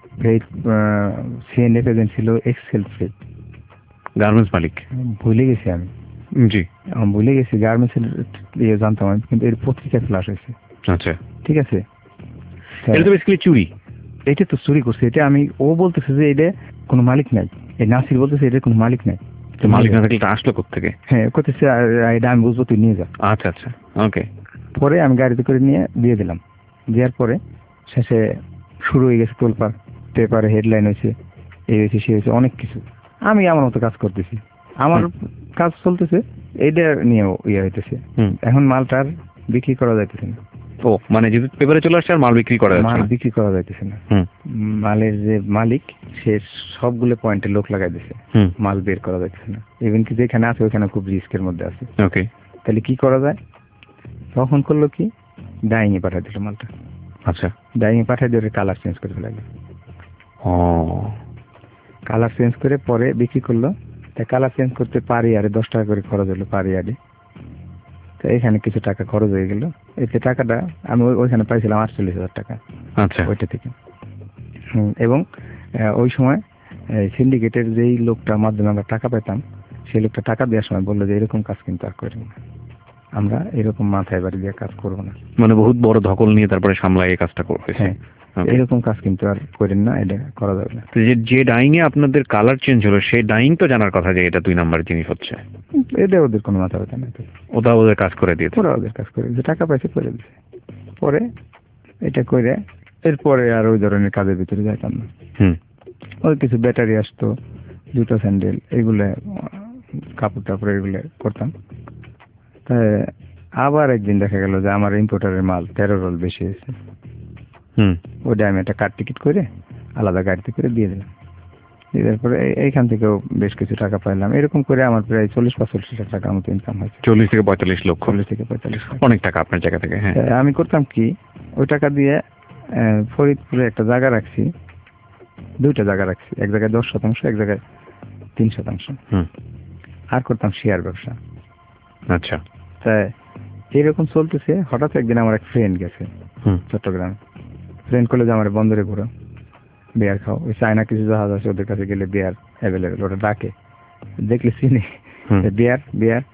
সিএনএফ এজেন্ট ছিল, এক্সেল ফ্রেড। গার্মেন্টস মালিক? ভুলে গেছি আমি। জি, আমি ভুলে গেছি গার্মেন্টস এর ইয়ে জানতাম আমি, কিন্তু এর পত্রিকায় ফ্লাশ হয়েছে। আচ্ছা, ঠিক আছে। এটা তো বেসিক্যালি চুরি। এটা তো চুরি করছে, এটা আমি, ও বলতেছে যে এটা কোনো মালিক নাই, এই নাসির বলতেছে এটা কোনো মালিক নাই। তো মালিক না থাকলে এটা আসলো কোত্থেকে? হ্যাঁ, করতেছে এটা আমি বুঝবো, তুই নিয়ে যা। আচ্ছা আচ্ছা, ওকে। পরে আমি গাড়িতে করে নিয়ে দিয়ে দিলাম। দেওয়ার পরে শেষে শুরু হয়ে গেছে তোলপাড়, পেপারে হেডলাইন হয়েছে, এই হয়েছে সে হয়েছে, অনেক কিছু। আমি আমার মতো কাজ করতেছি, আমার কাজ চলতেছে, এইটা নিয়েও ইয়ে হইতেছে। এখন মালটার বিক্রি করা যাইতেছে না। ও মানে যদি পেপারে চলে আসছে আর মাল বিক্রি করা যাচ্ছে না? মাল বিক্রি করা যাইতেছে না। মালের যে মালিক সে সবগুলো পয়েন্টে লোক লাগাই দিছে, মাল বের করা যাইতেছে না। ইভেন কি যেখানে আছে ওখানে খুব রিস্কের মধ্যে আছে। ওকে, তাহলে কি করা যায়? তখন করলো কি, ডাইং এ পাঠাই দিল মালটা। আচ্ছা, ডাইং এ পাঠাই দিয়ে কালার চেঞ্জ করে ফেলাইল। ও, কালার চেঞ্জ করে পরে বিক্রি করলো। তাই কালার চেঞ্জ করতে পারি আরে দশ টাকা করে খরচ হলো পারি আরে। তো এখানে কিছু টাকা খরচ হয়ে গেল। এতে টাকাটা আমি ওইখানে পাইছিলাম আটচল্লিশ হাজার টাকা। আচ্ছা, ওইটা থেকে। এবং ওই সময় সিন্ডিকেটের যেই লোকটার মাধ্যমে আমরা টাকা পেতাম, সেই লোকটা টাকা দেওয়ার সময় বললো যে এরকম কাজ কিন্তু আর করি না, আমরা এরকম মাথায় বাড়ি দিয়ে কাজ করবো না। মানে বহুত বড় ধকল নিয়ে তারপরে সামলায় এই কাজটা করবে। হ্যাঁ, এরকম কাজ কিন্তু আর করেন না, এটা করা যাবে না। যে যে ডাইং এ আপনাদের কালার চেঞ্জ হলো, সেই ডাইং তো জানার কথা যে এটা দুই নাম্বার জিনিস হচ্ছে। এটা ওদের কোনো মাথা ব্যথা নেই, ওটা ওদের কাজ করে দিয়েছে। ওরা ওদের কাজ করে দিয়েছে, টাকা পয়সা করে দিয়েছে। পরে এটা করে এরপরে আর ওই ধরনের কাজের ভিতরে যাইতাম না। হুম, ওই কিছু ব্যাটারি আসতো, জুতো স্যান্ডেল, এগুলো কাপড় টাপড় এগুলো করতাম। তাই আবার একদিন দেখা গেল যে আমার ইম্পোর্টারের মাল তেরো রোল বেশি হয়েছে। হুম, ওইটা আমি একটা কার টিকিট করে আলাদা গাড়িতে করে দিয়ে দিলাম। দেওয়ার পরে এইখান থেকেও বেশ কিছু টাকা পাইলাম। এরকম করে আমার প্রায় চল্লিশ পঁয়তাল্লিশ লাখ টাকার মতো ইনকাম হয়েছে। চল্লিশ থেকে পঁয়তাল্লিশ লক্ষ? চল্লিশ থেকে পঁয়তাল্লিশ লাখ, অনেক টাকা আপনার জায়গা থেকে। হ্যাঁ, আমি করতাম কি, ওই টাকা দিয়ে ফরিদপুরে একটা জায়গা রাখছি, দুইটা জায়গা রাখছি, এক জায়গায় দশ শতাংশ, এক জায়গায় তিন শতাংশ। আর করতাম শেয়ার ব্যবসা। আচ্ছা, তাই এরকম চলতেছে। হঠাৎ একদিন আমার এক ফ্রেন্ড গেছে চট্টগ্রামে, ফ্রেন্ড করলে যে আমার বন্দরে ঘুরো, বিয়ার খাও। ওই চায়না কিছু জাহাজ আছে, ওদের কাছে গেলে বিয়ার অ্যাভেলেবেল, ওটা ডাকে, দেখলে চিনি বিয়ার বিয়ার।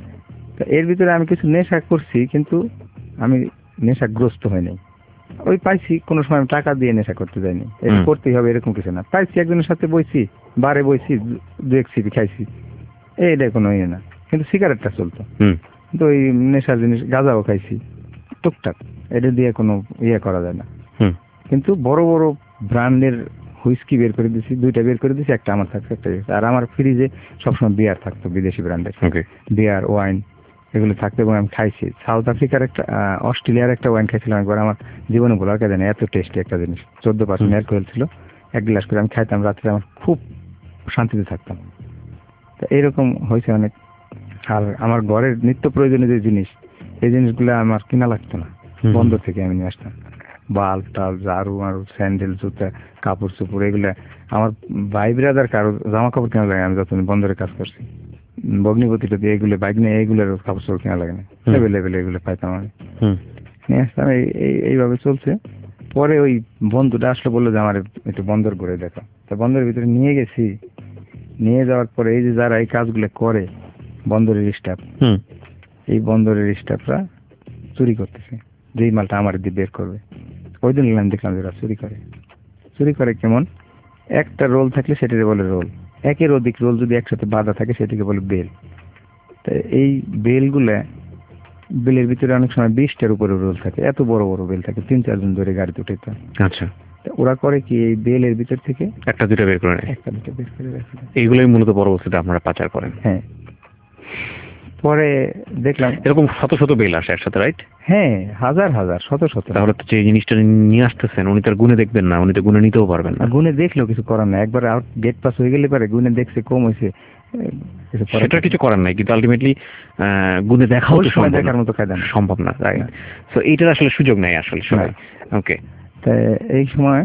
এর ভিতরে আমি কিছু নেশা করছি, কিন্তু আমি নেশাগ্রস্ত হয়নি। ওই পাইছি, কোনো সময় আমি টাকা দিয়ে নেশা করতে যাইনি, এটা করতেই হবে এরকম কিছু না। পাইছি, একজনের সাথে বইছি, বারে বইছি, দু এক সিপি খাইছি, এইটা কোনো ইয়ে না। কিন্তু সিগারেটটা চলতো, কিন্তু ওই নেশার জিনিস গাঁজাও খাইছি টুকটাক, এটা দিয়ে কোনো ইয়ে করা যায় না। কিন্তু বড় বড় ব্র্যান্ডের হুইস্কি বের করে দিছি, দুইটা বের করে দিছি, একটা আমার থাকছে, একটা। আর আমার ফ্রিজে সবসময় বিয়ার থাকতো, বিদেশি ব্র্যান্ডের বিয়ার, ওয়াইন, এগুলো থাকতো। এবং আমি খাইছি সাউথ আফ্রিকার একটা, অস্ট্রেলিয়ার একটা ওয়াইন খাইছিলাম একবার, আমার জীবনে বলার কে জানি, এত টেস্টি একটা জিনিস, চোদ্দ পার্সেন্ট অ্যালকোহল ছিল, এক গ্লাস করে আমি খাইতাম রাত্রে, আমার খুব শান্তিতে থাকতাম। তো এইরকম হয়েছে অনেক। আর আমার ঘরের নিত্য প্রয়োজনীয় যে জিনিস, এই জিনিসগুলো আমার কিনা লাগতো না, বন্ধ থেকে আমি নিয়ে আসতাম। বাল্ব টাল, ঝাড়ু মারু, স্যান্ডেল, জুতা, কাপড় চোপড়, এগুলা আমার ভাই ব্রাদার কারো জামা কাপড় কেনা লাগে আমি যতদিন বন্দরে কাজ করছি, ভগ্নিপতিটা দিয়ে এগুলো বাইক নিয়ে এইগুলোর কাপড় চোপড় কেনা লাগে না, অ্যাভেলেবেল এগুলো পাইতাম আমি, নিয়ে আসতাম। এই এইভাবে চলছে। পরে ওই বন্ধুটা আসলে বললো যে আমার একটু বন্দর করে দেখো, তা বন্দরের ভিতরে নিয়ে গেছি। নিয়ে যাওয়ার পরে এই যে যারা এই কাজগুলো করে বন্দরের স্টাফ, এই বন্দরের স্টাফরা চুরি করতেছে, যেই মালটা আমার দিয়ে বের করবে। ওই দিন আমি দেখলাম যে ওরা চুরি করে। চুরি করে কেমন, একটা রোল থাকলে সেটাকে বলে রোল, একের অধিক রোল যদি একসাথে বাঁধা থাকে সেটাকে বলে বেল। তো এই বেলগুলা, বেলের ভিতরে অনেক সময় বিশটার উপরে রোল থাকে, এত বড় বড় বেল থাকে, তিন চারজন ধরে গাড়িতে উঠে। আচ্ছা, ওরা করে কি এই বেলের ভিতর থেকে একটা দুটো বের করে নেয়, একটা দুটো বের করে রাখে। এইগুলোই মূলত পরবর্তীতে আপনারা পাচার করেন। হ্যাঁ, পরে দেখলাম এরকম শত শত বেল আসে একসাথে, রাইট? হ্যাঁ, হাজার হাজার শত শত। তাহলে তো যে জিনিসটা নিয়ে আসতেছেন উনি তার গুণে দেখবেন না, উনি তো গুণে নিতেও পারবেন না। গুণে দেখলেও কিছু করার না, একবার আউট গেট পাস হয়ে গেলে পারে গুণে দেখছে কম হয়েছে, সেটা কিছু করার নাই, কিন্তু আলটিমেটলি গুণে দেখাও তো সম্ভব, দেখার মতো কায়দা সম্ভব না, রাইট? সো এইটার আসলে সুযোগ নেই আসলে সবাই। ওকে, তা এই সময়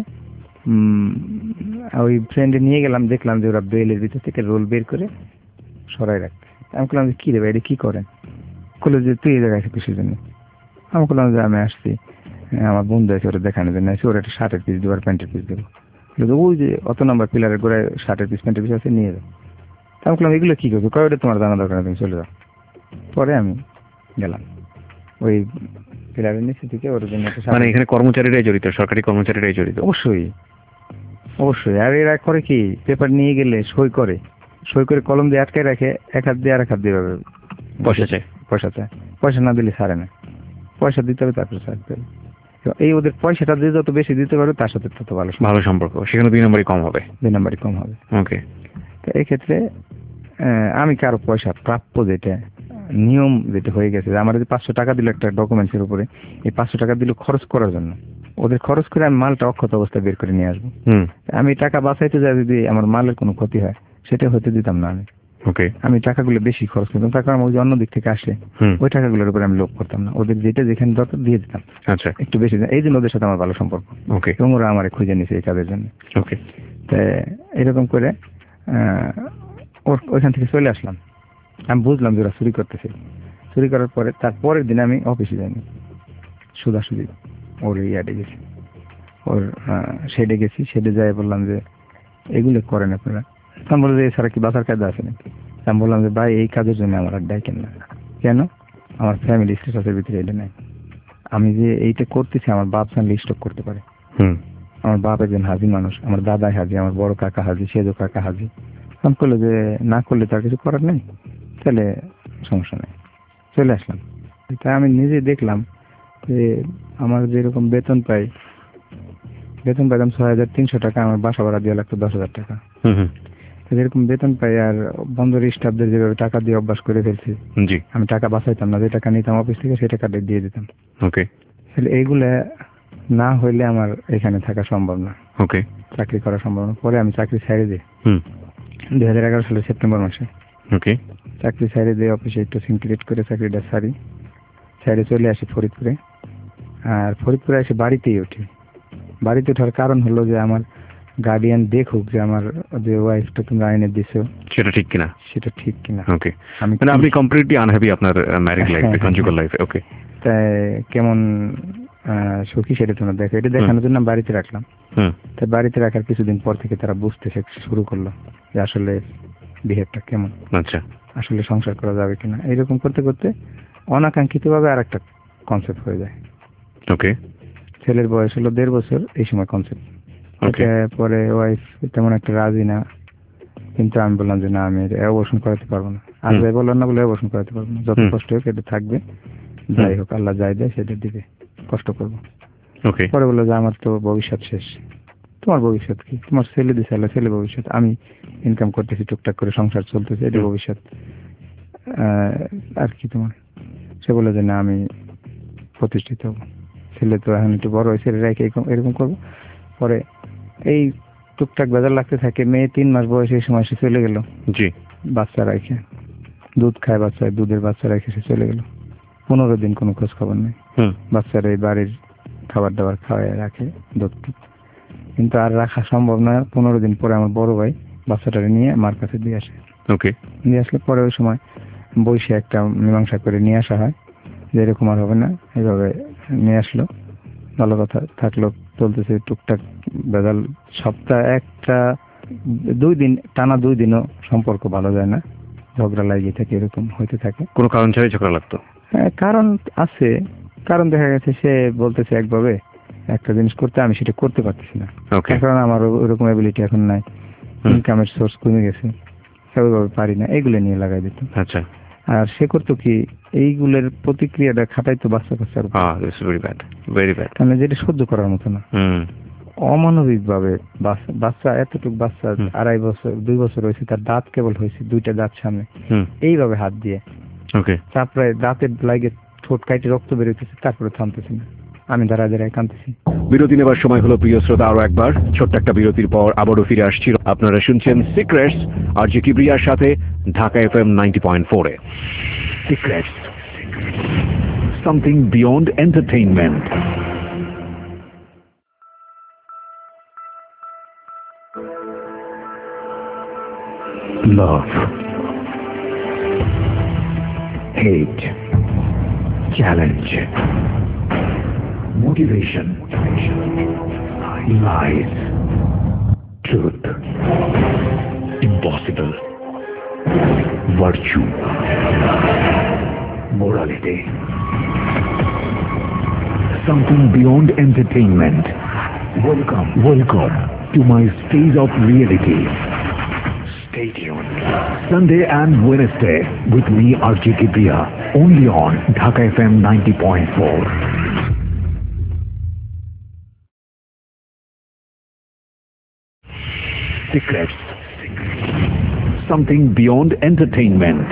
ওই ফ্রেন্ডে নিয়ে গেলাম, দেখলাম যে ওরা বেলের ভিতর থেকে রোল বের করে সরাই রাখতে। আমি বললাম যে কি রে ভাই, এটা কি করেন? বললো যে তুই এই জায়গায় কিসের জন্য? আমি বললাম যে আমি আসছি, আমার বন্ধু আছে ওরা দেখানোর জন্য, আসি ওরা একটা শার্টের পিস দেবো আর প্যান্টের পিস দেবো। ওই যে অত নাম্বার পিলারের গোড়ায় শার্টের পিস প্যান্টের পিস আছে, নিয়ে যাও। আমি বললাম এগুলো কি করছো? কয় ওটা তোমার জানা দরকার, তুমি চলে যাও। পরে আমি গেলাম ওই পিলারের নিচে থেকে ওর জন্য। মানে এখানে কর্মচারীরাই জড়িত, সরকারি কর্মচারীরাই জড়িত? অবশ্যই অবশ্যই। আর এরা করে কি, পেপার নিয়ে গেলে সই করে, সই করে কলম দিয়ে আটকে রাখে, এক হাত দিয়ে আর এক হাত দিয়ে পয়সা চায়, পয়সা চায়। পয়সা না দিলে ছাড়ে না, পয়সা দিতে হবে তারপরে ছাড়তে হবে। এই ওদের পয়সাটা দিয়ে যত বেশি দিতে পারবে তার সাথে তত ভালো ভালো সম্পর্ক, সেখানে দুই নম্বরই কম হবে, দুই নম্বরই কম হবে। ওকে। তো এই ক্ষেত্রে আমি কারো পয়সা প্রাপ্য যেটা নিয়ম যেটা হয়ে গেছে, আমার যদি পাঁচশো টাকা দিল একটা ডকুমেন্টসের উপরে, এই পাঁচশো টাকা দিল খরচ করার জন্য, ওদের খরচ করে আমি মালটা অক্ষত অবস্থায় বের করে নিয়ে আসবো। আমি টাকা বাঁচাইতে যাই, যদি আমার মালের কোনো ক্ষতি হয় সেটা হতে দিতাম না আমি। ওকে, আমি টাকাগুলো বেশি খরচ করতাম, তার কারণ ওই যে অন্য দিক থেকে আসে, ওই টাকাগুলোর উপরে আমি লোভ করতাম না, ওদের যেটা যেখানে দরকার দিয়ে দিতাম। আচ্ছা, একটু বেশি, এই জন্য ওদের সাথে আমার ভালো সম্পর্ক। ওকে, এবং ওরা আমার খুঁজে নিছে এই কাজের জন্য। ওকে, তো এরকম করে ওইখান থেকে চলে আসলাম। আমি বুঝলাম যে ওরা চুরি করতেছে। চুরি করার পরে তার পরের দিন আমি অফিসে যাইনি, সুদাসুদি ওর ইয়ার্ডে গেছি, ওর শেডে গেছি। শেডে যাই বললাম যে এগুলো করেন আপনারা? আমি বললাম যে এছাড়া কি বাসার কাজ আছে নাকি? আমি বললাম যে ভাই এই কাজের জন্য আমার আর ডাকেন না। কেন? আমার ফ্যামিলি স্ট্যাটাসের ভিতরে এটা নেই। আমি যে এইটা করতেছি আমার বাপ জানলে স্টক করতে পারে। আমার বাপ একজন হাজি মানুষ, আমার দাদা হাজি, আমার বড় কাকা হাজি, সেজো কাকা হাজি। আমি করলো যে না করলে তার কিছু করার নেই, তাহলে সমস্যা নেই। চলে আসলাম। তাই আমি নিজে দেখলাম যে আমার যেরকম বেতন পাই, বেতন পাইলাম ছয় হাজার তিনশো টাকা, আমার বাসা ভাড়া দিয়ে লাগতো দশ হাজার টাকা। যেরকম বেতন পাই আর বন্দরের স্টাফদের যেভাবে টাকা দিয়ে অভ্যাস করে ফেলছি, আমি টাকা বাঁচাইতাম না, যে টাকা নিতাম অফিস থেকে সেই টাকাটা দিয়ে দিতাম। ওকে, তাহলে এইগুলা না হইলে আমার এখানে থাকা সম্ভব না। ওকে, চাকরি করা সম্ভব না। পরে আমি চাকরি ছেড়ে দিই দুই হাজার এগারো সালের সেপ্টেম্বর মাসে। ওকে, চাকরি ছেড়ে দিয়ে অফিসে একটু সিনক্রিয়েট করে চাকরিটা ছাড়ি, ছেড়ে চলে আসি ফরিদপুরে। আর ফরিদপুরে এসে বাড়িতেই উঠি। বাড়িতে ওঠার কারণ হলো যে আমার গার্ডিয়ান দেখুক যে আমার যে ওয়াইফটা তোমরা আইনে দিছো সেটা ঠিক কিনা, সেটা ঠিক কিনা। ওকে, আমি মানে আপনি কমপ্লিটলি আনহ্যাপি আপনার ম্যারিড লাইফে, কনজুগাল লাইফে। ওকে, তাই কেমন সুখী সেটা তোমরা দেখো, এটা দেখানোর জন্য বাড়িতে রাখলাম। তাই বাড়িতে রাখার কিছুদিন পর থেকে তারা বুঝতে শুরু করলো যে আসলে বিহেভটা কেমন, আচ্ছা আসলে সংসার করা যাবে কিনা। এইরকম করতে করতে অনাকাঙ্ক্ষিত ভাবে আর একটা কনসেপ্ট হয়ে যায়। ওকে, ছেলের বয়স হলো দেড় বছর এই সময় কনসেপ্ট। পরে ওয়াইফ তেমন একটা রাজি না, কিন্তু আমি বললাম যে না আমি অবসান করাতে পারবো না। আর যাই বললাম না বলে অবসান করাতে পারবো না, যত কষ্ট হোক এটা থাকবে, যাই হোক আল্লাহ যাই দেয় সেটা দিবে, কষ্ট করবো। পরে বললো যে আমার তো ভবিষ্যৎ শেষ। তোমার ভবিষ্যৎ কি? তোমার ছেলে দিছে আল্লাহ, ছেলে ভবিষ্যৎ। আমি ইনকাম করতেছি টুকটাক করে, সংসার চলতেছে, এটা ভবিষ্যৎ আর কি তোমার? সে বললো যে না আমি প্রতিষ্ঠিত হবো, ছেলে তো এখন একটু বড় হয়েছে, এরকম করবো। পরে এই টুকটাক বাজার লাগতে থাকে। মেয়ে তিন মাস বয়সে এই সময় সে চলে গেল। জি, বাচ্চা রাখে, দুধ খায় বাচ্চা, দুধের বাচ্চা রেখে সে চলে গেল। পনেরো দিন কোনো খোঁজ খবর নেই। বাচ্চার এই বাড়ির খাবার দাবার খাওয়ায় রাখে, দুধ। কিন্তু আর রাখা সম্ভব না। পনেরো দিন পরে আমার বড় ভাই বাচ্চাটাকে নিয়ে মার কাছে দিয়ে আসে। ওকে। নিয়ে আসলে পরে ওই সময় বসে একটা মীমাংসা করে নিয়ে আসা হয় যে এরকম আর হবে না, এইভাবে নিয়ে আসলো। ভালো কথা থাকলো, চলতেছে টুকটাক বেদাল। সপ্তাহ একটা দুই দিন টানা দুই দিনও সম্পর্ক ভালো যায় না, ঝগড়া লাগিয়ে থাকে, এরকম হইতে থাকে। কোনো কারণ ছাড়াই ঝগড়া লাগতো? হ্যাঁ, কারণ আছে। কারণ দেখা গেছে সে বলতেছে একভাবে একটা জিনিস করতে, আমি সেটা করতে পারতেছি না, কারণ আমার ওরকম এবিলিটি এখন নাই, ইনকামের সোর্স কমে গেছে, ওইভাবে পারি না, এইগুলো নিয়ে লাগাই দিত। আচ্ছা। আর সে করতো কি, এইগুলোর প্রতিক্রিয়াটা খাটাইতো বাচ্চা কাচ্চার, মানে যেটা সহ্য করার মতো না, অমানবিক ভাবে। বাচ্চা এতটুকু বাচ্চা, আড়াই বছর দুই বছর হয়েছে, তার দাঁত কেবল হয়েছে দুইটা দাঁত সামনে, এইভাবে হাত দিয়ে তারপরে দাঁতের লাগে ঠোঁট কাইটে রক্ত বেরোতেছে, তারপরে থামতেছে না, আমি দাঁড়ায় দাঁড়ায় কাঁদতেছি। বিরতি নেবার সময় হলো প্রিয় শ্রোতা, আরো একবার ছোট্ট একটা বিরতির পর আবারও ফিরে আসছি। আপনারা শুনছেন সিক্রেটস আর জি কিবরিয়ার সাথে Dhaka FM ninety point four এ। Secrets, something beyond entertainment. Love, hate, challenge, motivation, lies, truth, impossible, virtue, morality, something beyond entertainment. Welcome, welcome to my stage of reality. Stay tuned. Sunday and Wednesday with me, R J Kibriya, only on Dhaka F M ninety point four. Secrets, something beyond entertainment.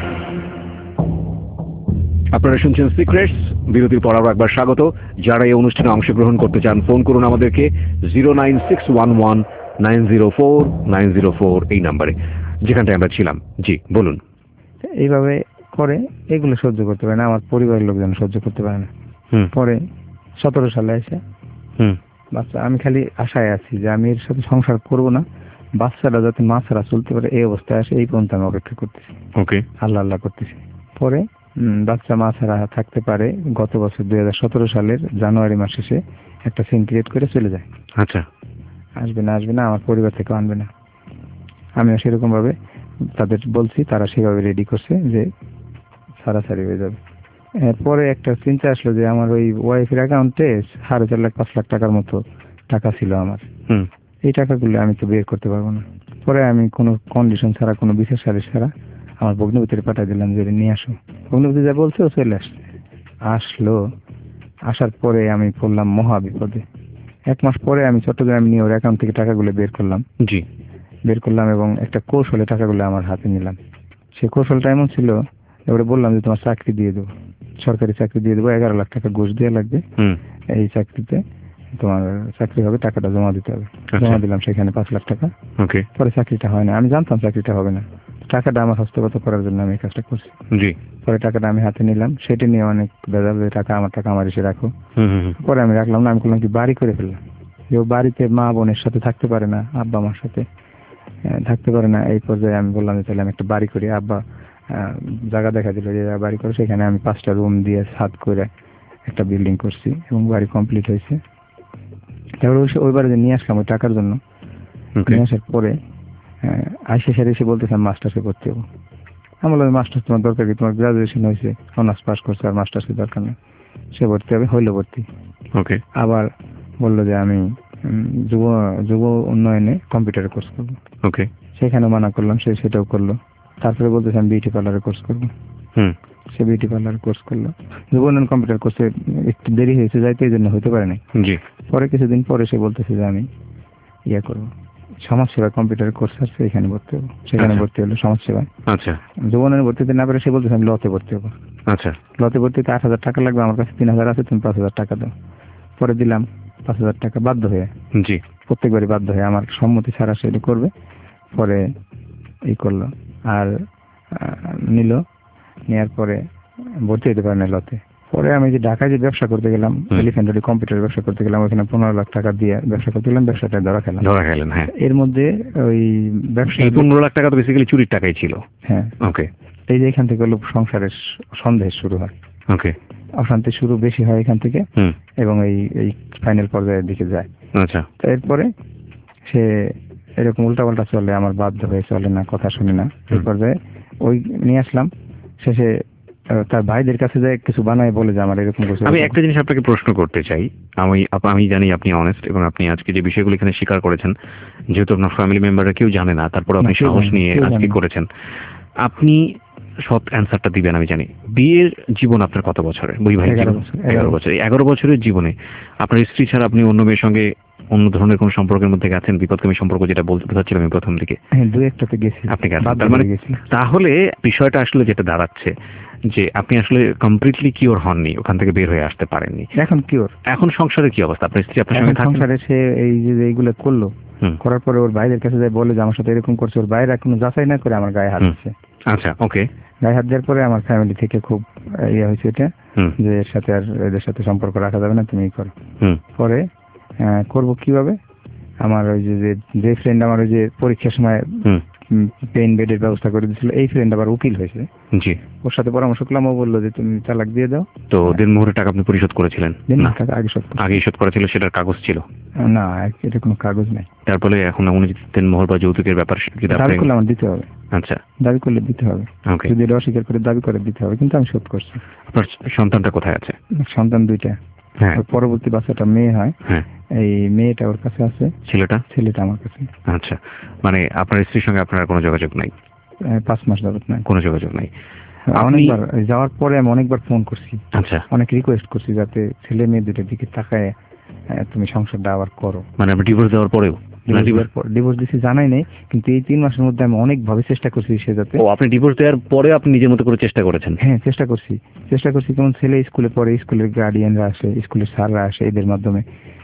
আপনারা শুনছেন secrets. বিরতির পর আরো একবার স্বাগত। যারা এই অনুষ্ঠানে অংশগ্রহণ করতে চান ফোন করুন আমাদেরকে zero nine six one one nine zero four nine zero four এই নাম্বারে, যেখানটায় আমরা ছিলাম। জি বলুন। এইভাবে করে এগুলো সহ্য করতে পারে না, আমার পরিবারের লোকজন সহ্য করতে পারে না। পরে সতেরো সালে এসে বাচ্চা, আমি খালি আশায় আছি যে আমি এর সাথে সংসার করব না, বাচ্চারা যাতে মা ছাড়া চলতে পারে এই অবস্থায় আসে, এই পর্যন্ত আমি অপেক্ষা করতেছি। ওকে। আল্লাহ আল্লাহ করতেছি। পরে বাচ্চা মা ছাড়া থাকতে পারে গত বছর দুই হাজার সতেরো সালের জানুয়ারি মাস শেষে একটা সিন ক্রিয়েট করে চলে যায়। আচ্ছা। আসবে না আসবে না, আমার পরিবার থেকে আনবে না। আমিও সেরকম ভাবে তাদের বলছি, তারা সেভাবে রেডি করছে যে সারাসারি হয়ে যাবে। এরপরে একটা চিন্তা আসলো যে আমার ওই ওয়াইফের অ্যাকাউন্টে সাড়ে চার লাখ পাঁচ লাখ টাকার মতো টাকা ছিল আমার, এই টাকাগুলো আমি তো বের করতে পারবো না। পরে আমি কোনো কন্ডিশন ছাড়া, কোনো বিশেষ সালিশ ছাড়া আমার ভগ্নিপতির পাঠিয়ে দিলাম যে নিয়ে আসো। ভগ্নিপতি যা বলছে ও চলে আসছে। আসলো, আসার পরে আমি পড়লাম মহা বিপদে। এক মাস পরে আমি চট্টগ্রামে নিয়ে ওর অ্যাকাউন্ট থেকে টাকাগুলো বের করলাম। জি বের করলাম এবং একটা কৌশলে টাকাগুলো আমার হাতে নিলাম। সেই কৌশলটা এমন ছিল, এবারে বললাম যে তোমার চাকরি দিয়ে দেবো, সরকারি চাকরি দিয়ে দেবো, এগারো লাখ টাকা ঘুষ দেওয়া লাগবে, এই চাকরিতে তোমার চাকরি হবে, টাকাটা জমা দিতে হবে। জমা দিলাম সেখানে পাঁচ লাখ টাকা। পরে চাকরিটা হয় না, আমি জানতাম চাকরিটা হবে না, টাকাটা আমার হস্তগত করার জন্য আমি এই কাজটা করছি। পরে টাকাটা আমি হাতে নিলাম, সেটা নিয়ে অনেক ভেজাল, টাকা আমার টাকা আমার এসে রাখো। পরে আমি রাখলাম না, আমি করলাম কি বাড়ি করে ফেললাম। যে বাড়িতে মা বোনের সাথে থাকতে পারে না, আব্বা মার সাথে থাকতে পারে না, এই পর্যায়ে আমি বললাম যে তাহলে আমি একটা বাড়ি করি। আব্বা জায়গা দেখা দিল যে বাড়ি করে, সেখানে আমি পাঁচটা রুম দিয়ে ছাদ করে একটা বিল্ডিং করছি এবং বাড়ি কমপ্লিট হয়েছে। তারপরে ওই বাড়ি নিয়ে আসলাম ওই টাকার জন্য। নিয়ে আসার পরে আইসে সেরে এসে বলতেছিলাম মাস্টার্সে করতে হবো। আমি বললাম মাস্টার্স তোমার দরকার কি, তোমার গ্রাজুয়েশন হয়েছে, অনার্স পাস করছে, আর মাস্টার্সের দরকার নেই। সে ভর্তি হবে, হইলো ভর্তি। ওকে। আবার বললো যে আমি যুব যুব উন্নয়নে কম্পিউটারের কোর্স করবো। ওকে। সেখানে মানা করলাম, সে সেটাও করলো। তারপরে বলতেছে আমি বিউটি পার্লারের কোর্স করবো। হুম। সে বিউটি পার্লারের কোর্স করলো। যুব উন্নয়ন কম্পিউটার কোর্সে একটু দেরি হয়েছে যাইতে, এই জন্য হতে পারে নাই। জি। পরে কিছুদিন পরে সে বলতেছে যে আমি ইয়ে করবো, সমাজসেবা কম্পিউটারের কোর্স আছে, এখানে ভর্তি হবো। সেখানে ভর্তি হলো সমাজসেবায়। আচ্ছা। যুব উন্নয়নে ভর্তি হতে না পারে সে বলতেছে আমি লতে ভর্তি হবো। আচ্ছা। লতে ভর্তিতে আট হাজার টাকা লাগবে, আমার কাছে তিন হাজার আছে, তুমি পাঁচ হাজার টাকা দাও। পরে দিলাম পাঁচ হাজার টাকা বাধ্য হয়ে। জি। প্রত্যেকবারই বাধ্য হয়ে, আমার সম্মতি ছাড়া সেটি করবে। পরে এই করলো, আর নিল, নেওয়ার পরে ভর্তি হতে পারে না লতে। পরে আমি যে ঢাকায় যে ব্যবসা করতে গেলাম, এলিফ্যান্ট রোডে কম্পিউটার ব্যবসা করতে গেলাম, ওখানে পনেরো লাখ টাকা দিয়ে ব্যবসা করতে গেলাম, ব্যবসাটা ধরা খেলাম। ধরা খেলেন, হ্যাঁ। এর মধ্যে ওই ব্যবসা পনেরো লাখ টাকা তো বেসিক্যালি চুরির টাকাই ছিল। হ্যাঁ, ওকে। এই যে এখান থেকে হলো সংসারের সন্দেহ শুরু হয়। ওকে। অশান্তি শুরু বেশি হয় এখান থেকে, এবং এই এই ফাইনাল পর্যায়ের দিকে যায়। আচ্ছা। তো এরপরে সে এরকম উল্টাপাল্টা চলে, আমার বাধ্য হয়ে চলে না, কথা শুনে না। এই পর্যায়ে ওই নিয়ে আসলাম, শেষে তার ভাইদের কাছে যায় কিছু বানায় বলে যে আমার এরকম কিছু। আমি একটা জিনিস আপনাকে প্রশ্ন করতে চাই। আমি আমি জানি আপনি অনেস্ট, এবং আপনি আজকে যে বিষয়গুলো এখানে স্বীকার করেছেন, যেহেতু আপনার ফ্যামিলি মেম্বাররা কেউ জানে না, তারপর আপনি সাহস নিয়ে আজকে করেছেন, আপনি সৎ অ্যান্সারটা দিবেন আমি জানি। বিয়ের জীবন আপনার কত বছরের? বৈবাহিক জীবন এগারো বছর। এই এগারো বছরের জীবনে আপনার স্ত্রী ছাড়া আপনি অন্য মেয়ের সঙ্গে অন্য ধরনের কোন সম্পর্কের মধ্যে গেছেন? বিপদকামী সম্পর্ক যেটা বলতে বোঝাচ্ছিলাম আমি প্রথম দিকে। হ্যাঁ, দুই একটাতে গেছি। আপনি গেছেন, তার মানে তাহলে বিষয়টা আসলে যেটা দাঁড়াচ্ছে যে আপনি আসলে কমপ্লিটলি কিওর হননি, ওখান থেকে বের হয়ে আসতে পারেননি। এখন কিওর। এখন সংসারের কি অবস্থা? আপনার স্ত্রী আপনার সঙ্গে থাকেন? সংসারে সে এই যে এইগুলো করলো, করার পরে ওর ভাইদের কাছে যায় বলে যে আমার সাথে এরকম করছে, ওর বাইরে কোনো যাচাই না করে আমার গায়ে হাত দিচ্ছে। আচ্ছা, ওকে। গায়ে হাত দেওয়ার পরে আমার ফ্যামিলি থেকে খুব ইয়ে হয়েছে এটা, যে এর সাথে আর এদের সাথে সম্পর্ক রাখা যাবে না, তুমি করো। পরে করবো কিভাবে? আমার ওই যে যে ফ্রেন্ড আমার ওই যে পরীক্ষার সময় পেইন বেডের ব্যবস্থা করে দিয়েছিল, এই ফ্রেন্ড আবার উকিল হয়েছে। জি। ওর সাথে পরামর্শ করলাম, ও বললো যে তুমি তালাক দিয়ে দাও। তো দিন মুহূর্তে টাকা আপনি পরিশোধ করেছিলেন? না, টাকা আগে শোধ আগেই শোধ করা ছিল, সেটার কাগজ ছিল? না, এটা কোনো কাগজ নাই। তারপরে এখন অনুচিত মোহর বা যৌতুকের ব্যাপার দাবি করলে আমার দিতে হবে। আচ্ছা, দাবি করলে দিতে হবে। ওকে। যদি এটা অস্বীকার করে দাবি করে দিতে হবে, কিন্তু আমি শোধ করছি। আপনার সন্তানটা কোথায় আছে? সন্তান দুইটা। হ্যাঁ। পরবর্তী বাচ্চাটা মেয়ে হয়। হ্যাঁ। এই মেয়েটা ওর কাছে আছে। ছেলেটা? ছেলেটা আমার কাছে। আচ্ছা, মানে আপনার স্ত্রীর সঙ্গে আপনার কোনো যোগাযোগ নাই? পাঁচ মাস যাবত নাই, কোনো যোগাযোগ নাই। অনেকবার যাওয়ার পরে আমি অনেকবার ফোন করছি। আচ্ছা। অনেক রিকোয়েস্ট করছি যাতে ছেলে মেয়ে দুটোর দিকে তাকায় তুমি সংসারটা আবার করো। মানে আপনি ডিভোর্স দেওয়ার পরেও? ডিভোর্স দিছি জানাই নাই, কিন্তু এই তিন মাসের মধ্যে আমি অনেক ভাবে চেষ্টা করছি সে যাতে। ও, আপনি ডিভোর্স দেওয়ার পরে আপনি নিজের মতো করে চেষ্টা করেছেন? হ্যাঁ, চেষ্টা করছি চেষ্টা করছি কেমন ছেলে স্কুলে পড়ে, স্কুলের গার্ডিয়ানরা আসে, স্কুলের স্যাররা আসে, এদের মাধ্যমে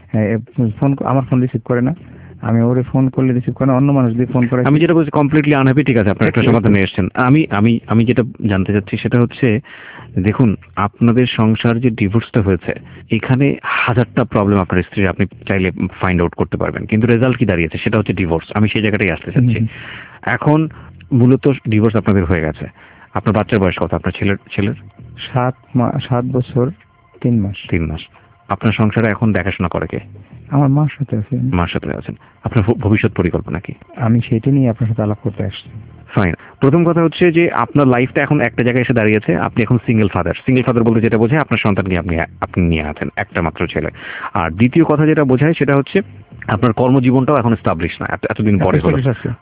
ফোন, আমার ফোন রিসিভ করে না, আমি ওরে ফোন করলে রিসিভ করে না, অন্য মানুষ দিয়ে ফোন করে। আমি যেটা বলছি কমপ্লিটলি আনহ্যাপি, ঠিক আছে, আপনার একটা সমাধানে এসেছেন। আমি আমি আমি যেটা জানতে চাচ্ছি সেটা হচ্ছে, দেখুন আপনাদের সংসার যে ডিভোর্সটা হয়েছে, এখানে হাজারটা প্রবলেম আপনার স্ত্রী আপনি চাইলে ফাইন্ড আউট করতে পারবেন, কিন্তু রেজাল্ট কি দাঁড়িয়েছে সেটা হচ্ছে ডিভোর্স। আমি সেই জায়গাটাই আসতে চাচ্ছি। এখন মূলত ডিভোর্স আপনাদের হয়ে গেছে। আপনার বাচ্চার বয়স কত? আপনার ছেলের ছেলের সাত সাত বছর তিন মাস। তিন মাস। আপনার সংসারে এখন দেখাশোনা করে কে? আমার মার সাথে আছে। মার সাথে আছেন। আপনার ভবিষ্যৎ পরিকল্পনা কি? আমি সেটা নিয়ে আপনার সাথে আলাপ করতে আসছি। ফাইন। প্রথম কথা হচ্ছে যে আপনার লাইফটা এখন একটা জায়গায় এসে দাঁড়িয়েছে, আপনি এখন সিঙ্গেল ফাদার। সিঙ্গেল ফাদার বলতে যেটা বোঝায় আপনার সন্তানকে আপনি আপনি নিয়ে আছেন, একটা মাত্র ছেলে। আর দ্বিতীয় কথা যেটা বোঝায় সেটা হচ্ছে আপনার কর্মজীবনটাও এখন এস্টাবলিশ না, এতদিন পরে হলো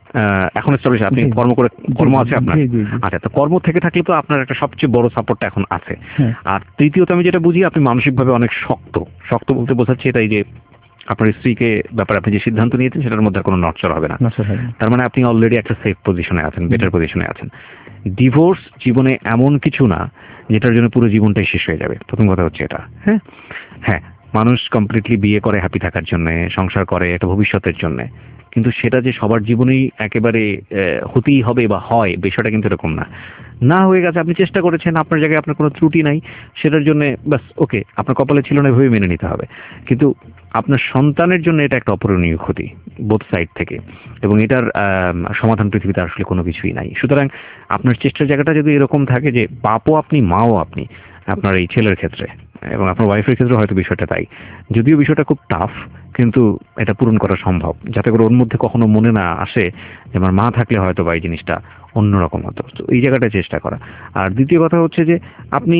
এখন এস্টাবলিশ। আপনি কর্ম করে, কর্ম আছে আপনার? আচ্ছা, তো কর্ম থেকে থাকলে তো আপনার একটা সবচেয়ে বড় সাপোর্টটা এখন আছে। আর তৃতীয়ত আমি যেটা বুঝি, আপনি মানসিকভাবে অনেক শক্ত। শক্ত বলতে বোঝাচ্ছে এটাই যে আপনার স্ত্রীকে ব্যাপারে আপনি যে সিদ্ধান্ত নিয়েছেন সেটার মধ্যে কোনো নড়চড় হবে না। তার মানে আপনি অলরেডি একটা সেফ পজিশনে আছেন, বেটার পজিশনে আছেন। ডিভোর্স জীবনে এমন কিছু না যেটার জন্য পুরো জীবনটাই শেষ হয়ে যাবে। প্রথম কথা হচ্ছে এটা। হ্যাঁ হ্যাঁ মানুষ কমপ্লিটলি বিয়ে করে হ্যাপি থাকার জন্য, সংসার করে একটা ভবিষ্যতের জন্য, কিন্তু সেটা যে সবার জীবনেই একেবারে হতেই হবে বা হয়, বিষয়টা কিন্তু এরকম না। না হয়ে গেছে, আপনি চেষ্টা করেছেন, আপনার জায়গায় আপনার কোনো ত্রুটি নাই, সেটার জন্য ব্যাস ওকে, আপনার কপালে ছিল না ভেবে মেনে নিতে হবে। কিন্তু আপনার সন্তানের জন্য এটা একটা অপূরণীয় ক্ষতি বোথ সাইড থেকে, এবং এটার সমাধান পৃথিবীতে আসলে কোনো কিছুই নাই। সুতরাং আপনার চেষ্টার জায়গাটা যদি এরকম থাকে যে বাপও আপনি মাও আপনি, আপনার এই ছেলের ক্ষেত্রে এবং আপনার ওয়াইফের ক্ষেত্রে হয়তো বিষয়টা তাই, যদিও বিষয়টা খুব টাফ, কিন্তু এটা পূরণ করা সম্ভব, যাতে করে ওর মধ্যে কখনো মনে না আসে যে আমার মা থাকলে হয়তো বা এই জিনিসটা অন্যরকম হতো। তো এই জায়গাটা চেষ্টা করা। আর দ্বিতীয় কথা হচ্ছে যে আপনি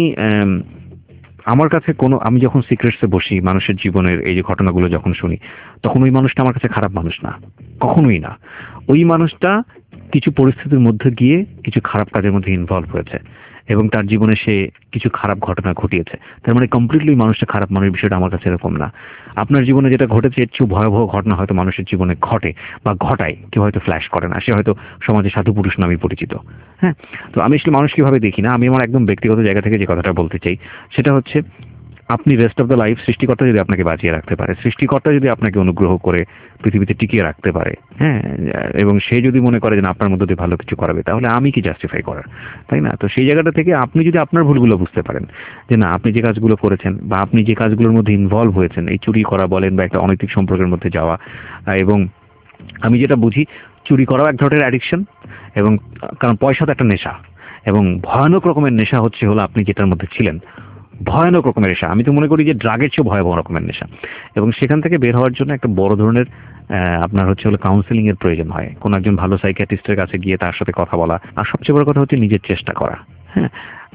আমার কাছে কোনো, আমি যখন সিক্রেটসে বসি মানুষের জীবনের এই যে ঘটনাগুলো যখন শুনি, তখন ওই মানুষটা আমার কাছে খারাপ মানুষ না, কখনোই না। ওই মানুষটা কিছু পরিস্থিতির মধ্যে গিয়ে কিছু খারাপ কাজের মধ্যে ইনভলভ হয়েছে এবং তার জীবনে সে কিছু খারাপ ঘটনা ঘটিয়েছে। তার মানে কমপ্লিটলি মানুষটা খারাপ মানুষের বিষয়টা আমার কাছে এরকম না। আপনার জীবনে যেটা ঘটেছে এর চেয়ে ভয়াবহ ঘটনা হয়তো মানুষের জীবনে ঘটে বা ঘটায়, কেউ হয়তো ফ্ল্যাশ করে না, সে হয়তো সমাজে সাধু পুরুষ নামে পরিচিত। হ্যাঁ, তো আমি আসলে মানুষ কিভাবে দেখি না, আমি আমার একদম ব্যক্তিগত জায়গা থেকে যে কথাটা বলতে চাই সেটা হচ্ছে আপনি রেস্ট অফ দ্য লাইফ সৃষ্টিকর্তা যদি আপনাকে বাঁচিয়ে রাখতে পারে, সৃষ্টিকর্তা যদি আপনাকে অনুগ্রহ করে পৃথিবীতে টিকিয়ে রাখতে পারে, হ্যাঁ, এবং সে যদি মনে করে যে আপনার মধ্যে দিয়ে ভালো কিছু করাবে, তাহলে আমি কি জাস্টিফাই করার, তাই না? তো সেই জায়গাটা থেকে আপনি যদি আপনার ভুলগুলো বুঝতে পারেন যে না, আপনি যে কাজগুলো করেছেন বা আপনি যে কাজগুলোর মধ্যে ইনভলভ হয়েছেন, এই চুরি করা বলেন বা একটা অনৈতিক সম্পর্কের মধ্যে যাওয়া, এবং আমি যেটা বুঝি চুরি করাও এক ধরনের অ্যাডিকশন, এবং কারণ পয়সা তো একটা নেশা, এবং ভয়ানক রকমের নেশা হচ্ছে হলো আপনি যেটার মধ্যে ছিলেন, ভয়ানক রকমের নেশা। আমি তো মনে করি যে ড্রাগের চেয়ে ভয়াবহ রকমের নেশা, এবং সেখান থেকে বের হওয়ার জন্য একটা বড় ধরনের আপনার হচ্ছে হলো কাউন্সেলিং এর প্রয়োজন হয়, কোন একজন ভালো সাইকিয়াট্রিস্টের কাছে গিয়ে তার সাথে কথা বলা, আর সবচেয়ে বড় কথা হচ্ছে নিজের চেষ্টা করা। হ্যাঁ,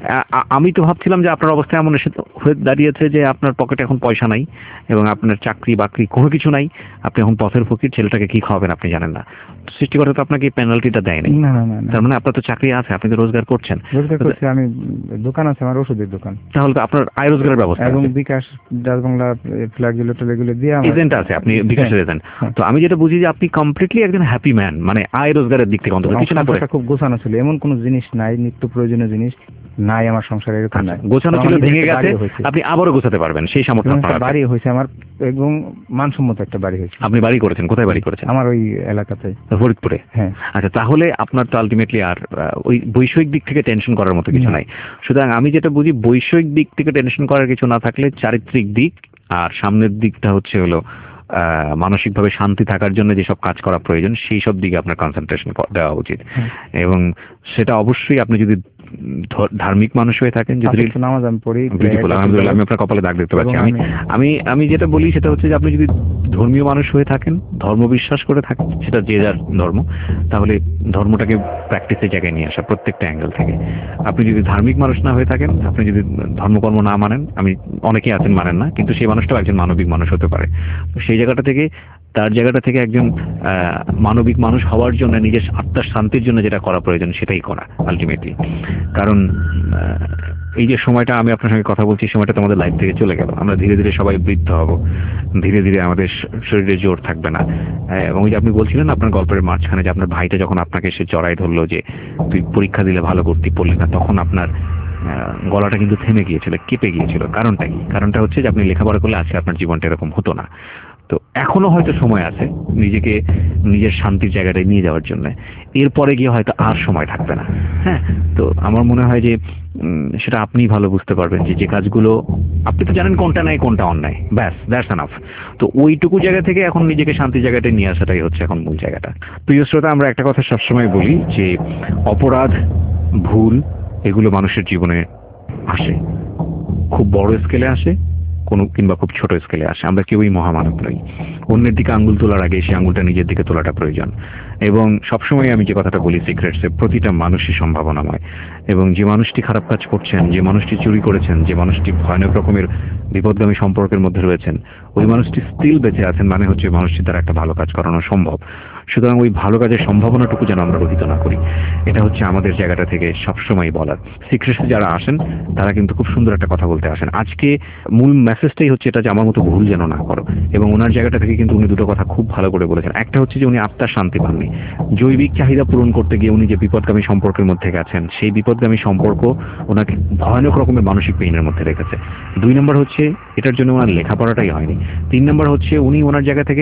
আমি তো ভাবছিলাম যে আপনার অবস্থা এমন এসে হয়ে দাঁড়িয়েছে যে আপনার পকেটে এখন পয়সা নাই এবং আপনার চাকরি বাকরি কোনো কিছু নাই, আপনি এখন পথের ফকির, ছেলেটাকে কি খাওয়াবেন আপনি জানেন না। সৃষ্টিকর্তা তো আপনাকে পেনাল্টিটা দেয় নাই। না না না, তার মানে আপনার তো চাকরি আছে, আপনি তো রোজগার করছেন। রোজগার করছি, আমি দোকান আছে, আমার ওষুধের দোকান। তাহলে তো আপনার আয় রোজগারের ব্যবস্থা এবং বিকাশ, ডাচ বাংলা, ফ্ল্যাগগুলো টেলেগুলো দিয়ে আমার এজেন্ট আছে, আপনি বিকাশের এজেন্ট। তো আমি যেটা বুঝি যে আপনি কমপ্লিটলি একজন হ্যাপি ম্যান, মানে আয় রোজগারের দিক থেকে অন্তত কিছু না করে। খুব গোছানো ছিল, এমন কোনো জিনিস নাই, নিত্য প্রয়োজনীয় জিনিস নাই আমার সংসারে, এরকম নাই। গোছানো ছিল, ভেঙে গেছে, আপনি আবারও গোছাতে পারবেন, সেই সামর্থ্য আপনার আছে। বাড়ি হয়েছে আমার, এবং মানসম্মত একটা বাড়ি হয়েছে। আপনি বাড়ি করেছেন? কোথায় বাড়ি করেছেন? আমার ওই এলাকাতে, ফরিদপুরে। হ্যাঁ। আচ্ছা, তাহলে আপনার তো আলটিমেটলি আর ওই বৈষয়িক দিক থেকে টেনশন করার মতো কিছু নাই। সুতরাং আমি যেটা বুঝি, বৈষয়িক দিক থেকে টেনশন করার কিছু না থাকলে চারিত্রিক দিক আর সামনের দিকটা হচ্ছে হলো মানসিকভাবে শান্তি থাকার জন্য যেসব কাজ করা প্রয়োজন, সেই সব দিকে আপনার কনসেন্ট্রেশন দেওয়া উচিত। এবং সেটা অবশ্যই আপনি যদি ধার্মিক মানুষ হয়ে থাকেন, যদি নামাজ আমি পড়ি, আলহামদুলিল্লাহ, আমি আপনার কপালে দাগ দেখতে পাচ্ছি। আমি আমি আমি যেটা বলি সেটা হচ্ছে যে আপনি যদি ধর্মীয় মানুষ হয়ে থাকেন, ধর্ম বিশ্বাস করে থাকেন, সেটা যে যার ধর্ম, তাহলে ধর্মটাকে প্র্যাকটিসের জায়গায় নিয়ে আসা প্রত্যেকটা অ্যাঙ্গেল থেকে। আপনি যদি ধার্মিক মানুষ না হয়ে থাকেন, আপনি যদি ধর্মকর্ম না মানেন, আমি অনেকেই আছেন মানেন না, কিন্তু সেই মানুষটাও একজন মানবিক মানুষ হতে পারে। সেই জায়গাটা থেকে, তার জায়গাটা থেকে একজন মানবিক মানুষ হওয়ার জন্য নিজের আত্মার শান্তির জন্য যেটা করা প্রয়োজন সেটাই করা আলটিমেটলি। কারণ এই যে সময়টা আমি আপনার সঙ্গে কথা বলছি, সময়টা তো আমাদের লাইফ থেকে চলে গেল, আমরা ধীরে ধীরে সবাই বৃদ্ধ হব, ধীরে ধীরে আমাদের শরীরে জোর থাকবে না। এবং ওই যে আপনি বলছিলেন আপনার গল্পের মাঝখানে যে আপনার ভাইটা যখন আপনাকে এসে জড়াই ধরলো যে তুই পরীক্ষা দিলে ভালো করতে পড়লি না, তখন আপনার গলাটা কিন্তু থেমে গিয়েছিল, কেঁপে গিয়েছিল। কারণটা কি? কারণটা হচ্ছে যে আপনি লেখাপড়া করলে আজকে আপনার জীবনটা এরকম হতো না। তো এখনো হয়তো সময় আছে নিজেকে নিজের শান্তির জায়গাটায় নিয়ে যাওয়ার জন্য, এরপরে গিয়ে হয়তো আর সময় থাকবে না। হ্যাঁ, তো আমার মনে হয় যে সেটা আপনি ভালো বুঝতে পারবেন যে যে কাজগুলো আপনি তো জানেন কোনটা নাই কোনটা অন্যায়, ব্যাস, দ্যাটস এনাফ। তো ওইটুকু জায়গা থেকে এখন নিজেকে শান্তির জায়গাটায় নিয়ে আসাটাই হচ্ছে এখন মূল জায়গাটা। প্রিয় শ্রোতা, আমরা একটা কথা সবসময় বলি যে অপরাধ, ভুল, এগুলো মানুষের জীবনে আসে, খুব বড় স্কেলে আসে, কোনো কিংবা খুব ছোট স্কেলে আসে। আমরা কেউই মহামানব নই। অন্যের দিকে আঙ্গুল তোলার আগে সেই আঙ্গুলটা নিজের দিকে তোলাটা প্রয়োজন। এবং সবসময় আমি যে কথাটা বলি সিক্রেটসে, প্রতিটা মানুষই সম্ভাবনাময়, এবং যে মানুষটি খারাপ কাজ করছেন, যে মানুষটি চুরি করেছেন, যে মানুষটি ভয়ানক রকমের বিপদগামী সম্পর্কের মধ্যে রয়েছেন, ওই মানুষটি স্টিল বেঁচে আছেন, মানে হচ্ছে মানুষটির দ্বারা একটা ভালো কাজ করানো সম্ভব। সুতরাং ওই ভালো কাজের সম্ভাবনাটুকু যেন আমরা রহিত না করি, এটা হচ্ছে আমাদের জায়গাটা থেকে সবসময় বলার। সিক্রেটসে যারা আসেন তারা কিন্তু খুব সুন্দর একটা কথা বলতে আসেন। আজকে মূল মেসেজটাই হচ্ছে এটা যে আমার মতো ভুল যেন না করো, এবং ওনার জায়গাটা থেকে কিন্তু উনি দুটো কথা খুব ভালো করে বলেছেন। একটা হচ্ছে যে উনি আত্মার শান্তি পাননি, জৈবিক চাহিদা পূরণ করতে গিয়ে উনি যে বিপদগামী সম্পর্কের মধ্যে গেছেন, সেই বিপদগামী সম্পর্ক ওনাকে ভয়ানক রকমের মানসিক পেইনের মধ্যে রেখেছে। দুই নম্বর হচ্ছে এটার জন্য ওনার লেখাপড়াটাই হয়নি। তিন নম্বর হচ্ছে উনি ওনার জায়গা থেকে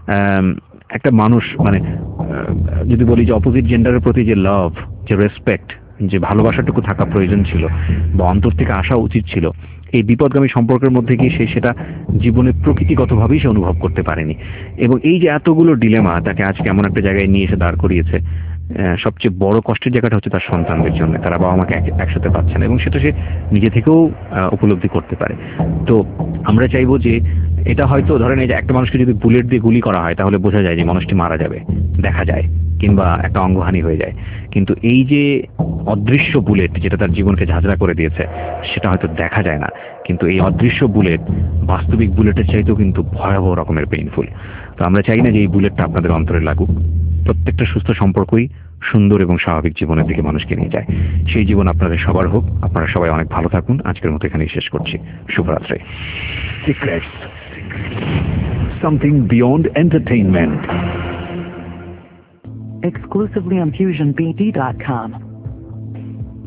একটা মানুষ, মানে যদি বলি যে অপোজিট জেন্ডারের প্রতি যে লাভ, যে রেসপেক্ট, যে ভালোবাসাটুকু থাকা প্রয়োজন ছিল বা অন্তর থেকে আসা উচিত ছিল, এই বিপদগামী সম্পর্কের মধ্যে গিয়ে সে সেটা জীবনে প্রকৃতিগতভাবেই সে অনুভব করতে পারেনি। এবং এই যে এতগুলো ডিলেমা তাকে আজকে এমন একটা জায়গায় নিয়ে এসে দাঁড় করিয়েছে, সবচেয়ে বড় কষ্টের জায়গাটা হচ্ছে তার সন্তানদের জন্য, তারা বাবা মাকে একসাথে পাচ্ছে না, এবং সেটা সে নিজে থেকেও উপলব্ধি করতে পারে। তো আমরা চাইবো যে এটা হয়তো ধরেন এই যে একটা মানুষকে যদি বুলেট দিয়ে গুলি করা হয় তাহলে বোঝা যায় যে মানুষটি মারা যাবে, দেখা যায়, কিংবা একটা অঙ্গহানি হয়ে যায়, কিন্তু এই যে অদৃশ্য বুলেট যেটা তার জীবনকে ঝাঁঝরা করে দিয়েছে সেটা হয়তো দেখা যায় না, কিন্তু এই অদৃশ্য বুলেট বাস্তবিক বুলেটের চাইতেও কিন্তু ভয়াবহ রকমের পেইনফুল। তো আমরা চাই না যে এই বুলেটটা আপনাদের অন্তরে লাগুক। প্রত্যেকটা সুস্থ সম্পর্কই সুন্দর এবং স্বাভাবিক জীবনের দিকে মানুষকে নিয়ে যায়। সেই জীবন আপনাদের সবার হোক। আপনারা সবাই অনেক ভালো থাকুন। আজকের মতো এখানেই শেষ করছি। শুভরাত্রি। Secrets. Something beyond entertainment. Exclusively on fusion b d dot com.